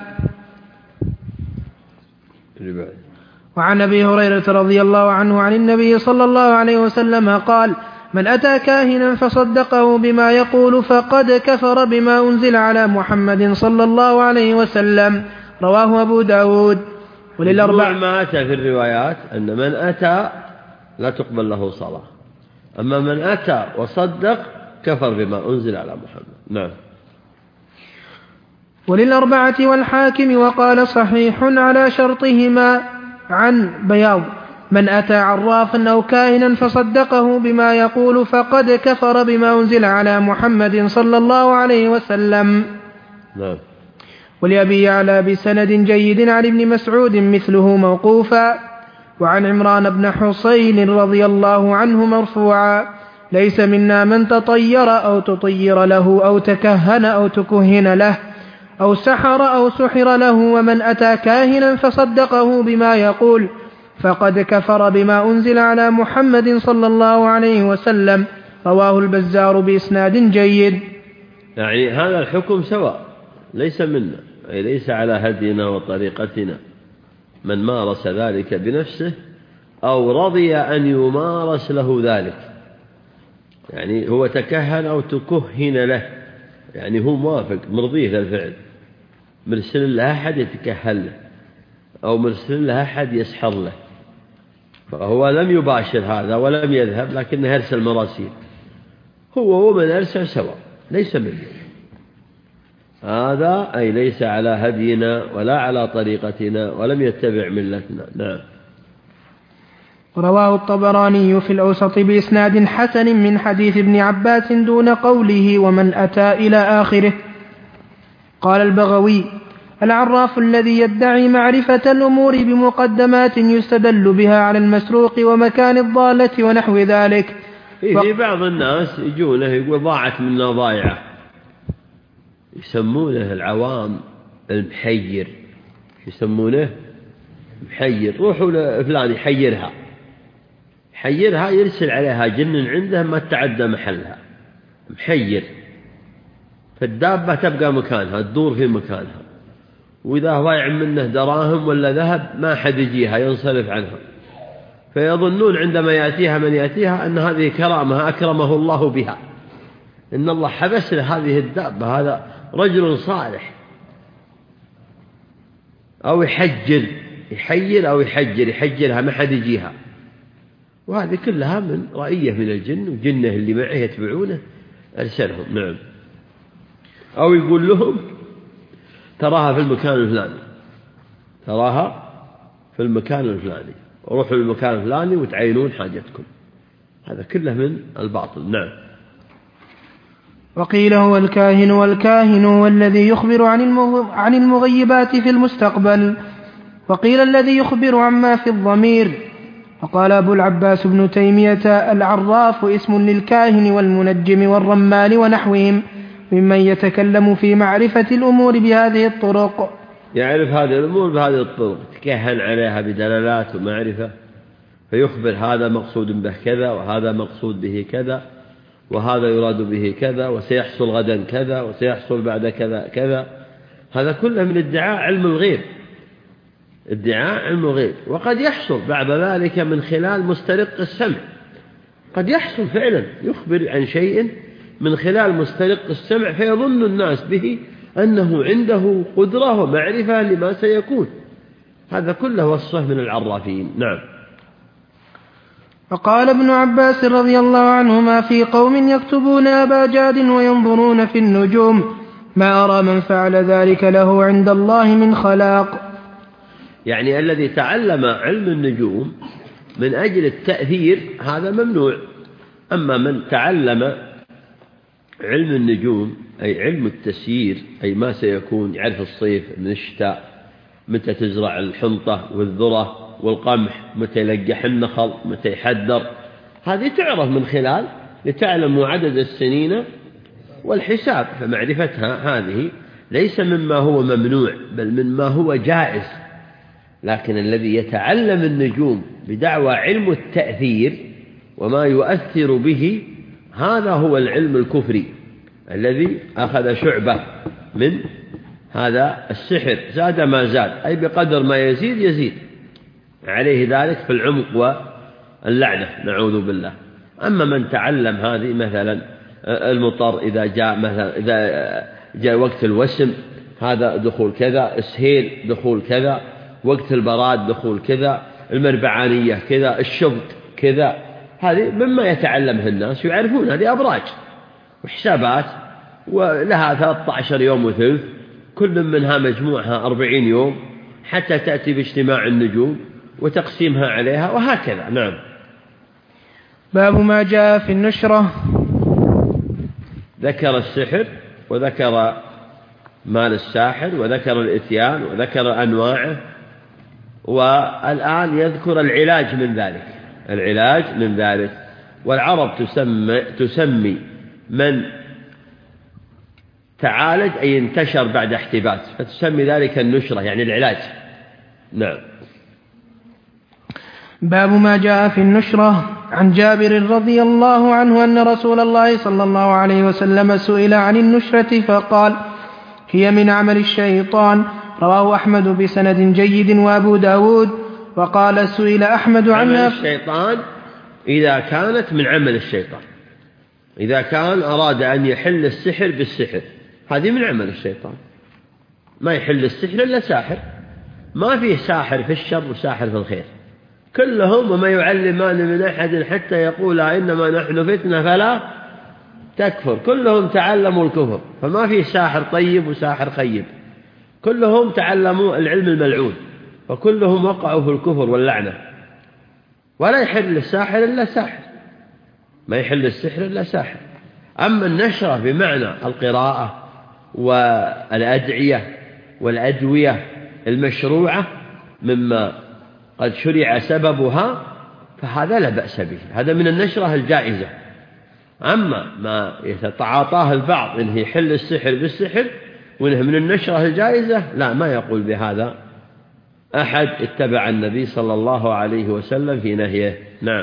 Speaker 2: وعن أبي هريرة رضي الله عنه عن النبي صلى الله عليه وسلم قال من أتى كاهنا فصدقه بما يقول فقد كفر بما أنزل على محمد صلى الله عليه وسلم. رواه أبو داود.
Speaker 1: وللأربع ما أتى في الروايات أن من أتى لا تقبل له صلاة، أما من أتى وصدق كفر بما أنزل على محمد. نعم.
Speaker 2: وللأربعة والحاكم وقال صحيح على شرطهما عن بياض من أتى عرافا أو كاهنا فصدقه بما يقول فقد كفر بما أنزل على محمد صلى الله عليه وسلم.
Speaker 1: نعم.
Speaker 2: ولأبي يعلى بسند جيد عن ابن مسعود مثله موقوفا. وعن عمران بن حصين رضي الله عنه مرفوعا ليس منا من تطير أو تطير له أو تكهن أو تكهن له أو سحر أو سحر له، ومن أتى كاهنا فصدقه بما يقول فقد كفر بما أنزل على محمد صلى الله عليه وسلم. رواه البزار بإسناد جيد.
Speaker 1: يعني هذا الحكم سواء، ليس منا، أي ليس على هدينا وطريقتنا، من مارس ذلك بنفسه أو رضي أن يمارس له ذلك، يعني هو تكهن أو تكهن له، يعني هو موافق مرضيه للفعل، مرسل له أحد يتكهل له أو مرسل له أحد يسحر له، فهو لم يباشر هذا ولم يذهب لكنه أرسل مراسيل، هو ومن أرسل سواء، ليس منه هذا، أي ليس على هدينا ولا على طريقتنا ولم يتبع ملتنا. نعم.
Speaker 2: رواه الطبراني في الأوسط بإسناد حسن من حديث ابن عباس دون قوله ومن أتى إلى آخره. قال البغوي: العراف الذي يدعي معرفة الأمور بمقدمات يستدل بها على المسروق ومكان الضالة ونحو ذلك.
Speaker 1: في بعض الناس يجونه يقول ضاعت منا ضايعة، يسمونه العوام المحير، يسمونه محير. روحوا لفلان يحيرها، يحيرها يرسل عليها جن عنده ما تتعدى محلها، محير. فالدابة تبقى مكانها، تدور في مكانها، وإذا ضايع منه دراهم ولا ذهب ما حد يجيها، ينصرف عنها. فيظنون عندما يأتيها من يأتيها أن هذه كرامة أكرمه الله بها، إن الله حبس لهذه الدابة، هذا رجل صالح. أو يحجر، يحير أو يحجر، يحجرها ما حد يجيها. وهذه كلها من رأية من الجن، وجنه اللي معه يتبعونه أرسلهم. نعم. أو يقول لهم تراها في المكان الفلاني، تراها في المكان الفلاني، وروحوا للمكان الفلاني وتعينون حاجتكم. هذا كله من الباطل. نعم.
Speaker 2: وقيل هو الكاهن، والكاهن هو الذي يخبر عن المغيبات في المستقبل. وقيل الذي يخبر عما في الضمير. وقال أبو العباس ابن تيمية: العراف اسم للكاهن والمنجم والرمال ونحوهم ممن يتكلم في معرفة الأمور بهذه الطرق.
Speaker 1: يعرف هذه الأمور بهذه الطرق، تكهن عليها بدلالات ومعرفة، فيخبر هذا مقصود به كذا، وهذا مقصود به كذا، وهذا يراد به كذا، وسيحصل غدا كذا، وسيحصل بعد كذا كذا. هذا كله من ادعاء علم الغيب، ادعاء علم الغيب. وقد يحصل بعد ذلك من خلال مسترق السمع، قد يحصل فعلا يخبر عن شيء من خلال مسترق السمع، فيظن الناس به أنه عنده قدرة ومعرفة لما سيكون. هذا كله وصفه من العرافين. نعم.
Speaker 2: فقال ابن عباس رضي الله عنهما: في قوم يكتبون أبا جاد وينظرون في النجوم، ما أرى من فعل ذلك له عند الله من خلاق.
Speaker 1: يعني الذي تعلم علم النجوم من أجل التأثير هذا ممنوع. أما من تعلم علم النجوم أي علم التسيير، أي ما سيكون، يعرف الصيف من الشتاء، متى تزرع الحنطة والذرة والقمح، متى يلقح النخل، متى يحدر، هذه تعرف من خلال لتعلم عدد السنين والحساب. فمعرفتها هذه ليس مما هو ممنوع، بل مما هو جائز. لكن الذي يتعلم النجوم بدعوى علم التأثير وما يؤثر به، هذا هو العلم الكفري الذي أخذ شعبة من هذا السحر، زاد ما زاد، أي بقدر ما يزيد يزيد عليه ذلك في العمق واللعنة، نعوذ بالله. أما من تعلم هذه مثلا المطر إذا جاء مثلا إذا جاء وقت الوسم هذا دخول كذا، السهيل دخول كذا، وقت البراد دخول كذا، المربعانية كذا، الشبط كذا، هذه مما يتعلمها الناس يعرفون. هذه أبراج وحسابات، ولها ثلاثة عشر يوم وثلث، كل منها مجموعها أربعين يوم، حتى تأتي باجتماع النجوم وتقسيمها عليها، وهكذا. نعم.
Speaker 2: باب ما جاء في النشرة.
Speaker 1: ذكر السحر، وذكر مال الساحر، وذكر الإتيان، وذكر أنواعه، والآن يذكر العلاج من ذلك، العلاج من ذلك. والعرب تسمي, تسمي من تعالج أي انتشر بعد احتباس، فتسمي ذلك النشرة، يعني العلاج. نعم.
Speaker 2: باب ما جاء في النشرة. عن جابر رضي الله عنه أن رسول الله صلى الله عليه وسلم سئل عن النشرة فقال: هي من عمل الشيطان. رواه أحمد بسند جيد وأبو داود. وقال: سئل أحمد عنها.
Speaker 1: عمل الشيطان إذا كانت من عمل الشيطان، إذا كان أراد أن يحل السحر بالسحر، هذه من عمل الشيطان. ما يحل السحر إلا ساحر، ما فيه ساحر في الشر وساحر في الخير، كلهم وما يعلمان من أحد حتى يقولا إنما نحن فتنة فلا تكفر. كلهم تعلموا الكفر، فما فيه ساحر طيب وساحر خيب، كلهم تعلموا العلم الملعون، وكلهم وقعوا في الكفر واللعنة. ولا يحل الساحر إلا ساحر، ما يحل السحر إلا ساحر. أما النشرة بمعنى القراءة والأدعية والأدوية المشروعة مما قد شرع سببها فهذا لا بأس به، هذا من النشرة الجائزة. أما ما يتعاطاه البعض إنه يحل السحر بالسحر وإنه من النشرة الجائزة، لا، ما يقول بهذا أحد اتبع النبي صلى الله عليه وسلم في نهيه. نعم.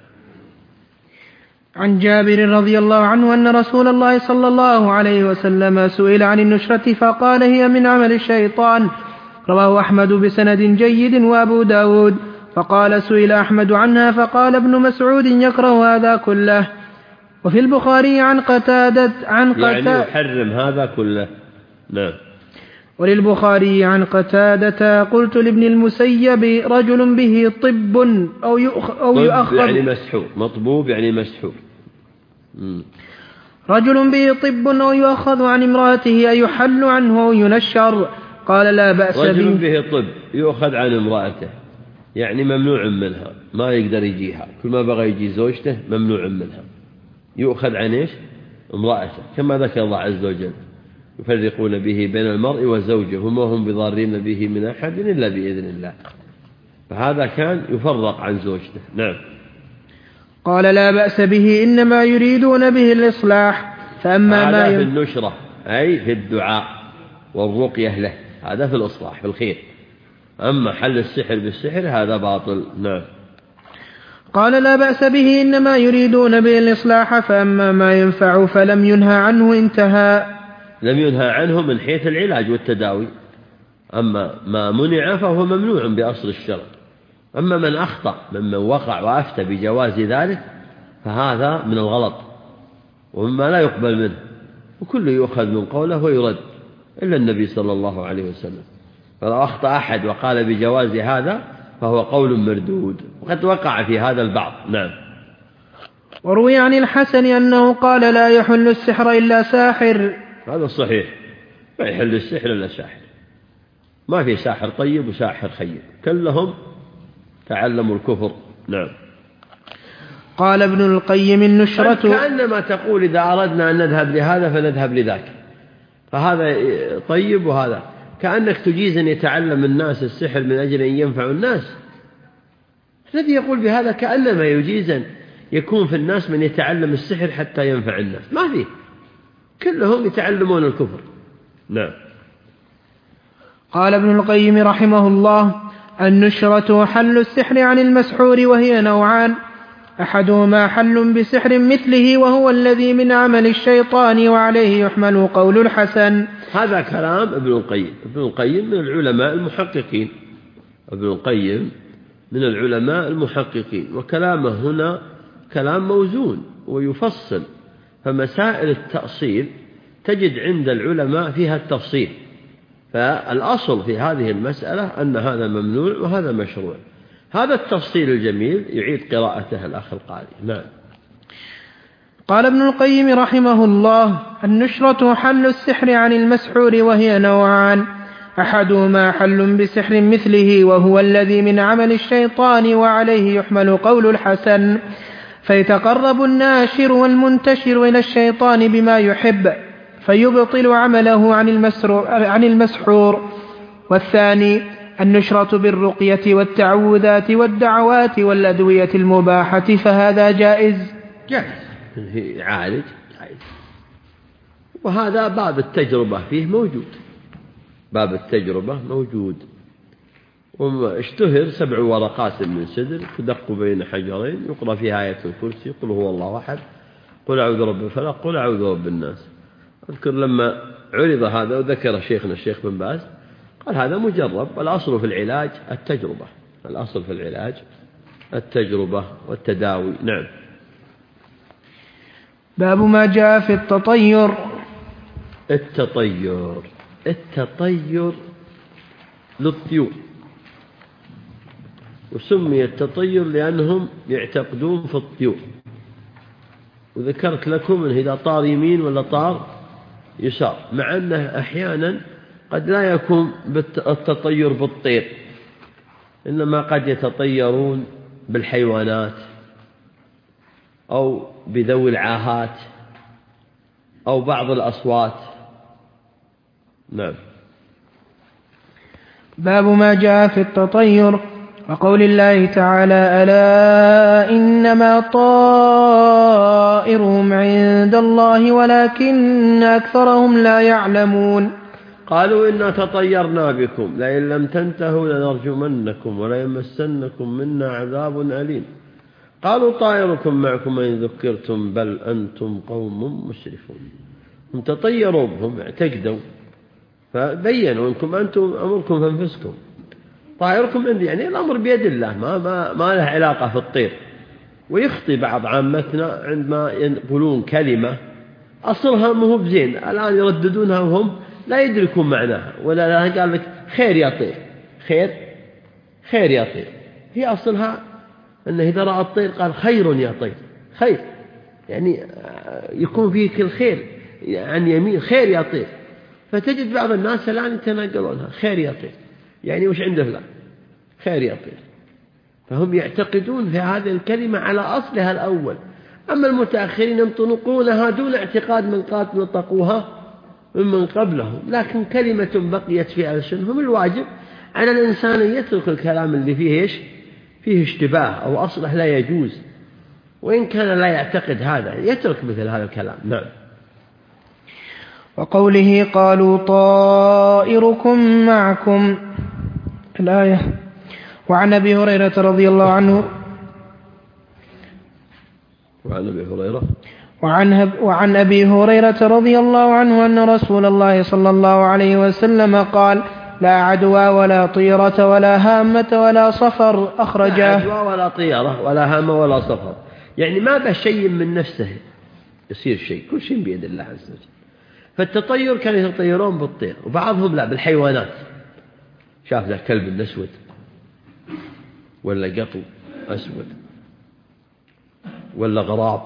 Speaker 2: عن جابر رضي الله عنه أن رسول الله صلى الله عليه وسلم سئل عن النشرة فقال هي من عمل الشيطان. رواه أحمد بسند جيد وأبو داود. فقال سئل أحمد عنها فقال ابن مسعود يكره هذا كله. وفي البخاري عن قتادة عن
Speaker 1: يعني
Speaker 2: قتادة
Speaker 1: يحرم هذا كله. نعم.
Speaker 2: وللبخاري عن قتادة قلت لابن المسيب رجل به طب أو أو يؤخذ
Speaker 1: يعني مسحور، مطبوب يعني مسحور. مم.
Speaker 2: رجل به طب أو يؤخذ عن امرأته أيحل عنه أو ينشر؟ قال لا بأس به.
Speaker 1: رجل به طب يؤخذ عن امرأته يعني ممنوع منها، ما يقدر يجيها، كل ما بغى يجي زوجته ممنوع منها، يؤخذ عن إيش؟ امرأته، كما ذكر الله عز وجل يفرقون به بين المرء وزوجه وما هم بضارين به من أحد إلا بإذن الله، فهذا كان يفرق عن زوجته. نعم.
Speaker 2: قال لا بأس به إنما يريدون به الإصلاح. فأما ما
Speaker 1: هذا
Speaker 2: ي...
Speaker 1: في النشرة أي في الدعاء والرقية له، هذا في الإصلاح في الخير. أما حل السحر بالسحر هذا باطل. نعم.
Speaker 2: قال لا بأس به إنما يريدون به الإصلاح. فأما ما ينفع فلم ينهى عنه انتهى.
Speaker 1: لم ينهى عنه من حيث العلاج والتداوي، أما ما منع فهو ممنوع بأصل الشرع. أما من أخطأ ممن وقع وأفتى بجواز ذلك فهذا من الغلط ومما لا يقبل منه، وكل يؤخذ من قوله ويرد إلا النبي صلى الله عليه وسلم. فلو أخطأ أحد وقال بجواز هذا فهو قول مردود، وقد وقع في هذا البعض. نعم.
Speaker 2: وروي عن الحسن أنه قال لا يحل السحر إلا ساحر.
Speaker 1: هذا صحيح، ما يحل السحر إلا ساحر، ما في ساحر طيب وساحر خير، كلهم تعلموا الكفر. نعم.
Speaker 2: قال ابن القيم النشرة
Speaker 1: كأنما تقول إذا أردنا أن نذهب لهذا فنذهب لذاك، فهذا طيب وهذا، كأنك تجيز أن يتعلم الناس السحر من أجل أن ينفعوا الناس. الذي يقول بهذا كأنما يجيز أن يكون في الناس من يتعلم السحر حتى ينفع الناس، ما فيه، كلهم يتعلمون الكفر. نعم.
Speaker 2: قال ابن القيم رحمه الله النشرة حل السحر عن المسحور وهي نوعان، أحدهما حل بسحر مثله وهو الذي من عمل الشيطان وعليه يحمل قول الحسن.
Speaker 1: هذا كلام ابن القيم. ابن القيم من العلماء المحققين، ابن القيم من العلماء المحققين، وكلامه هنا كلام موزون ويفصل، فمسائل التأصيل تجد عند العلماء فيها التفصيل، فالأصل في هذه المسألة أن هذا ممنوع وهذا مشروع. هذا التفصيل الجميل يعيد قراءته الأخ القارئ. نعم.
Speaker 2: قال ابن القيم رحمه الله النشرة حل السحر عن المسحور وهي نوعان، أحدهما حل بسحر مثله وهو الذي من عمل الشيطان وعليه يحمل قول الحسن، فيتقرب الناشر والمنتشر إلى الشيطان بما يحب فيبطل عمله عن المسحور. والثاني النشرة بالرقية والتعوذات والدعوات والأدوية المباحة فهذا جائز.
Speaker 1: جائز عالج جائز، وهذا باب التجربة فيه موجود، باب التجربة موجود. واشتهر سبع ورقات من سدر تدق بين حجرين يقرأ فيها آية الكرسي، قل هو الله أحد، قل أعوذ برب الفلق، قل أعوذ برب الناس. أذكر لما عرض هذا وذكر شيخنا الشيخ بن باز قال هذا مجرب، والأصل في العلاج التجربة، الأصل في العلاج التجربة والتداوي. نعم.
Speaker 2: باب ما جاء في التطير.
Speaker 1: التطير التطير للطيور، وسمي التطير لأنهم يعتقدون في الطيور، وذكرت لكم أنه إذا طار يمين ولا طار يسار، مع أنه أحيانا قد لا يكون التطير بالطير، إنما قد يتطيرون بالحيوانات أو بذوي العاهات أو بعض الأصوات. نعم.
Speaker 2: باب ما جاء في التطير وقول الله تعالى ألا إنما طائرهم عند الله ولكن أكثرهم لا يعلمون.
Speaker 1: قالوا إنا تطيرنا بكم لئن لم تنتهوا لنرجمنكم وليمسنكم منا عذاب أليم. قالوا طائركم معكم إن ذكرتم بل أنتم قوم مسرفون. هم تطيروا بهم اعتقدوا فبينوا إنكم أنتم أمركم في أنفسكم، طائركم عندي، يعني الأمر بيد الله، ما, ما, ما له علاقة في الطير. ويخطي بعض عامتنا عندما يقولون كلمة أصلها مو بزين، الآن يرددونها وهم لا يدركون معناها. ولا قال لك خير يا طير، خير خير يا طير، هي أصلها أنه إذا رأى الطير قال خير يا طير، خير يعني يكون فيك الخير عن يمين، خير يا طير. فتجد بعض الناس الآن يتناقلونها خير يا طير، يعني وش عنده فلان خير يا طير. فهم يعتقدون في هذه الكلمة على أصلها الأول. أما المتأخرين ينطقونها دون اعتقاد من قد نطقوها ممن قبلهم، لكن كلمة بقيت في ألسنهم. الواجب على الإنسان أن يترك الكلام اللي فيه إيش؟ فيه اشتباه أو أصله لا يجوز، وإن كان لا يعتقد هذا يترك مثل هذا الكلام. نعم.
Speaker 2: وقوله قالوا طائركم معكم الآية. وعن أبي هريرة رضي الله عنه
Speaker 1: وعن أبي هريرة
Speaker 2: وعن, وعن أبي هريرة رضي الله عنه أن رسول الله صلى الله عليه وسلم قال لا عدوى ولا طيرة ولا هامة ولا صفر. أخرجه.
Speaker 1: لا عدوى ولا طيرة ولا هامة ولا صفر، يعني ما به شيء من نفسه يصير شيء، كل شيء بيد الله عز وجل. فالتطير كانوا يطيرون بالطير، وبعضهم لا بالحيوانات. شاف ذا كلب أسود ولا قطو أسود ولا غراب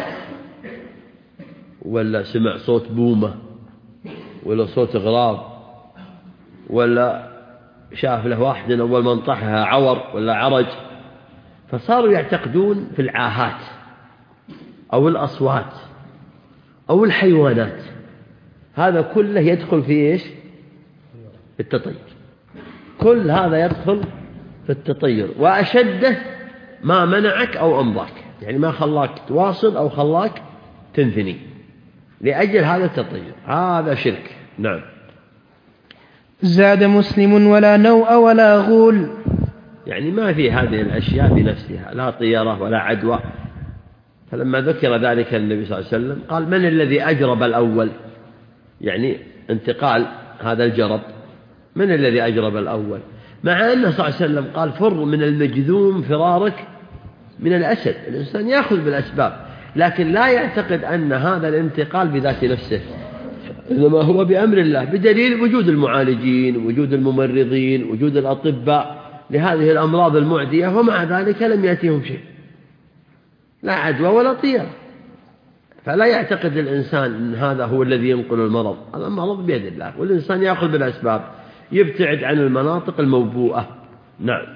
Speaker 1: ولا سمع صوت بومة ولا صوت غراب ولا شاف له واحد أول ما انطحها عور ولا عرج، فصاروا يعتقدون في العاهات أو الأصوات أو الحيوانات. هذا كله يدخل في إيش؟ في التطير. كل هذا يدخل في التطير، وأشده ما منعك أو أمضاك، يعني ما خلاك تواصل أو خلاك تنثني لأجل هذا التطير، هذا شرك. نعم.
Speaker 2: زاد مسلم ولا نوء ولا غول،
Speaker 1: يعني ما في هذه الأشياء بنفسها، لا طيرة ولا عدوى. فلما ذكر ذلك النبي صلى الله عليه وسلم قال من الذي أجرب الأول، يعني انتقال هذا الجرب، من الذي أجرب الأول؟ مع أنه صلى الله عليه وسلم قال فر من المجذوم فرارك من الأسد. الإنسان يأخذ بالأسباب، لكن لا يعتقد أن هذا الانتقال بذات نفسه، إنما هو بأمر الله، بدليل وجود المعالجين، وجود الممرضين، وجود الأطباء لهذه الأمراض المعدية، ومع ذلك لم يأتيهم شيء، لا عدوى ولا طيرة. فلا يعتقد الإنسان أن هذا هو الذي ينقل المرض، المرض بيد الله، والإنسان يأخذ بالأسباب، يبتعد عن المناطق الموبوءة. نعم.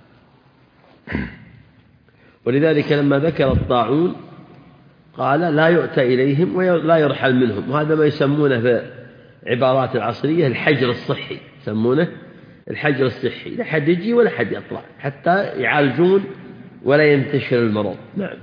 Speaker 1: ولذلك لما ذكر الطاعون قال لا يؤتى إليهم ولا يرحل منهم، وهذا ما يسمونه في عبارات العصرية الحجر الصحي، يسمونه الحجر الصحي، لا حد يجي ولا حد يطلع حتى يعالجون ولا ينتشر المرض. نعم.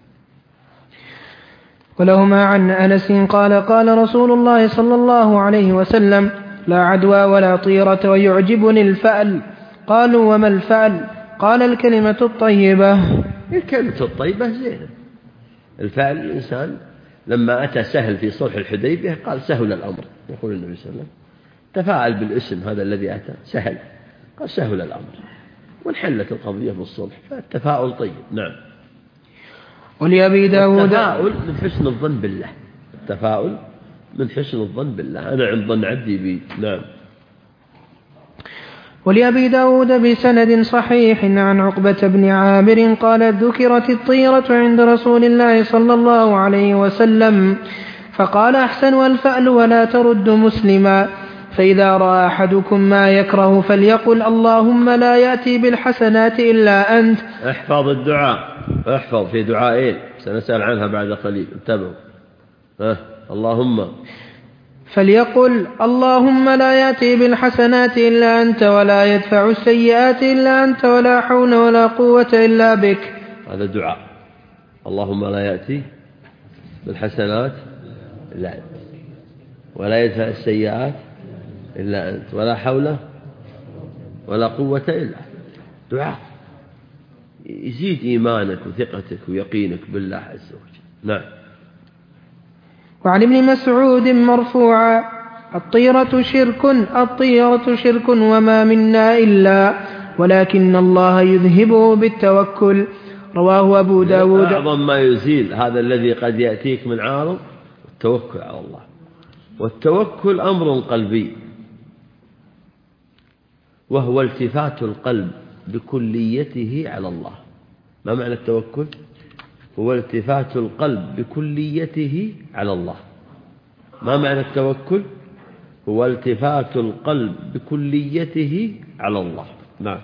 Speaker 2: ولهما عن أنس قال قال رسول الله صلى الله عليه وسلم لا عدوى ولا طيرة ويعجبني الفأل. قالوا وما الفأل؟ قال الكلمة الطيبة.
Speaker 1: الكلمة الطيبة زينة. الفأل الإنسان لما أتى سهل في صلح الحديبية قال سهل الأمر، يقول النبي صلى الله عليه وسلم تفاعل بالاسم هذا الذي أتى سهل، قال سهل الأمر، وانحلت القضية بالصلح، فالتفاؤل طيب. نعم.
Speaker 2: ولأبي داود
Speaker 1: التفاؤل من حسن الظن بالله، التفاؤل من حسن الظن بالله، أنا عند ظن عبدي بي. نعم.
Speaker 2: ولأبي داود بسند صحيح عن عقبة بن عامر قال ذكرت الطيرة عند رسول الله صلى الله عليه وسلم فقال أحسن الفأل ولا ترد مسلما، فإذا رأى أحدكم ما يكره فليقل اللهم لا يأتي بالحسنات إلا أنت.
Speaker 1: احفظ الدعاء، احفظ في دعائين سنسأل عنها بعد قليل، انتبهوا. ها اللهم
Speaker 2: فليقل اللهم لا يأتي بالحسنات إلا أنت ولا يدفع السيئات إلا أنت ولا حول ولا قوة إلا بك.
Speaker 1: هذا دعاء. اللهم لا يأتي بالحسنات إلا أنت ولا يدفع السيئات إلا أنت ولا حول ولا قوة إلا أنت. دعاء يزيد إيمانك وثقتك ويقينك بالله عز وجل. نعم.
Speaker 2: وعن ابن مسعود مرفوعا الطيرة شرك الطيرة شرك وما منا إلا ولكن الله يذهبه بالتوكل. رواه أبو داود.
Speaker 1: أعظم ما يزيل هذا الذي قد يأتيك من عارض التوكل على الله، والتوكل أمر قلبي، وهو التفات القلب بكليته على الله. ما معنى التوكل؟ هو التفات القلب بكليته على الله. ما معنى التوكل؟ هو التفات القلب بكليته على الله. نعم.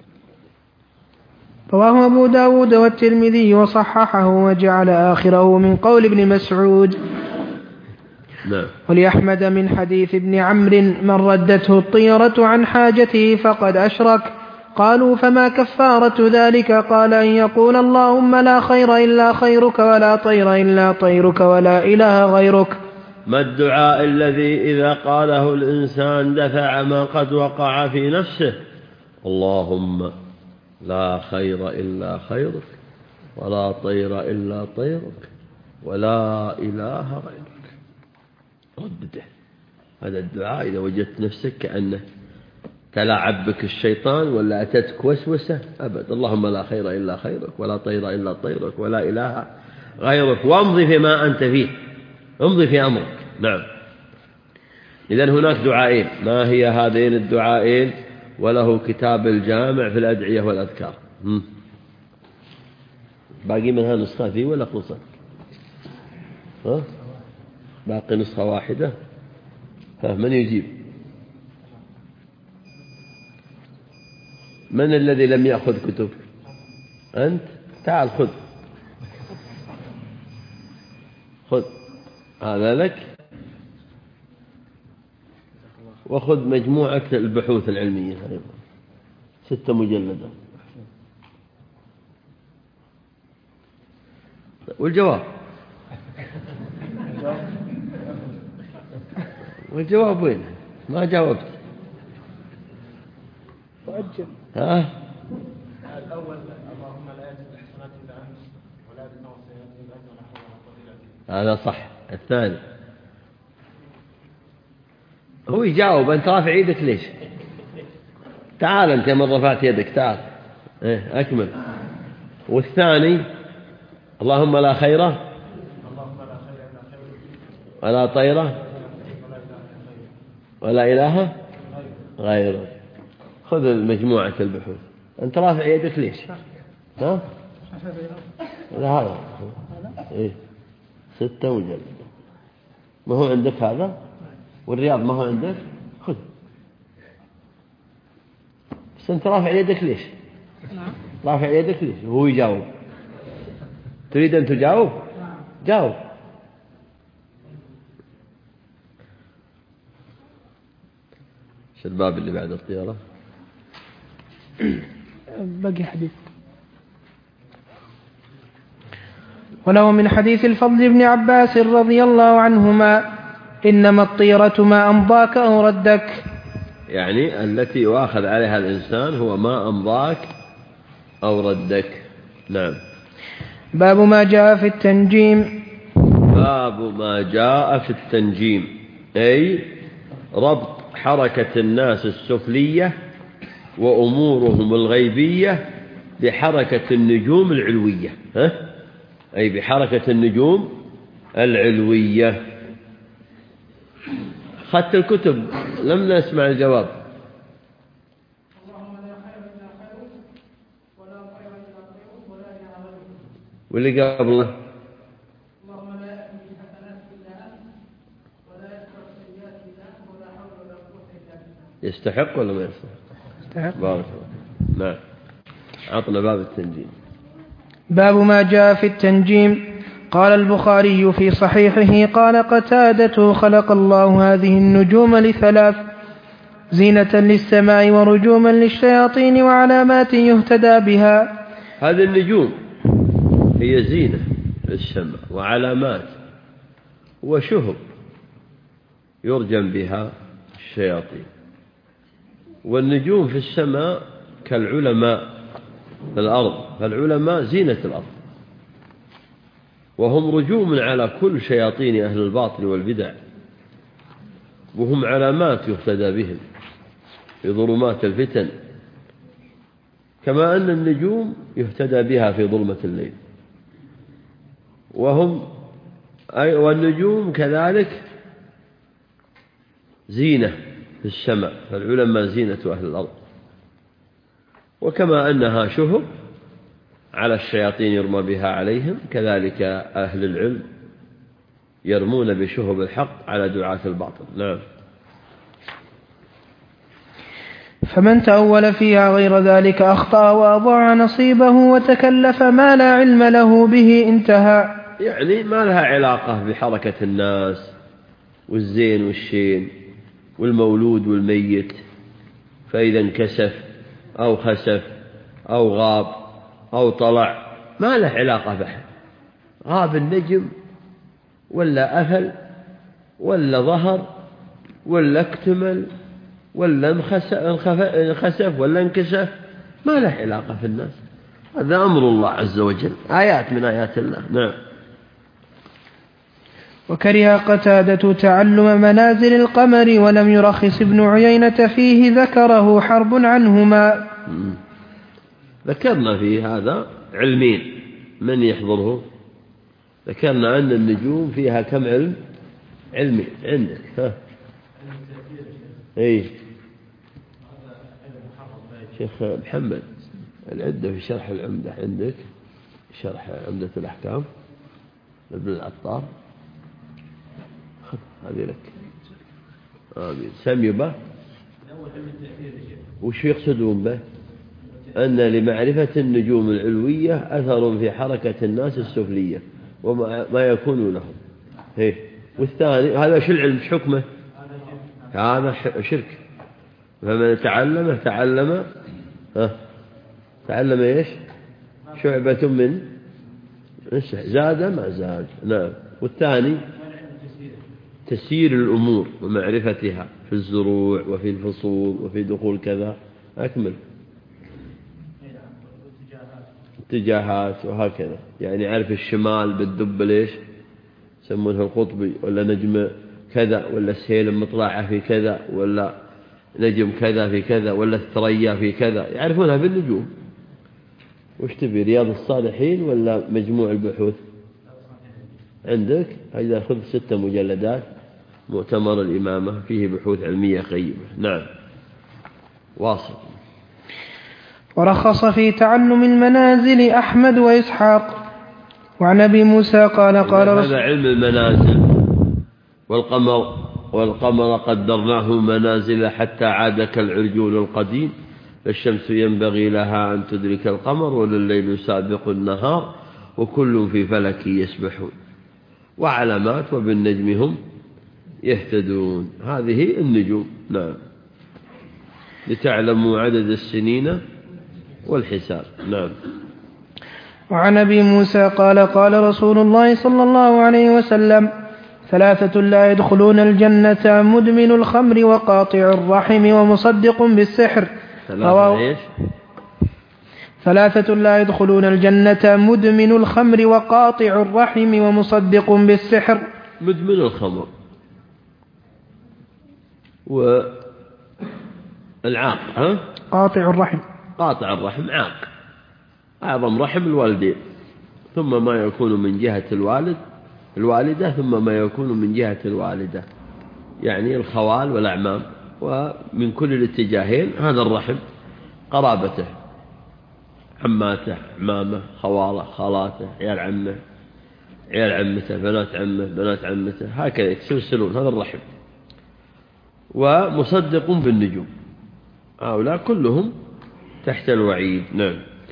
Speaker 2: رواه أبو داود والترمذي وصححه وجعل آخره من قول ابن مسعود.
Speaker 1: نعم.
Speaker 2: ولأحمد من حديث ابن عمرو من ردته الطيرة عن حاجته فقد أشرك. قالوا فما كفارة ذلك؟ قال أن يقول اللهم لا خير إلا خيرك ولا طير إلا طيرك ولا إله غيرك.
Speaker 1: ما الدعاء الذي إذا قاله الإنسان دفع ما قد وقع في نفسه؟ اللهم لا خير إلا خيرك ولا طير إلا طيرك ولا إله غيرك. ردده هذا الدعاء إذا وجدت نفسك كأنه تلاعب بك الشيطان ولا أتتك وسوسة أبد. اللهم لا خير إلا خيرك ولا طير إلا طيرك ولا إله غيرك، وامضي فيما أنت فيه، امضي في أمرك. نعم. إذن هناك دعائين. ما هي هذين الدعائين؟ وله كتاب الجامع في الأدعية والأذكار. هم. باقي منها نسخة فيه ولا خلصت؟ ها؟ باقي نسخة واحدة. ها من يجيب؟ من الذي لم يأخذ كتب؟ أنت؟ تعال خذ خذ هذا لك، وخذ مجموعة البحوث العلمية أيضا ستة مجلدة. والجواب والجواب وين؟ ما جاوبت. ها؟
Speaker 3: الأول اللهم لا يأتي بالحسنات إلا أنت ولا يدفع السيئات إلا أنت ولا حول ولا قوة إلا بك.
Speaker 1: هذا صح. الثاني هو يجاوب. أنت رافع يدك ليش؟ تعال أنت من رفعت يدك تعال. إيه أكمل. والثاني اللهم لا خيره ولا طيره ولا إله غيره. خذ المجموعة البحوث. أنت رافع يدك ليش؟ ها؟ لا هذا إيه ستة مجلد. ما هو عندك هذا؟ والرياض ما هو عندك؟ خذ. بس أنت رافع يدك ليش؟ رافع يدك ليش؟ وهو يجاوب. تريد أن تجاوب؟ جاوب. ايش الباب اللي بعد الطيارة؟
Speaker 2: بقي حديث. وله من حديث الفضل بن عباس رضي الله عنهما إنما الطيرة ما أمضاك أو ردك،
Speaker 1: يعني التي يؤاخذ عليها الإنسان هو ما أمضاك أو ردك. نعم.
Speaker 2: باب ما جاء في التنجيم.
Speaker 1: باب ما جاء في التنجيم، أي ربط حركة الناس السفلية وأمورهم الغيبية بحركة النجوم العلوية. ها؟ أي بحركة النجوم العلوية. خدت الكتب لم نسمع الجواب. واللي قبله يستحق ولا ما يستحق؟
Speaker 2: يستحق.
Speaker 1: بارك الله. نعم. عطنا باب التنجيم.
Speaker 2: باب ما جاء في التنجيم. قال البخاري في صحيحه قال قتادة خلق الله هذه النجوم لثلاث: زينة للسماء ورجوما للشياطين وعلامات يهتدى بها.
Speaker 1: هذه النجوم هي زينة للسماء وعلامات وشهب يرجم بها الشياطين. والنجوم في السماء كالعلماء في الأرض، فالعلماء زينة الأرض، وهم رجوم على كل شياطين أهل الباطل والبدع، وهم علامات يهتدى بهم في ظلمات الفتن، كما أن النجوم يهتدى بها في ظلمة الليل. وهم أي والنجوم كذلك زينة في السماء، فالعلماء زينة أهل الأرض. وكما أنها شهب على الشياطين يرمى بها عليهم، كذلك أهل العلم يرمون بشهب الحق على دعاة الباطل. نعم.
Speaker 2: فمن تأول فيها غير ذلك أخطأ وأضاع نصيبه وتكلف ما لا علم له به انتهى.
Speaker 1: يعني ما لها علاقة بحركة الناس والزين والشين والمولود والميت، فإذا انكسف أو خسف أو غاب أو طلع ما له علاقة بحد. غاب النجم ولا أفل ولا ظهر ولا اكتمل ولا انخسف ولا انكسف، ما له علاقة في الناس. هذا أمر الله عز وجل، آيات من آيات الله. نعم.
Speaker 2: وكره قتادة تعلم منازل القمر ولم يرخص ابن عيينة فيه، ذكره حرب عنهما.
Speaker 1: ذكرنا في هذا علمين من يحضره. ذكرنا أن النجوم فيها كم علم؟ علمي عندك. ها اي شيخ محمد العدة في شرح العمدة عندك، شرح عمدة الأحكام ابن العطار، هذه لك. آمين. سمي به. وش يقصدون به؟ أن لمعرفة النجوم العلوية أثر في حركة الناس السفلية وما يكون لهم. هي. والثاني هذا شو العلم؟ شو حكمه؟ هذا شرك. فمن تعلمه تعلم ها تعلم ايش؟ شعبة من زاد ما زاد. نعم. والثاني تسيير الأمور ومعرفتها في الزروع وفي الفصول وفي دخول كذا. أكمل. اتجاهات وهكذا، يعني عرف الشمال بالدب ليش يسمونه القطبي، ولا نجم كذا، ولا السهيل مطلعه في كذا، ولا نجم كذا في كذا، ولا الثريا في كذا، يعرفونها بالنجوم. وش تبي، رياض الصالحين ولا مجموع البحوث عندك؟ هذا خذ ستة مجلدات مؤتمر الإمامة فيه بحوث علمية قيمة. نعم. واصل.
Speaker 2: ورخص في تعلم المنازل أحمد وإسحاق. وعن أبي موسى قال قال
Speaker 1: رسول هذا علم المنازل. والقمر والقمر قدرناه منازل حتى عاد كالعرجون القديم، فالشمس ينبغي لها أن تدرك القمر ولليل يسابق النهار وكل في فلك يسبحون، وعلامات وبالنجم هم يهتدون. هذه النجوم. نعم. لتعلموا عدد السنين والحساب. نعم.
Speaker 2: وعن أبي موسى قال قال رسول الله صلى الله عليه وسلم: ثلاثة لا يدخلون الجنة: مدمن الخمر وقاطع الرحم ومصدق بالسحر.
Speaker 1: ثلاثة,
Speaker 2: ثلاثة لا يدخلون الجنة: مدمن الخمر وقاطع الرحم ومصدق بالسحر.
Speaker 1: مدمن الخمر والعاق. ها؟
Speaker 2: قاطع الرحم.
Speaker 1: قاطع الرحم عاق. أعظم رحم الوالدين، ثم ما يكون من جهة الوالد الوالدة، ثم ما يكون من جهة الوالدة، يعني الخوال والأعمام، ومن كل الاتجاهين هذا الرحم قرابته، عماته، عمامه، خواله، خالاته، عيال عمه، عيال عمته، بنات عمه، بنات عمته، هكذا يتسلسلون. هذا الرحم. ومصدق بالنجوم، هؤلاء كلهم تحت الوعيد. نعم.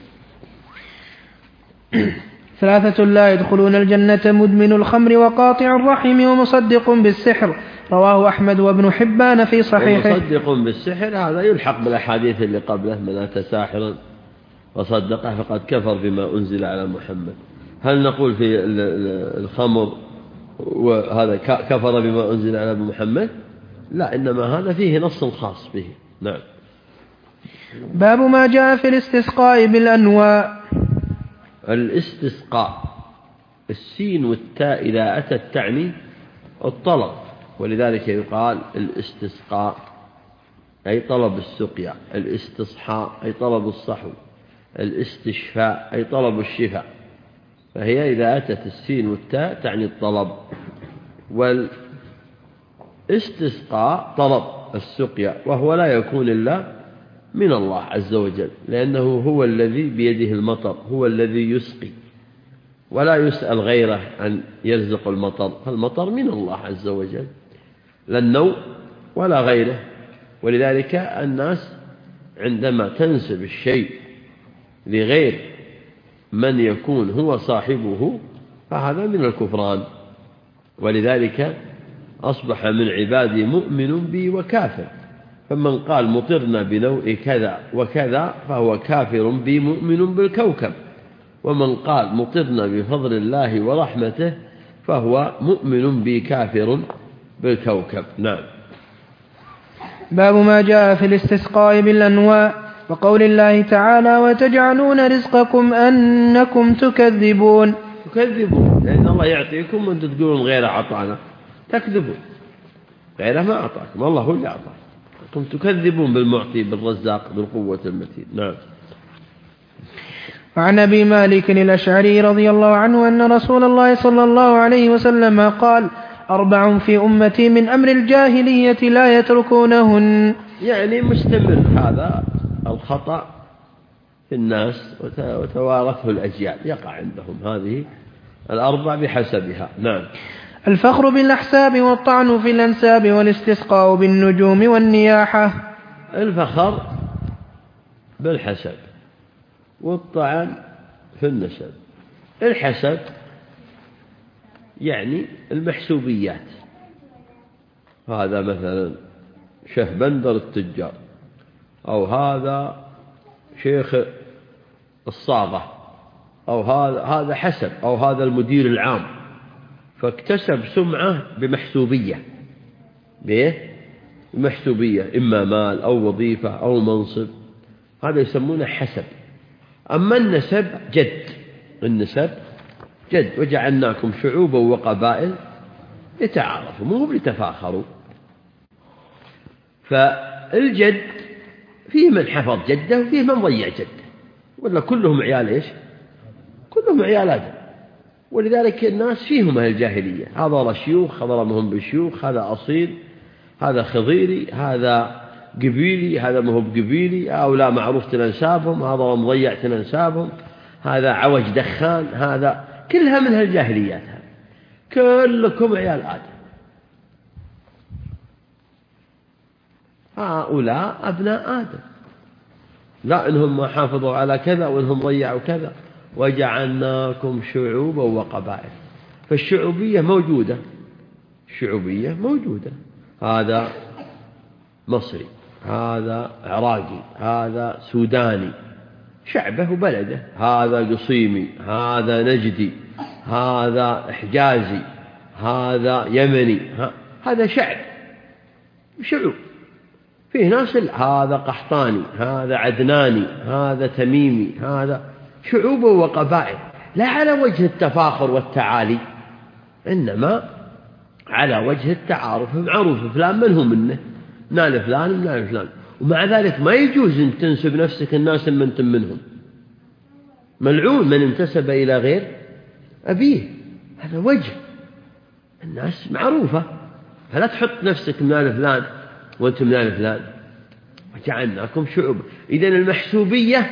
Speaker 2: ثلاثة لا يدخلون الجنة: مدمن الخمر وقاطع الرحم ومصدق بالسحر. رواه أحمد وابن حبان في صحيحه.
Speaker 1: ومصدق بالسحر هذا يلحق بالأحاديث اللي قبله: من أتى ساحرا وصدقه فقد كفر بما أنزل على محمد. هل نقول في الخمر وهذا كفر بما أنزل على محمد؟ لا، إنما هذا فيه نص خاص به. نعم.
Speaker 2: باب ما جاء في الاستسقاء بالأنواء.
Speaker 1: الاستسقاء، السين والتاء إذا أتت تعني الطلب، ولذلك يقال الاستسقاء أي طلب السقيا، الاستصحاء أي طلب الصحو، الاستشفاء أي طلب الشفاء. فهي إذا أتت السين والتاء تعني الطلب، والاستسقاء طلب السقيا، وهو لا يكون إلا من الله عز وجل، لأنه هو الذي بيده المطر، هو الذي يسقي، ولا يسأل غيره أن يرزق المطر، فالمطر من الله عز وجل، لا النوء ولا غيره. ولذلك الناس عندما تنسب الشيء لغير من يكون هو صاحبه فهذا من الكفران. ولذلك أصبح من عبادي مؤمن بي وكافر، فمن قال مطرنا بنوء كذا وكذا فهو كافر بي مؤمن بالكوكب، ومن قال مطرنا بفضل الله ورحمته فهو مؤمن بي كافر بالكوكب. نعم.
Speaker 2: باب ما جاء في الاستسقاء بالأنواء وقول الله تعالى: وتجعلون رزقكم أنكم تكذبون.
Speaker 1: تكذبون لأن الله يعطيكم وأنتم تقولون غيره أعطانا، تكذبون، غيره ما أعطاكم، الله هو اللي أعطاكم، أنتم تكذبون بالمعطي بالرزاق بالقوة المتين. نعم.
Speaker 2: وعن أبي مالك الأشعري رضي الله عنه أن رسول الله صلى الله عليه وسلم قال: أربع في أمتي من أمر الجاهلية لا يتركونهن.
Speaker 1: يعني مستمر هذا الخطأ في الناس وتوارثه الأجيال، يقع عندهم هذه الأربع بحسبها. نعم.
Speaker 2: الفخر بالأحساب والطعن في الأنساب والاستسقاء بالنجوم والنياحة.
Speaker 1: الفخر بالحسب والطعن في النسب. الحسب يعني المحسوبيات، هذا مثلا شيخ بندر التجار، أو هذا شيخ الصاغة، أو هذا هذا حسب، أو هذا المدير العام، فاكتسب سمعة بمحسوبية، بإيه؟ بمحسوبية، إما مال أو وظيفة أو منصب، هذا يسمونه حسب. أما النسب جد، النسب جد: وجعلناكم شعوبا وقبائل لتعارفوا، مو لتفاخروا. فالجد فيه من حفظ جده وفيه من ضيع جده، ولا كلهم عيال إيش؟ كلهم عيال آدم. ولذلك الناس فيهم أهل الجاهلية، هذا شيوخ، هذا مهم بالشيوخ، هذا أصيل، هذا خضيري، هذا قبيلي، هذا مهو بقبيلي، هؤلاء معروف تنسابهم، هذا مضيع تنسابهم، هذا عوج دخان، هذا كلها من هالجاهليات. كلكم عيال آدم، هؤلاء أبناء آدم، لا إنهم ما حافظوا على كذا وإنهم ضيعوا كذا. وجعلناكم شعوبا وقبائل، فالشعوبية موجودة، الشعوبية موجودة، هذا مصري، هذا عراقي، هذا سوداني، شعبه وبلده، هذا قصيمي، هذا نجدي، هذا حجازي، هذا يمني، هذا شعب، شعوب. فيه ناس هذا قحطاني، هذا عدناني، هذا تميمي، هذا شعوب وقبائل، لا على وجه التفاخر والتعالي، إنما على وجه التعارف، معروف فلان من هو منه، نال فلان نال فلان. ومع ذلك ما يجوز أن تنسب نفسك الناس من أنتم منهم، ملعون من انتسب إلى غير أبيه، هذا وجه الناس معروفة، فلا تحط نفسك من آل فلان وأنتم من آل فلان. وجعلناكم شعوب. إذن المحسوبية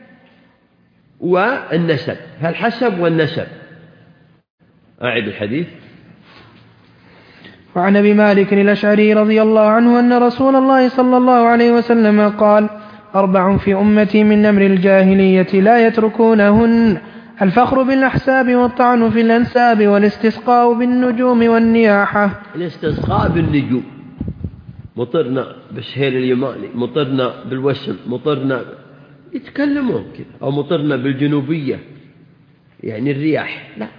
Speaker 1: والنسب، فالحسب والنسب. أعد الحديث.
Speaker 2: وعن أبي مالك الأشعري رضي الله عنه أن رسول الله صلى الله عليه وسلم قال: أربع في أمتي من أمر الجاهلية لا يتركونهن: الفخر بالأحساب، والطعن في الأنساب، والاستسقاء بالنجوم، والنياحة.
Speaker 1: الاستسقاء بالنجوم، مطرنا بسهيل اليماني، مطرنا بالوسم، مطرنا يتكلمون كذا، أو مطرنا بالجنوبية يعني الرياح. لا،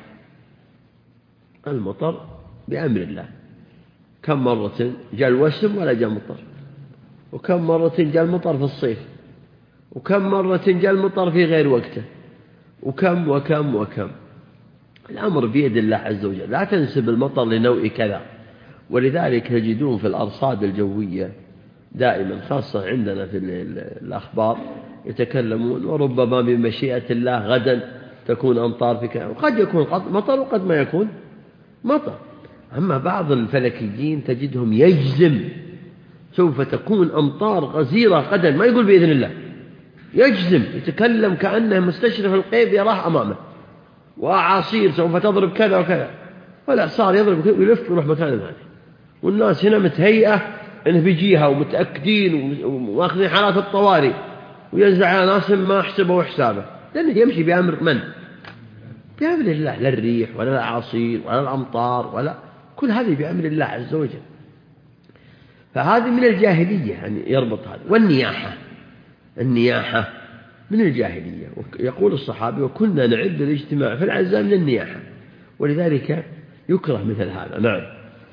Speaker 1: المطر بأمر الله. كم مرة جاء الوسم ولا جاء مطر، وكم مرة جاء المطر في الصيف، وكم مرة جاء المطر في غير وقته، وكم وكم وكم. الأمر بيد الله عز وجل. لا تنسب المطر لنوع كذا. ولذلك تجدون في الأرصاد الجوية دائما، خاصة عندنا في الأخبار، يتكلمون وربما بمشيئة الله غدا تكون أمطار في كذا، وقد يكون مطر وقد ما يكون مطر. أما بعض الفلكيين تجدهم يجزم سوف تكون أمطار غزيرة غدا، ما يقول بإذن الله، يجزم، يتكلم كأنه مستشرف الغيب يراه أمامه، وأعاصير سوف تضرب كذا وكذا، ولا صار يضرب ويلف ويروح مكان ثاني، والناس هنا متهيئة أنه بيجيها ومتأكدين وماخذين حالات الطوارئ، وينزع على ناس ما حسبه حسابه، لأنه يمشي بأمر من؟ بأمر الله. لا الريح ولا الأعاصير ولا الأمطار ولا كل هذه بأمر الله عز وجل. فهذه من الجاهلية يعني يربط هذا. والنياحة، النياحة من الجاهلية. يقول الصحابي: وكنا نعد الاجتماع في العزاء من النياحة، ولذلك يكره مثل هذا. نعم.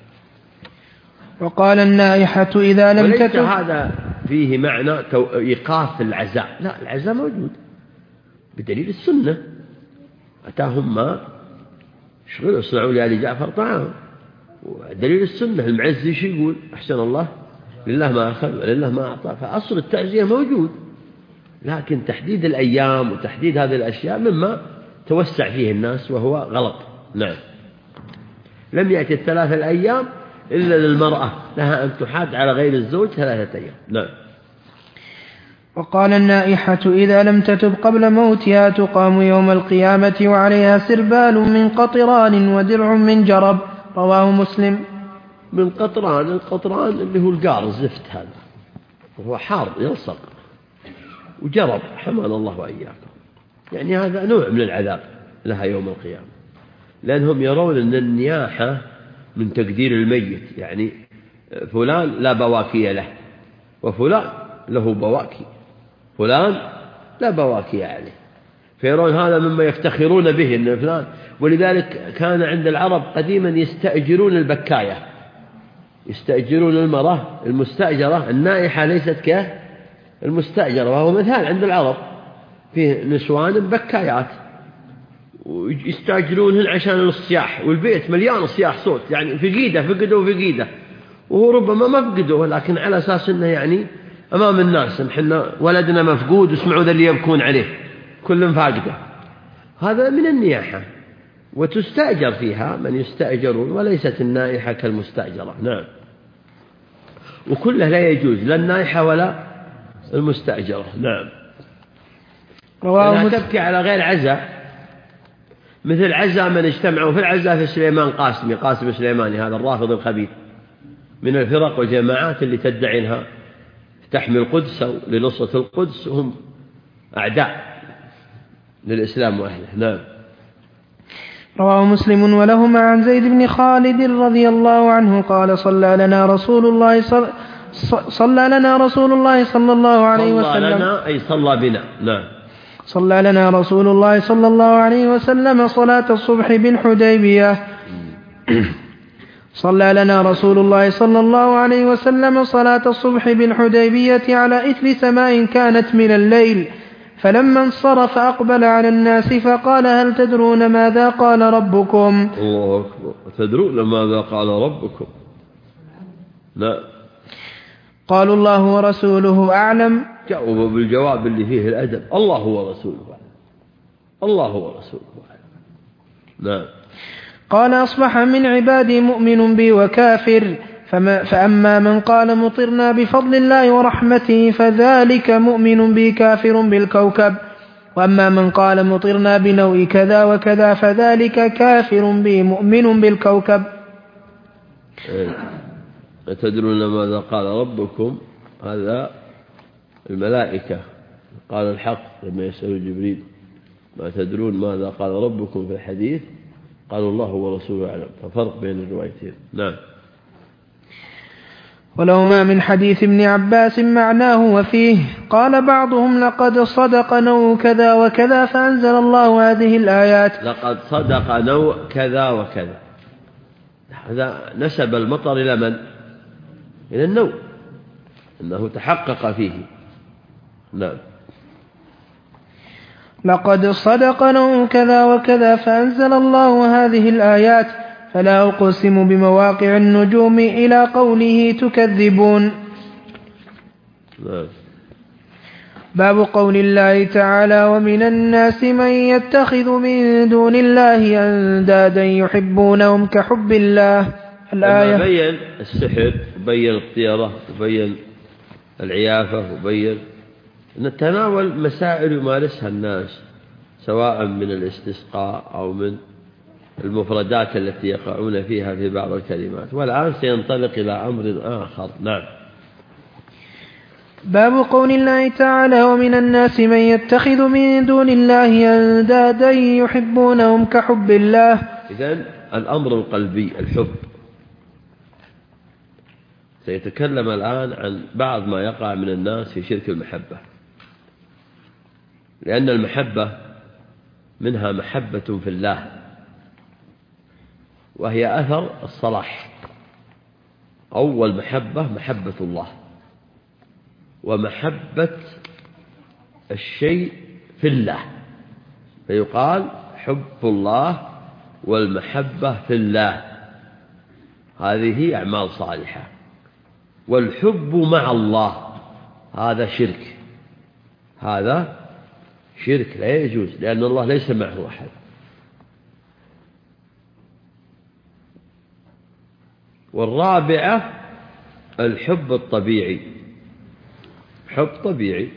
Speaker 2: وقال: النائحة إذا لم
Speaker 1: وليس
Speaker 2: تتب.
Speaker 1: هذا فيه معنى إيقاف العزاء، لا، العزاء موجود بدليل السنة. أتاهم ما شغل اصنعوا لآل جعفر طعام، ودليل السنة. المعز شو يقول؟ أحسن الله، لله ما أخذ ولله ما أعطى. فأصل التعزية موجود، لكن تحديد الأيام وتحديد هذه الأشياء مما توسع فيه الناس وهو غلط. نعم. لم يأتي الثلاثة الأيام إلا للمرأة، لها أن تحاد على غير الزوج ثلاثة أيام. نعم.
Speaker 2: وقال: النائحة إذا لم تتب قبل موتها تقام يوم القيامة وعليها سربال من قطران ودرع من جرب. رواه مسلم.
Speaker 1: من قطران، القطران اللي هو القار الزفت هذا، وهو حار يلصق، وجرب حمانا الله وإياكم، يعني هذا نوع من العذاب لها يوم القيامة، لأنهم يرون أن النياحة من تقدير الميت، يعني فلان لا بواكي له وفلان له بواكي، فلان لا بواكي عليه، فيرون هذا مما يفتخرون به أن فلان. ولذلك كان عند العرب قديما يستأجرون البكاية، يستأجرون المرأة المستأجرة، النائحة ليست كالمستأجرة، وهو مثال عند العرب فيه نسوان بكايات ويستأجرونهن عشان الصياح، والبيت مليان صياح صوت، يعني في قيدة فقدوا في قيدة، وهو ربما ما فقدوا، لكن على أساس أنه يعني أمام الناس نحن ولدنا مفقود واسمعوا ذا اللي يبكون عليه كل فاقده. هذا من النياحة، وتستأجر فيها من يستأجرون، وليست النائحة كالمستأجرة. نعم. وكلها لا يجوز، لا النائحة ولا المستأجرة. نعم. لأنها تبكي على غير عزاء، مثل عزاء من اجتمعوا في العزاء في سليمان قاسمي، قاسم سليماني هذا الرافض الخبيث من الفرق والجماعات اللي تدعي انها تحمي القدس أو لنصرة القدس، وهم أعداء للإسلام وأهله. نعم.
Speaker 2: رواه مسلم ولهما عن زيد بن خالد رضي الله عنه قال: صلى لنا رسول الله صلى, صلى لنا رسول الله صلى الله عليه وسلم.
Speaker 1: صلى لنا أي صلى بنا. نعم.
Speaker 2: صلى لنا رسول الله صلى الله عليه وسلم صلاة الصبح بالحديبية. صلى لنا رسول الله صلى الله عليه وسلم صلاة الصبح بالحديبية على إثر سماء كانت من الليل، فلما انصرف أقبل على الناس فقال: هل تدرون ماذا قال ربكم؟
Speaker 1: الله أكبر. تدرون ماذا قال ربكم؟ لا.
Speaker 2: قالوا: الله ورسوله أعلم.
Speaker 1: جاوبوا بالجواب اللي فيه الأدب: الله ورسوله أعلم. الله ورسوله أعلم. نعم.
Speaker 2: قال: أصبح من عبادي مؤمن بي وكافر، فما فأما من قال مطرنا بفضل الله ورحمته فذلك مؤمن بي كافر بالكوكب، وأما من قال مطرنا بنوء كذا وكذا فذلك كافر بي مؤمن بالكوكب.
Speaker 1: أتدرون ماذا قال ربكم؟ هذا الملائكة قال الحق لما يسأل جبريل ما تدرون ماذا قال ربكم في الحديث؟ قالوا الله ورسوله أعلم. ففرق بين الروايتين. نعم.
Speaker 2: ولهما من حديث ابن عباس معناه وفيه قال بعضهم لقد صدق نوع كذا وكذا فأنزل الله هذه الآيات.
Speaker 1: لقد صدق نوع كذا وكذا، هذا نسب المطر إلى من؟ إلى النوع، أنه تحقق فيه. نعم.
Speaker 2: لقد صدق نوع كذا وكذا فأنزل الله هذه الآيات فلا أقسم بمواقع النجوم إلى قوله تكذبون.
Speaker 1: نعم.
Speaker 2: باب قول الله تعالى ومن الناس من يتخذ من دون الله أندادا يحبونهم كحب الله. الآية.
Speaker 1: لما بين السحر وبين الطيرة وبين العيافة وبين نتناول مسائل يمارسها الناس سواء من الاستسقاء أو من المفردات التي يقعون فيها في بعض الكلمات. والآن سينطلق إلى أمر آخر. نعم.
Speaker 2: باب قول الله تعالى ومن الناس من يتخذ من دون الله أندادا يحبونهم كحب الله.
Speaker 1: إذن الأمر القلبي الحب. سيتكلم الآن عن بعض ما يقع من الناس في شرك المحبة، لأن المحبة منها محبة في الله وهي أثر الصلاح. أول محبة محبة الله، ومحبة الشيء في الله، فيقال حب الله والمحبة في الله، هذه أعمال صالحة. والحب مع الله هذا شرك، هذا شرك لا يجوز، لأن الله ليس معه أحد. والرابعة الحب الطبيعي، حب طبيعي،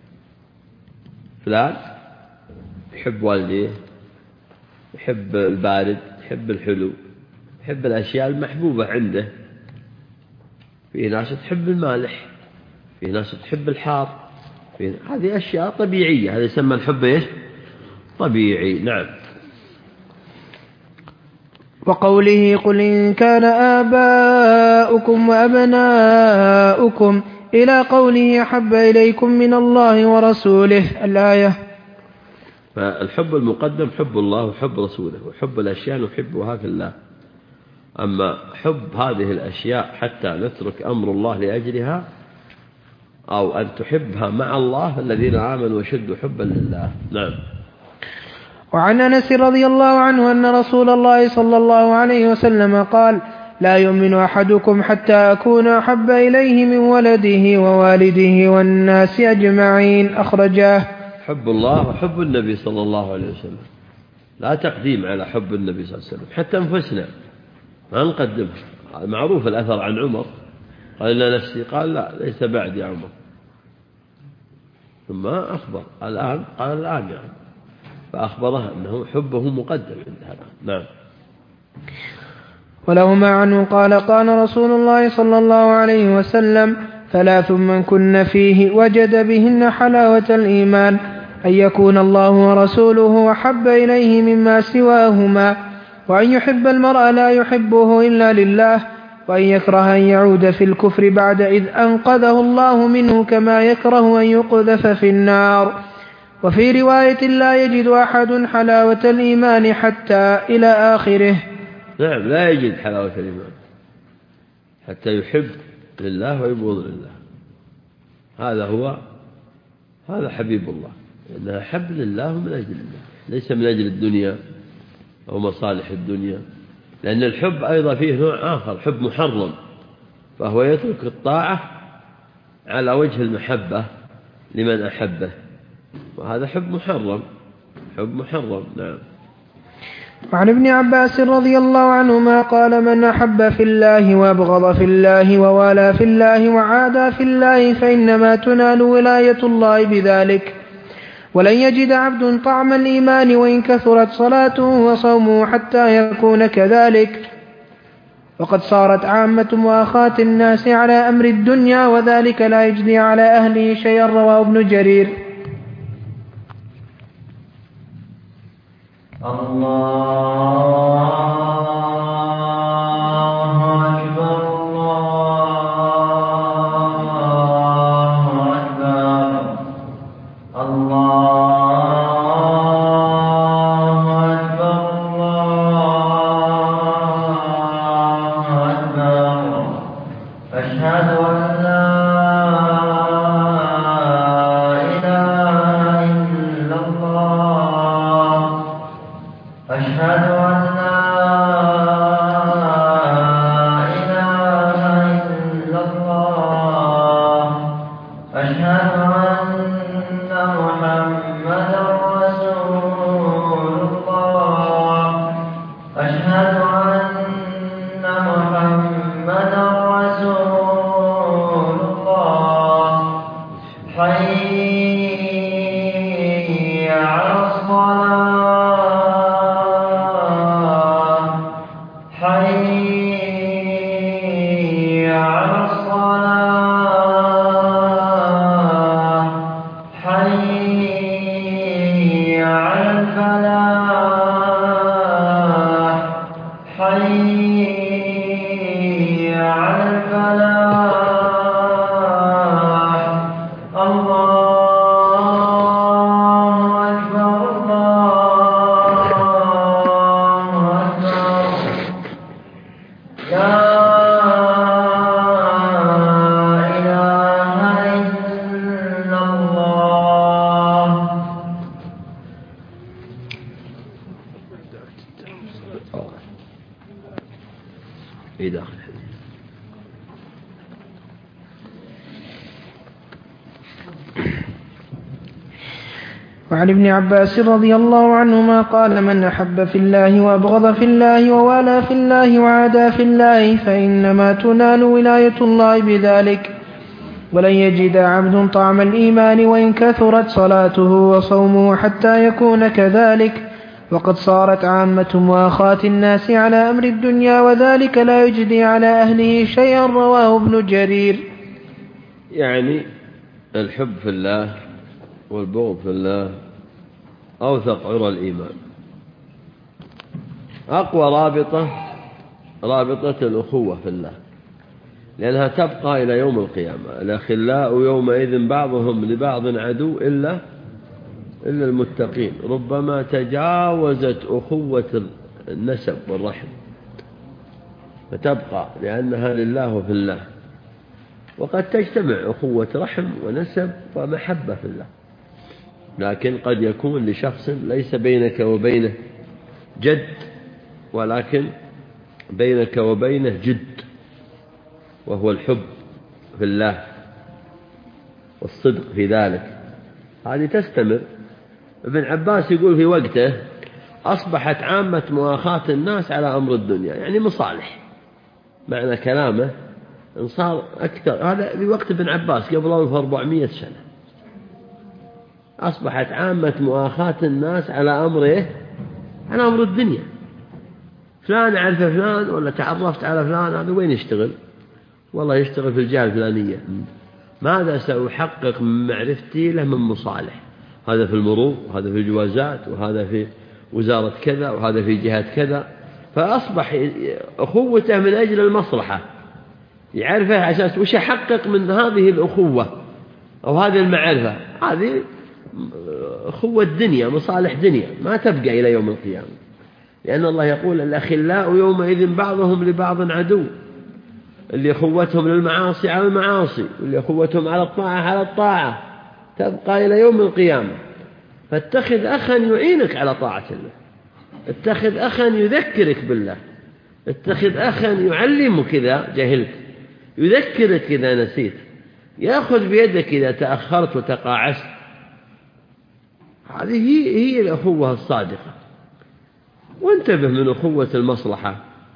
Speaker 1: فلان يحب والديه، يحب البارد، يحب الحلو، يحب الأشياء المحبوبة عنده. في ناس تحب المالح، في ناس تحب الحار، في هذه أشياء طبيعية، هذا يسمى الحب إيش؟ طبيعي. نعم.
Speaker 2: وقوله قل إن كان آباؤكم وأبناؤكم إلى قوله أحب إليكم من الله ورسوله. الآية.
Speaker 1: فالحب المقدم حب الله وحب رسوله، وحب الأشياء نحبها في الله. أما حب هذه الأشياء حتى نترك أمر الله لأجلها، أو أن تحبها مع الله، الذين آمنوا وشدوا حبا لله. نعم.
Speaker 2: وعن أنس رضي الله عنه أن رسول الله صلى الله عليه وسلم قال لا يؤمن أحدكم حتى أكون أحب إليه من ولده ووالده والناس أجمعين. أخرجاه.
Speaker 1: حب الله وحب النبي صلى الله عليه وسلم، لا تقديم على حب النبي صلى الله عليه وسلم، حتى أنفسنا ما نقدمه. معروف الأثر عن عمر قال إن نفسي، قال لا ليس بعد يا عمر، ثم أخبر الآن، قال الآن يعني، فأخبرها أنه حبه مقدم عند هذا. نعم.
Speaker 2: ولهما عنه قال قال رسول الله صلى الله عليه وسلم ثلاث من كن فيه وجد بهن حلاوة الإيمان: أن يكون الله ورسوله أحب إليه مما سواهما، وأن يحب المرء لا يحبه إلا لله، وأن يكره أن يعود في الكفر بعد إذ أنقذه الله منه، كما يكره أن يقذف في النار. وفي رواية لا يجد أحد حلاوة الإيمان حتى إلى آخره.
Speaker 1: نعم، لا يجد حلاوة الإيمان حتى يحب لله ويبغض لله. هذا هو هذا حبيب الله، إنها حب لله من أجل الله، ليس من أجل الدنيا أو مصالح الدنيا، لأن الحب أيضا فيه نوع آخر، حب محرم، فهو يترك الطاعة على وجه المحبة لمن أحبه، وهذا حب محرم، حب محرم. نعم.
Speaker 2: وعن ابن عباس رضي الله عنهما قال: من أحب في الله وأبغض في الله ووالى في الله وعادى في الله فإنما تنال ولاية الله بذلك، ولن يجد عبد طعم الإيمان وإن كثرت صلاته وصومه حتى يكون كذلك. وقد صارت عامة مؤاخاة الناس على أمر الدنيا وذلك لا يجدي على أهله شيئا. رواه ابن جرير.
Speaker 4: الله
Speaker 2: وعن ابن عباس رضي الله عنهما قال: من أحب في الله وأبغض في الله ووالى في الله وعادى في الله فإنما تنال ولاية الله بذلك، ولن يجد عبد طعم الإيمان وإن كثرت صلاته وصومه حتى يكون كذلك. وقد صارت عامة مؤاخاة الناس على أمر الدنيا وذلك لا يجدي على أهله شيئا. رواه ابن جرير.
Speaker 1: يعني الحب في الله والبغض في الله أوثق عرى الإيمان، أقوى رابطة رابطة الأخوة في الله، لأنها تبقى إلى يوم القيامة. الأخلاء يومئذ بعضهم لبعض عدو إلا إلا المتقين. ربما تجاوزت أخوة النسب والرحم فتبقى لأنها لله في الله، وقد تجتمع أخوة رحم ونسب ومحبة في الله، لكن قد يكون لشخص ليس بينك وبينه جد ولكن بينك وبينه جد، وهو الحب في الله والصدق في ذلك. هذه تستمر. ابن عباس يقول في وقته أصبحت عامة مؤاخاة الناس على أمر الدنيا، يعني مصالح. معنى كلامه إن صار أكثر، هذا في وقت ابن عباس قبل ألف وأربعمائة سنة، أصبحت عامة مؤاخاة الناس على أمره على أمر الدنيا. فلان عرف فلان ولا تعرفت على فلان، هذا وين يشتغل؟ والله يشتغل في الجهة الفلانية. ماذا سأحقق من معرفتي له من مصالح؟ هذا في المرور، وهذا في الجوازات، وهذا في وزارة كذا، وهذا في جهة كذا. فأصبح أخوته من أجل المصلحة، يعرفه على أساس وش يحقق من هذه الأخوة أو هذه المعرفة. هذه أخوة دنيا، مصالح دنيا ما تبقى إلى يوم القيامة، لأن الله يقول: الأخلاء يومئذ بعضهم لبعض عدو. اللي أخوتهم للمعاصي على المعاصي، واللي أخوتهم على الطاعة على الطاعة، تبقى إلى يوم القيامة. فاتخذ أخا يعينك على طاعة الله، اتخذ أخا يذكرك بالله، اتخذ أخا يعلمك إذا جهلت، يذكرك إذا نسيت، يأخذ بيدك إذا تأخرت وتقاعست. هذه هي, هي الأخوة الصادقة. وانتبه من أخوة المصلحة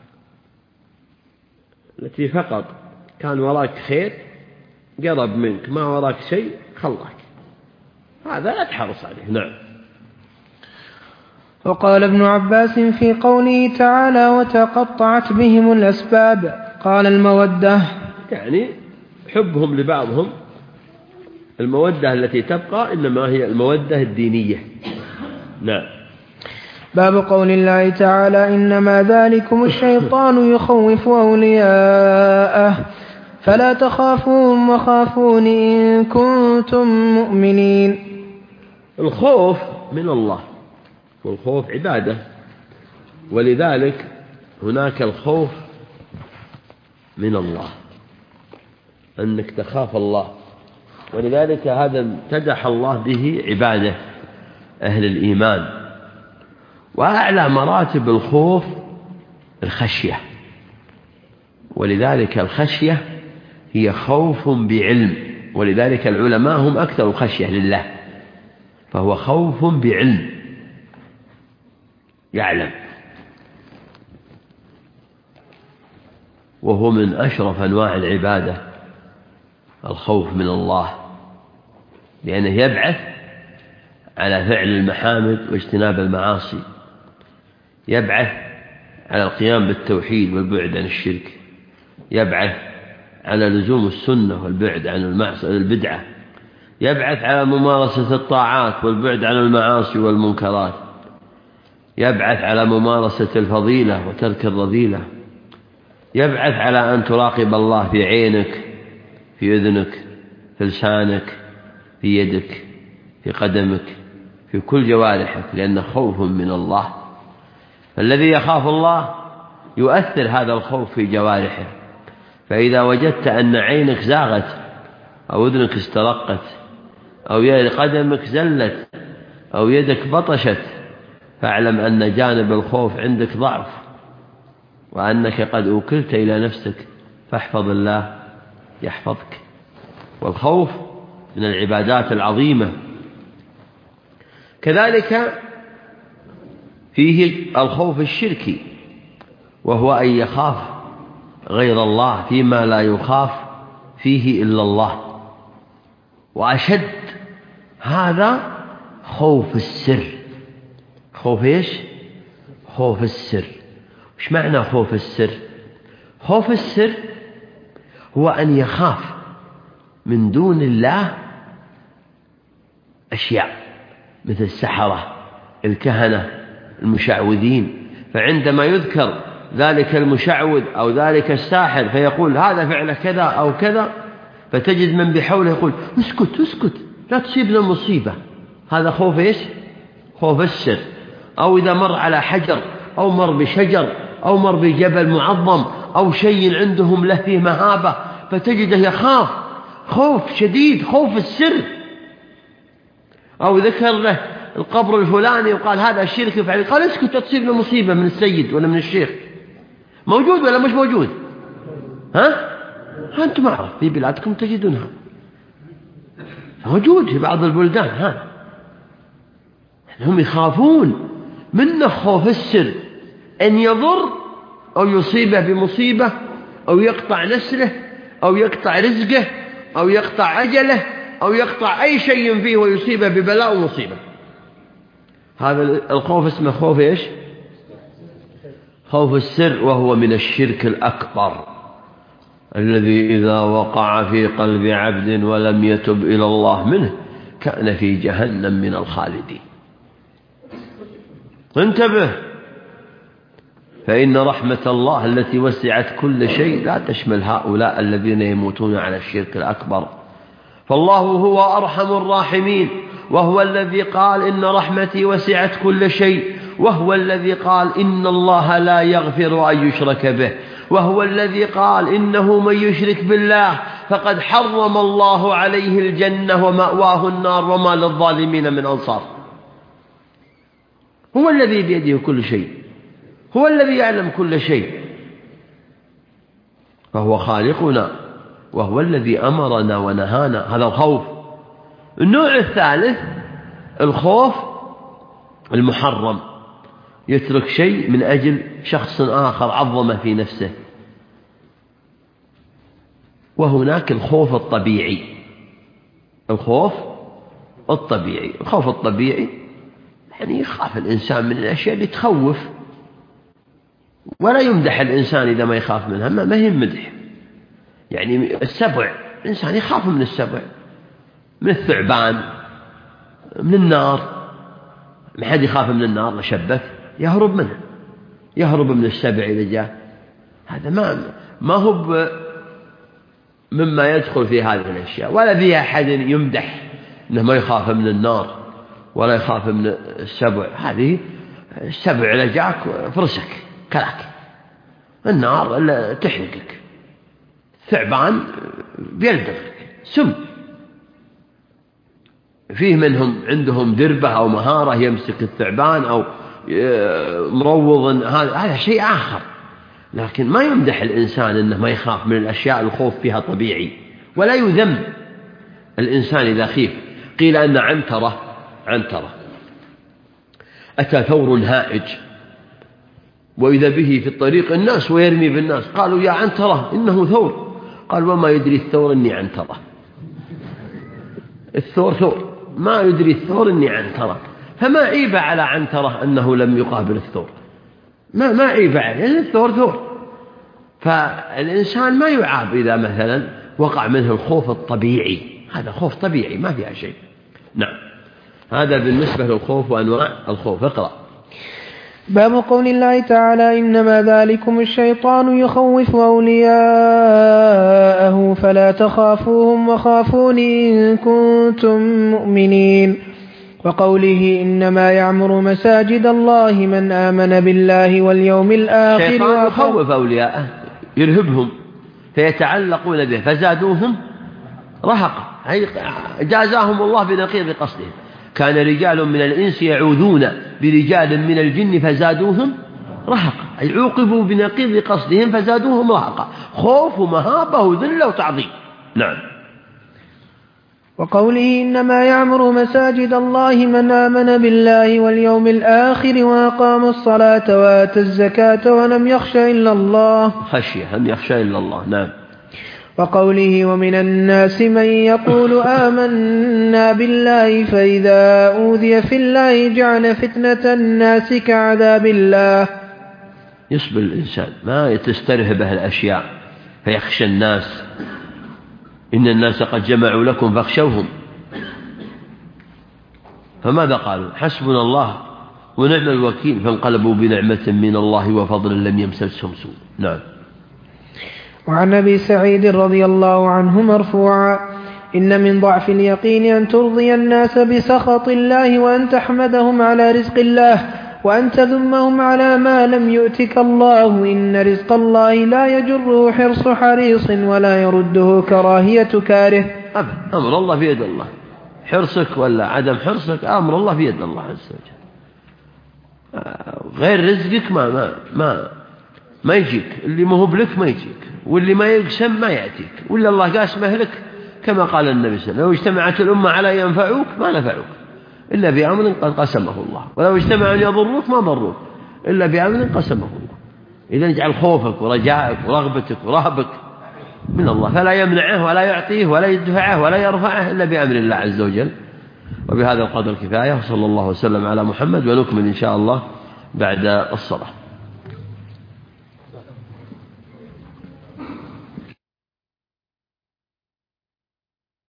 Speaker 1: التي فقط كان وراك خير قرب منك، ما وراك شيء خلاك، هذا لا تحرص عليه. نعم.
Speaker 2: وقال ابن عباس في قوله تعالى وتقطعت بهم الأسباب قال المودة
Speaker 1: يعني حبهم لبعضهم، المودة التي تبقى إنما هي المودة الدينية. نعم.
Speaker 2: باب قول الله تعالى إنما ذلكم الشيطان يخوف أولياءه فلا تخافوهم وخافون إن كنتم مؤمنين.
Speaker 1: الخوف من الله، والخوف عبادة، ولذلك هناك الخوف من الله، أنك تخاف الله، ولذلك هذا امتدح الله به عباده أهل الإيمان. وأعلى مراتب الخوف الخشية، ولذلك الخشية هي خوف بعلم، ولذلك العلماء هم أكثر الخشية لله، فهو خوف بعلم يعلم، وهو من أشرف أنواع العبادة الخوف من الله، لأنه يبعث على فعل المحامد واجتناب المعاصي، يبعث على القيام بالتوحيد والبعد عن الشرك، يبعث على لزوم السنة والبعد عن المعصية البدعة، يبعث على ممارسة الطاعات والبعد عن المعاصي والمنكرات، يبعث على ممارسة الفضيلة وترك الرذيلة، يبعث على أن تراقب الله في عينك، في أذنك، في لسانك، في يدك، في قدمك، في كل جوارحك، لأنه خوف من الله. فالذي يخاف الله يؤثر هذا الخوف في جوارحه، فإذا وجدت أن عينك زاغت أو أذنك استرقت أو قدمك زلت أو يدك بطشت، فاعلم أن جانب الخوف عندك ضعف، وأنك قد أوكلت إلى نفسك، فاحفظ الله يحفظك. والخوف من العبادات العظيمة. كذلك فيه الخوف الشركي، وهو أن يخاف غير الله فيما لا يخاف فيه إلا الله، وأشد هذا خوف السر. خوف إيش؟ خوف السر. وش معنى خوف السر؟ خوف السر هو أن يخاف من دون الله أشياء مثل السحرة، الكهنة، المشعوذين، فعندما يذكر ذلك المشعوذ أو ذلك الساحر فيقول هذا فعل كذا أو كذا، فتجد من بحوله يقول اسكت اسكت لا تصيبنا مصيبة. هذا خوف إيش؟ خوف السر. أو إذا مر على حجر أو مر بشجر أو مر بجبل معظم أو شيء عندهم له فيه مهابة، فتجده يخاف خوف شديد، خوف السر. أو ذكر له القبر الفلاني وقال هذا الشرك يفعل، قال اسكت تصيبنا مصيبة من السيد ولا من الشيخ. موجود ولا مش موجود؟ ها؟ أنتم أعرف، في بلادكم تجدونها موجود في بعض البلدان. ها هم يخافون منه خوف السر، أن يضر أو يصيبه بمصيبة أو يقطع نسله أو يقطع رزقه أو يقطع أجله أو يقطع أي شيء فيه ويصيبه ببلاء ومصيبة. هذا الخوف اسمه خوف إيش؟ خوف السر، وهو من الشرك الأكبر الذي إذا وقع في قلب عبد ولم يتب إلى الله منه كان في جهنم من الخالدين. انتبه، فإن رحمة الله التي وسعت كل شيء لا تشمل هؤلاء الذين يموتون على الشرك الأكبر. فالله هو أرحم الراحمين، وهو الذي قال إن رحمتي وسعت كل شيء، وهو الذي قال إن الله لا يغفر أن يشرك به، وهو الذي قال إنه من يشرك بالله فقد حرم الله عليه الجنة ومأواه النار وما للظالمين من أنصار. هو الذي بيده كل شيء، هو الذي يعلم كل شيء، فهو خالقنا، وهو الذي أمرنا ونهانا. هذا الخوف. النوع الثالث الخوف المحرم، يترك شيء من أجل شخص آخر عظمه في نفسه. وهناك الخوف الطبيعي. الخوف الطبيعي الخوف الطبيعي يعني يخاف الإنسان من الأشياء اللي تخوف، ولا يمدح الإنسان إذا ما يخاف منها، ما هي مدح. يعني السبع، الإنسان يخاف من السبع، من الثعبان، من النار. ما حد يخاف من النار لشبك يهرب منها، يهرب من السبع إذا جاء. هذا ما ما هو مما يدخل في هذه الأشياء. ولا فيها أحد يمدح أنه ما يخاف من النار ولا يخاف من السبع. هذه السبع إذا جاك فرسك كلاك، النار إلا تحرقك، الثعبان بيلدغك سم. فيه منهم عندهم دربة أو مهارة يمسك الثعبان أو مروض، هذا شيء آخر. لكن ما يمدح الإنسان أنه ما يخاف من الأشياء، الخوف فيها طبيعي، ولا يذم الإنسان إذا خيف. قيل أن عنترة عنترة أتى ثور هائج وإذا به في الطريق الناس ويرمي بالناس، قالوا يا عنترة إنه ثور، قال وما يدري الثور إني عنترة. الثور ثور، ما يدري الثور إني عنترة. فما عيب على عنترة أنه لم يقابل الثور، ما ما عيب عليه، يعني الثور ثور. فالإنسان ما يعاب إذا مثلا وقع منه الخوف الطبيعي، هذا خوف طبيعي ما فيها شيء. نعم، هذا بالنسبة للخوف وأنواع الخوف. اقرأ.
Speaker 2: باب قول الله تعالى إنما ذلكم الشيطان يخوف أولياءه فلا تخافوهم وخافوني إن كنتم مؤمنين. وقوله إنما يعمر مساجد الله من آمن بالله واليوم الآخر.
Speaker 1: الشيطان يخوف أولياءه، يرهبهم فيتعلقون به فزادوهم رهقا، جازاهم الله بنقيض قصدهم. كان رجال من الإنس يعوذون برجال من الجن فزادوهم رهقا، أي عوقبوا بنقيض قصدهم فزادوهم رهقا، خوف ومهابة وذلة وتعظيم. نعم.
Speaker 2: وقوله إنما يعمر مساجد الله من آمن بالله واليوم الآخر وأقام الصلاة وآتى الزكاة ولم يخش إلا الله،
Speaker 1: خشية أن يخشى إلا الله. نعم.
Speaker 2: وقوله ومن الناس من يقول آمنا بالله فإذا أوذي في الله جعل فتنة الناس كعذاب الله.
Speaker 1: يصبر الإنسان ما تسترهبه الأشياء فيخشى الناس، إن الناس قد جمعوا لكم فاخشوهم. فماذا قالوا؟ حسبنا الله ونعم الوكيل، فانقلبوا بنعمة من الله وفضل لم يمسسهم سوء. نعم.
Speaker 2: وعن أبي سعيد رضي الله عنه مرفوعا إن من ضعف اليقين أن ترضي الناس بسخط الله وأن تحمدهم على رزق الله وأن تذمهم على ما لم يؤتك الله، إن رزق الله لا يجره حرص حريص ولا يرده كراهية كاره.
Speaker 1: أمر الله في يد الله، حرصك ولا عدم حرصك أمر الله في يد الله عز وجل. غير رزقك ما ما ما ما يجيك، اللي ما هو بلك ما يجيك، واللي ما يقسم ما يأتيك، ولا الله قاسمه لك كما قال النبي صلى الله عليه وسلم لو اجتمعت الأمة على ينفعوك ما نفعوك إلا بأمر قد قسمه الله، ولو اجتمعوا أن يضروك ما ضروك إلا بأمر قسمه الله. إذا اجعل خوفك ورجائك ورغبتك ورهبك من الله، فلا يمنعه ولا يعطيه ولا يدفعه ولا يرفعه إلا بأمر الله عز وجل. وبهذا القدر كفاية، وصلى الله وسلم على محمد، ونكمل إن شاء الله بعد الصلاة.